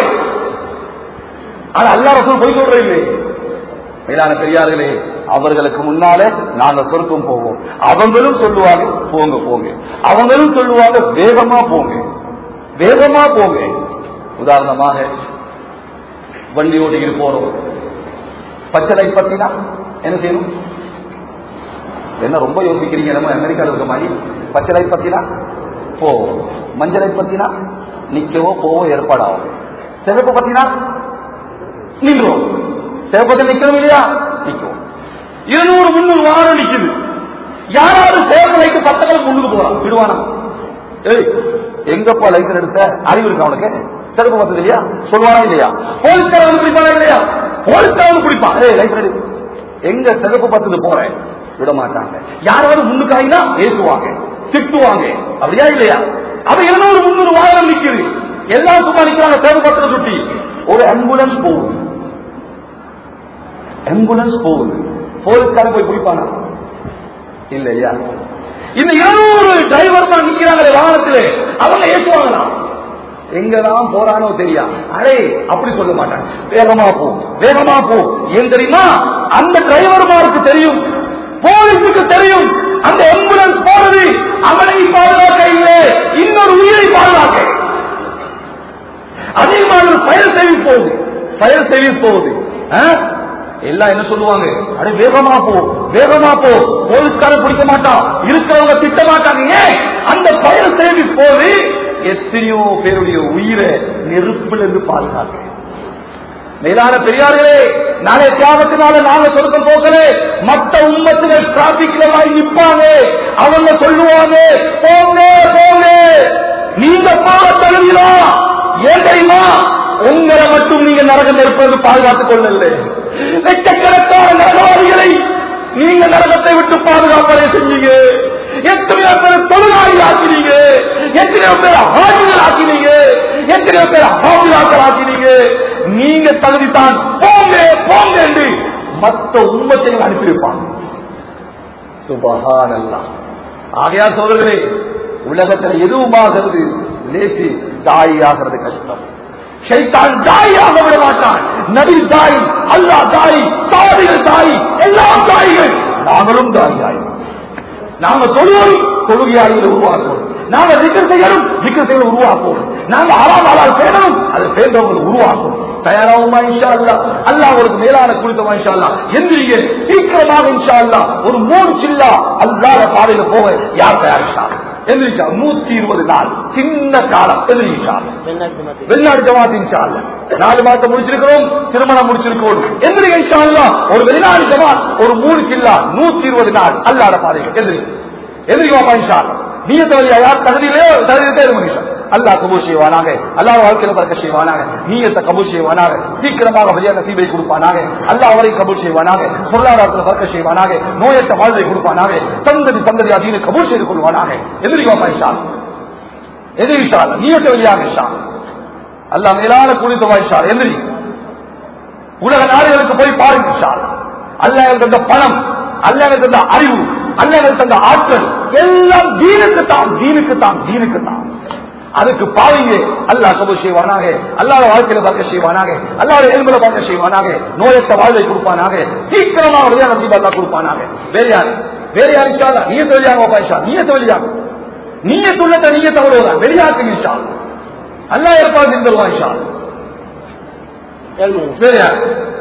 ஆனா அல்லாஹ் ரசூல் போய் சொல்ற இல்லை. மேலான பெரியார்களே, அவர்களுக்கு முன்னாலே நாங்க சொர்க்கம் போவோம், அவங்களும் சொல்லுவாங்க போங்க போங்க, அவங்களும் சொல்லுவாங்க வேகமா போங்க வேகமா போங்க. உதாரணமாக வண்டி ஓட்டிக்கிட்டு போறோம், பச்சை லைட் பத்தினா என்ன செய்யணும்? என்ன ரொம்ப யோசிக்கிறீங்க, நம்ம அமெரிக்காவில் இருக்க மாதிரி. பச்சை லைட் பத்தினா போவோம், மஞ்சள் லைட் பத்தினா நிக்கவோ போவோ ஏற்பாடாகும், சிவப்பு பத்தினா நின்றோம், சிவப்பத்தில் நிக்கணும் இல்லையா, நிற்கும். இருநூறு முன்னூறு வாரம் நிக்குது, யாராவது சிவப்பு லைட்டு பத்தங்களுக்கு முன்னுக்கு போறான், விடுவானா? ஏய் எங்கப்பா லைட் எடுத்த அறிவு இருக்கு அவனுக்கு, சிறப்பு பத்தது இல்லையா சொல்லுவானா இல்லையா? போலீஸ்காரன் குடிப்பானா இல்லையா? போலீஸ்காரன் குடிப்பான், ஏய் லைட் எடு, எங்க சிறப்பு பத்தது போறேன், விட மாட்டாங்க. யாராவது முன்னுக்காயினா பேசுவாங்க, திட்டுவாங்க, அப்படியா இல்லையா? அவ இருநூறு முன்னூறு வாரம் நிக்குது, எல்லாம் சும்மா நிக்கிறாங்க, சிறப்பு பத்திர சுட்டி. ஒரு ஆம்புலன்ஸ் போகுது, ஆம்புலன்ஸ் போகுது, போலீஸ்காரன் போய் குடிப்பானா இல்லையா? இந்த இருநூறு டிரைவர் தான் நிக்கிறாங்க வாகனத்திலே, அவங்க ஏற்றுவாங்களா? எங்கதான் போறானோ தெரியா, அடே அப்படி சொல்ல மாட்டாங்க, வேகமா போ வேகமா போ. ஏன் தெரியுமா? அந்த டிரைவர்மாருக்கு தெரியும், போலீஸுக்கு தெரியும், அந்த ஆம்புலன்ஸ் போறது அவனை பாதுகாக்க இல்லை, இன்னொரு உயிரை பாதுகாக்க. அதே மாதிரி ஃபயர் சர்வீஸ் போகுது, ஃபயர் சர்வீஸ் போகுது, எல்லாம் என்ன சொல்லுவாங்க, அடே வேகமா போ வேகமா போ, போலீஸ்காரன் பிடிக்க மாட்டான், இருக்கிறவங்க திட்ட மாட்டாங்க. ஏன்? அந்த ஃபயர் சர்வீஸ் போது எத்தனையோ பேருடைய உயிரை நெருப்புல இருந்து பாதுகாக்க. மேலான பெரியார்களே, நாளை தியாகத்தினால நாங்க சொர்க்கம் போகலே, மற்ற உம்மத்துகள் டிராபிக்ல வாங்கி நிற்பாங்க, அவங்க சொல்லுவாங்க போங்க போங்க, நீங்க போக தகுதியா. ஏன் தெரியுமா? உங்களை மட்டும் நீங்க நரகம் நெருப்பது பாதுகாத்துக் கொள்ளல, லட்சக்கணக்கான நரகவாதிகளை நீங்க நரகத்தை விட்டு பாதுகாப்பதை செஞ்சீங்க. எத்தனையோ பேர் தொழிலாளி ஆக்கினீங்க, எத்தனையோ பேர் ஆட்சிகள் ஆக்கினீங்க, எத்தனையோ பேர் ஆட்சியாக்கள் ஆக்கினீங்க. நீங்க தகுதித்தான், போங்க போங்க என்று மற்ற உம்மத்தை அனுப்பியிருப்பாங்க. சுபஹானல்லாஹ். ஆகையால் சோதரர்களே, உலகத்தில் எதுவுமாகிறது லேசி, தாய் ஆகிறது கஷ்டம். ஷைத்தான் தாயாக விட மாட்டான். நபி தாய், அல்லாஹ் தாய், தாவிகள் தாய், எல்லாம் தாய்கள். நாங்களும் தாய். நாங்க தொழுவோம், தொழுகையாளிகளை உருவாக்குவோம். நாங்க திக்ர் செய்யணும், திக்ர் செய்ய உருவாக்குவோம். நாங்க ஹராம் ஹலால் பேணணும், அதை பேண்டவங்களை உருவாக்குவோம். தயாராகுமா இன்ஷா அல்லாஹ்? அல்லாஹ் உங்களுக்கு மேலான குளித்தமா இன்ஷா அல்லாஹ்? எந்திரிங்க சீக்கிரமாக இன்ஷா அல்லாஹ். ஒரு மூணு சில்லா அல்லாஹ் பாதையில போக யார் தயாரிச்சா? எந்திரிச்சா நூத்தி இருபது நாள் சின்ன காலம் எந்திரிச்சா வெளிநாடு ஜமாத் இன்ஷா அல்லாஹ். நாலு மாசம் முடிச்சிருக்கிறோம், திருமணம் முடிச்சிருக்கோம். எந்திரிங்க இன்ஷா அல்லாஹ். ஒரு வெளிநாடு ஜமாத் ஒரு மூணு சில்லா நூத்தி இருபது நாள் அல்லாஹ் பாதையில் எந்திரி எதிரிவாப்பா இன்ஷா அல்லாஹ். நீயத்தை வழியா யார் தகுதியிலே தகுதியிலே இருக்க அல்லாஹ் கபூல் செய்வானாக, அல்லாஹ் வாழ்க்கையில பறக்க செய்வானாக, நீயத்தை கபூல் செய்வானாக, சீக்கிரமாக வழியாக நசீபை கொடுப்பானாக, அல்லாஹ் அவரை கபூல் செய்வானாக, பொருளாதாரத்தில் பறக்க செய்வானாக, நோயற்ற வாழ்வை கொடுப்பானாக, சந்ததி சந்ததி அதீனை கபூல் செய்து கொள்வானாக. எதிரிவாப்பா இன்ஷா அல்லாஹ். எதிரி இன்ஷா அல்லாஹ். நீயத்தை வழியாக இன்ஷா அல்லாஹ் மேலான குளித்தவா இன்ஷா அல்லாஹ். எதிரி உலக நாடுகளுக்கு போய் பாருங்க இன்ஷா அல்லாஹ். அல்லாஹ் தந்த பணம், அல்லாஹ் தந்த அறிவு, அல்லாஹ் தந்த ஆற்றல் எல்லாம் தீனுக்கு தான், தீனுக்கு தான், தீனுக்கு தான். அதுக்கு பாவீங்க. அல்லாஹ் கபூல் செய்வானாக, அல்லாஹ் வாழ்க்கையில பார்க்க செய்வானாக, அல்லாஹ் எலும்புல பார்க்க செய்வானாக, நோயற்ற வாழ்வை கொடுப்பானாக, சீக்கிரமாக வழியாக நசீபா அல்லாஹ் கொடுப்பானாக. வேற யாரு வேற யாரு இன்ஷா அல்லாஹ்? நீயத்தை வழியாக இன்ஷா அல்லாஹ். நீயத்தை வழியாக நீயத்துள்ளத, நீயத்தை அவ்வளவுதான். வெளியாக்கு இன்ஷா அல்லாஹ். அல்லாஹ் ஏற்பாடு செஞ்சிருவான் இன்ஷா அல்லாஹ். அல்லாஹ் ஏற்பாடு செஞ்சிருவான் இன்ஷா அல்லாஹ். அல்லாஹ் ஏற்பாடு செஞ்சிருவான் இன்ஷா அல்லாஹ். அல்லாஹ் ஏற்பாடு செஞ்சிருவான் இன்ஷா அல்லாஹ். வேற யார்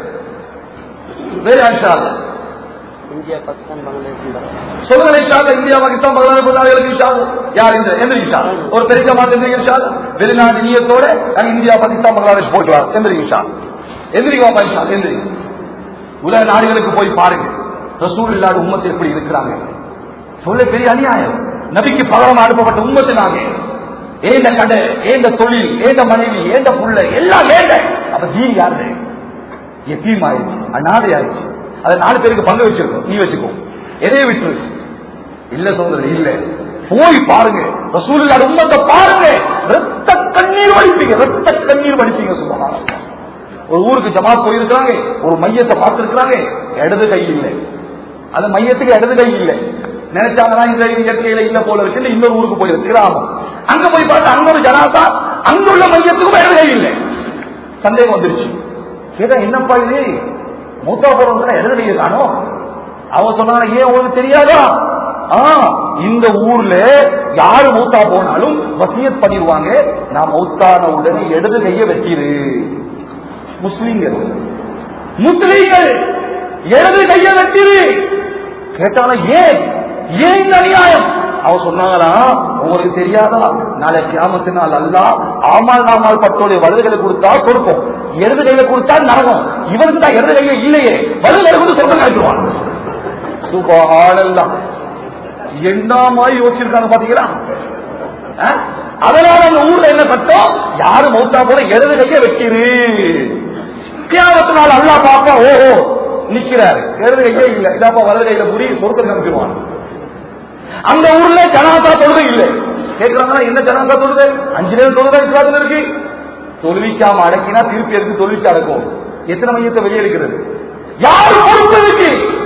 வேற யார் இந்தியா பாகிஸ்தான் பங்களாதேஷ் சொல்லுங்க இந்தியா பாகிஸ்தான் பங்களாதேஷ் யார் இந்த எந்திரிக்கா ஒரு பெரிய மாதம் எந்திரிக்கா வெளிநாட்டு நீயத்தோட இந்தியா பாகிஸ்தான் பங்களாதேஷ் போயிட்டு எந்திரிக்கா எந்திரிக்கா பாகிஸ்தான் எந்திரி உலக நாடுகளுக்கு போய் பாருங்க ரசூல் இல்லாத உம்மத்தை எப்படி இருக்கிறாங்க சொல்ல பெரிய அநியாயம் நபிக்கு பகரம் அனுப்பப்பட்ட உம்மத்து நாங்க ஏந்த கடை ஏந்த தொழில் ஏந்த மனைவி ஏந்த புள்ள எல்லாம் ஏந்த அப்ப தீன் யாரு எத்தீம் ஆயிடுச்சு அநாதை ஆயிடுச்சு அதை நாலு பேருக்கு பங்கு வச்சிருக்கோம் நீ வச்சுக்கோ எதைய விட்டு இல்ல சோதரர் இல்ல போய் பாருங்க ரசூல் இல்லாத உம்மத்தை பாருங்க ரத்த கண்ணீர் வடிப்பீங்க ரத்த கண்ணீர் வடிப்பீங்க சும்மா ஒரு ஊருக்கு ஜமாத் போயிருக்கிறாங்க ஒரு மையத்தை பார்த்திருக்கிறாங்க இடது கை இல்லை அந்த மையத்துக்கு இடது கை இல்லை நினைச்சாங்கன்னா இந்த இயற்கையில இல்ல போல இருக்கு இன்னொரு ஊருக்கு போயிருக்கு கிராமம் அங்க போய் பார்த்தா அங்க ஒரு ஜனாசா அங்குள்ள மையத்துக்கும் இடது கை இல்லை சந்தேகம் வந்துருச்சு கேட்டா என்னப்பா இது மூத்தா போறவங்க இடது கையை காணும் அவன் சொன்னாங்க ஏன் உங்களுக்கு தெரியாதா இந்த ஊர்ல யாரு மூத்தா போனாலும் வசியத் பண்ணிடுவாங்க நான் மௌத்தான உடனே இடது கையை வெட்டிடு முஸ்லீம்கள் முஸ்லீம்கள் இடது கையை வெட்டிடு கேட்டால ஏன் ஏன் இந்த அநியாயம் அவன் சொன்னாங்களா உங்களுக்கு தெரியாதா நாளை கியாமத்து நாள் அல்லா ஆமால் நாமால் பட்டோடைய வலதுகளை கொடுத்தா கொடுப்போம் இடது கையில கொடுத்தா நரகம் இவருக்கு தான் இடது கையில இல்லையே வலதுகளை கொடுத்து சொல்ல காட்டுவான் சுபஹானல்லாஹ் என்ன மாதிரி யோசிச்சிருக்காங்க பாத்தீங்களா அதனால அந்த ஊர்ல என்ன சட்டம் யாரு மௌத்தா போல இடது கைய வெட்டிரு கியாமத்து நாள் அல்லா பாப்பா ஓஹோ நிக்கிறாரு இடது கையே இல்ல இதாப்பா வலது கையில புரி சொர்க்கம் அனுப்பிடுவான் அந்த ஊர்ல ஜனாதா தொழுகை இல்லை கேட்கிறாங்களா என்ன ஜனாதா தொழுகை அஞ்சு நேரம் தொழுகை இஸ்லாத்துல இருக்கு தொழுவிக்காம அடக்கினா திருப்பி எடுத்து தொழுவிச்சு அடக்கும் எத்தனை மையத்தை வெளியெடுக்கிறது யாரு பொறுப்பு இருக்கு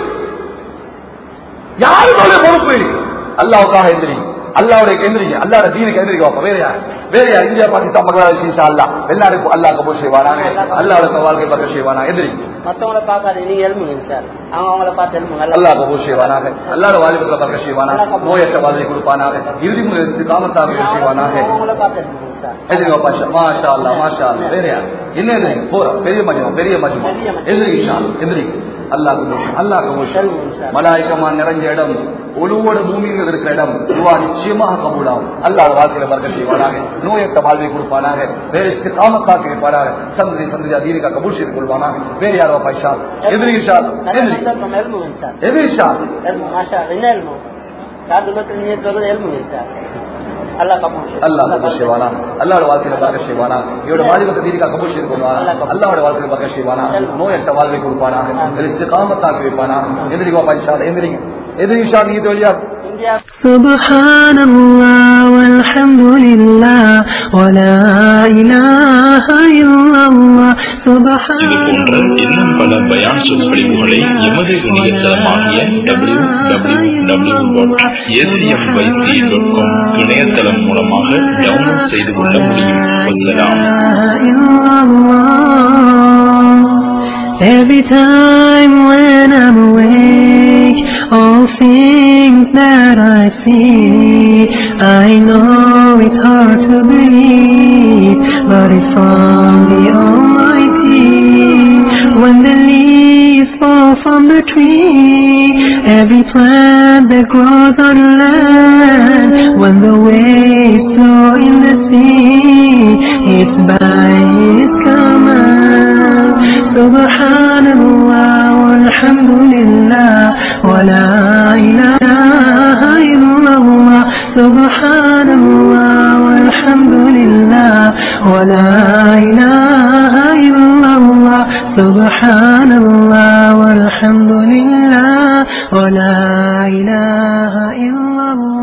யாரு பொறுப்பு அல்லாவுக்காக எந்திரி அல்லாவுடைய எந்திரிங்க அல்லாட தீனுக்கு எந்திரிக்க வேற யார் வேற யார் இந்தியா பாகிஸ்தான் பங்களாதேஷ் அல்லா எல்லாருக்கும் அல்லா கபூர் செய்வானாங்க அல்லாவுடைய வாழ்க்கை பக்கம் செய்வானா எந்திரி மத்தவங்களை பார்க்காத நீங்க எழுமுங்க சார் அவங்க அவங்கள பார்த்து எழுமுங்க அல்லா கபூர் செய்வானாக அல்லாட வாழ்க்கை பக்கம் செய்வானாக நோயற்ற வாழ்க்கை கொடுப்பானாக இறுதி முறை காமத்தாக செய்வானாக அவங்கள பார்த்து எழுமுங்க சார் எதிரிங்க பாஷா மாஷா அல்லா மாஷா அல்லா வேற யார் என்ன எதிரிங்க போற பெரிய மஜ்மா பெரிய மஜ்மா எதிரிங்க எதிரி அல்லாஹ் அல்லாஹ் மலாய்க்கமா நிறைஞ்ச இடம் ஒழுவோட பூமியில் இருக்கிற இடம் துவா நிச்சயமாக கபூலாகும் அல்லாஹ் வாழ்க்கையில பறக்க செய்வானாக நோயற்ற வாழ்வை கொடுப்பானாக வேற காமத்தாக்கி வைப்பானாக சந்ததி சந்ததியா தீனிக்கா கபூல் செய்து கொள்வானாக வேற யாரோ பைஷா எதிரி ஷால் எதிரி ஷால் அல்லாஹ் கபூல் செய்வானா அல்லாஹ்வோட வாழ்க்கையில பறக்க செய்வானா இவரோட வாழ்க்கை தீனிக்கா கபூல் செய்து கொள்வானா அல்லாஹ்வோட வாழ்க்கையில பறக்க செய்வானா நோயற்ற வாழ்வை கொடுப்பானாக காமத்தாக்கி வைப்பானாக எதிரிவா பைஷா எதிரிங்க எதிரி ஷால் நீ தோழியா سبحان الله والحمد لله ولا إله إلا الله سبحان الله இன்னும் பல பயான் சொற்பொழிவுகளை எமது இணையதளமாகிய W W W dot ACM YC dot com இணையதளம் மூலமாக டவுன்லோட் செய்து கொள்ள முடியும். Every time when I'm awake, all things that I see, I know it's hard to believe, but it's from the Almighty. When the leaves fall from the tree, every plant that grows on land, when the waves flow in the sea, it's by His command. Subhanallah walhamdulillah wa la ilaha illallah. Subhanallah walhamdulillah wa la ilaha illallah. Subhanallah walhamdulillah wa la ilaha illallah.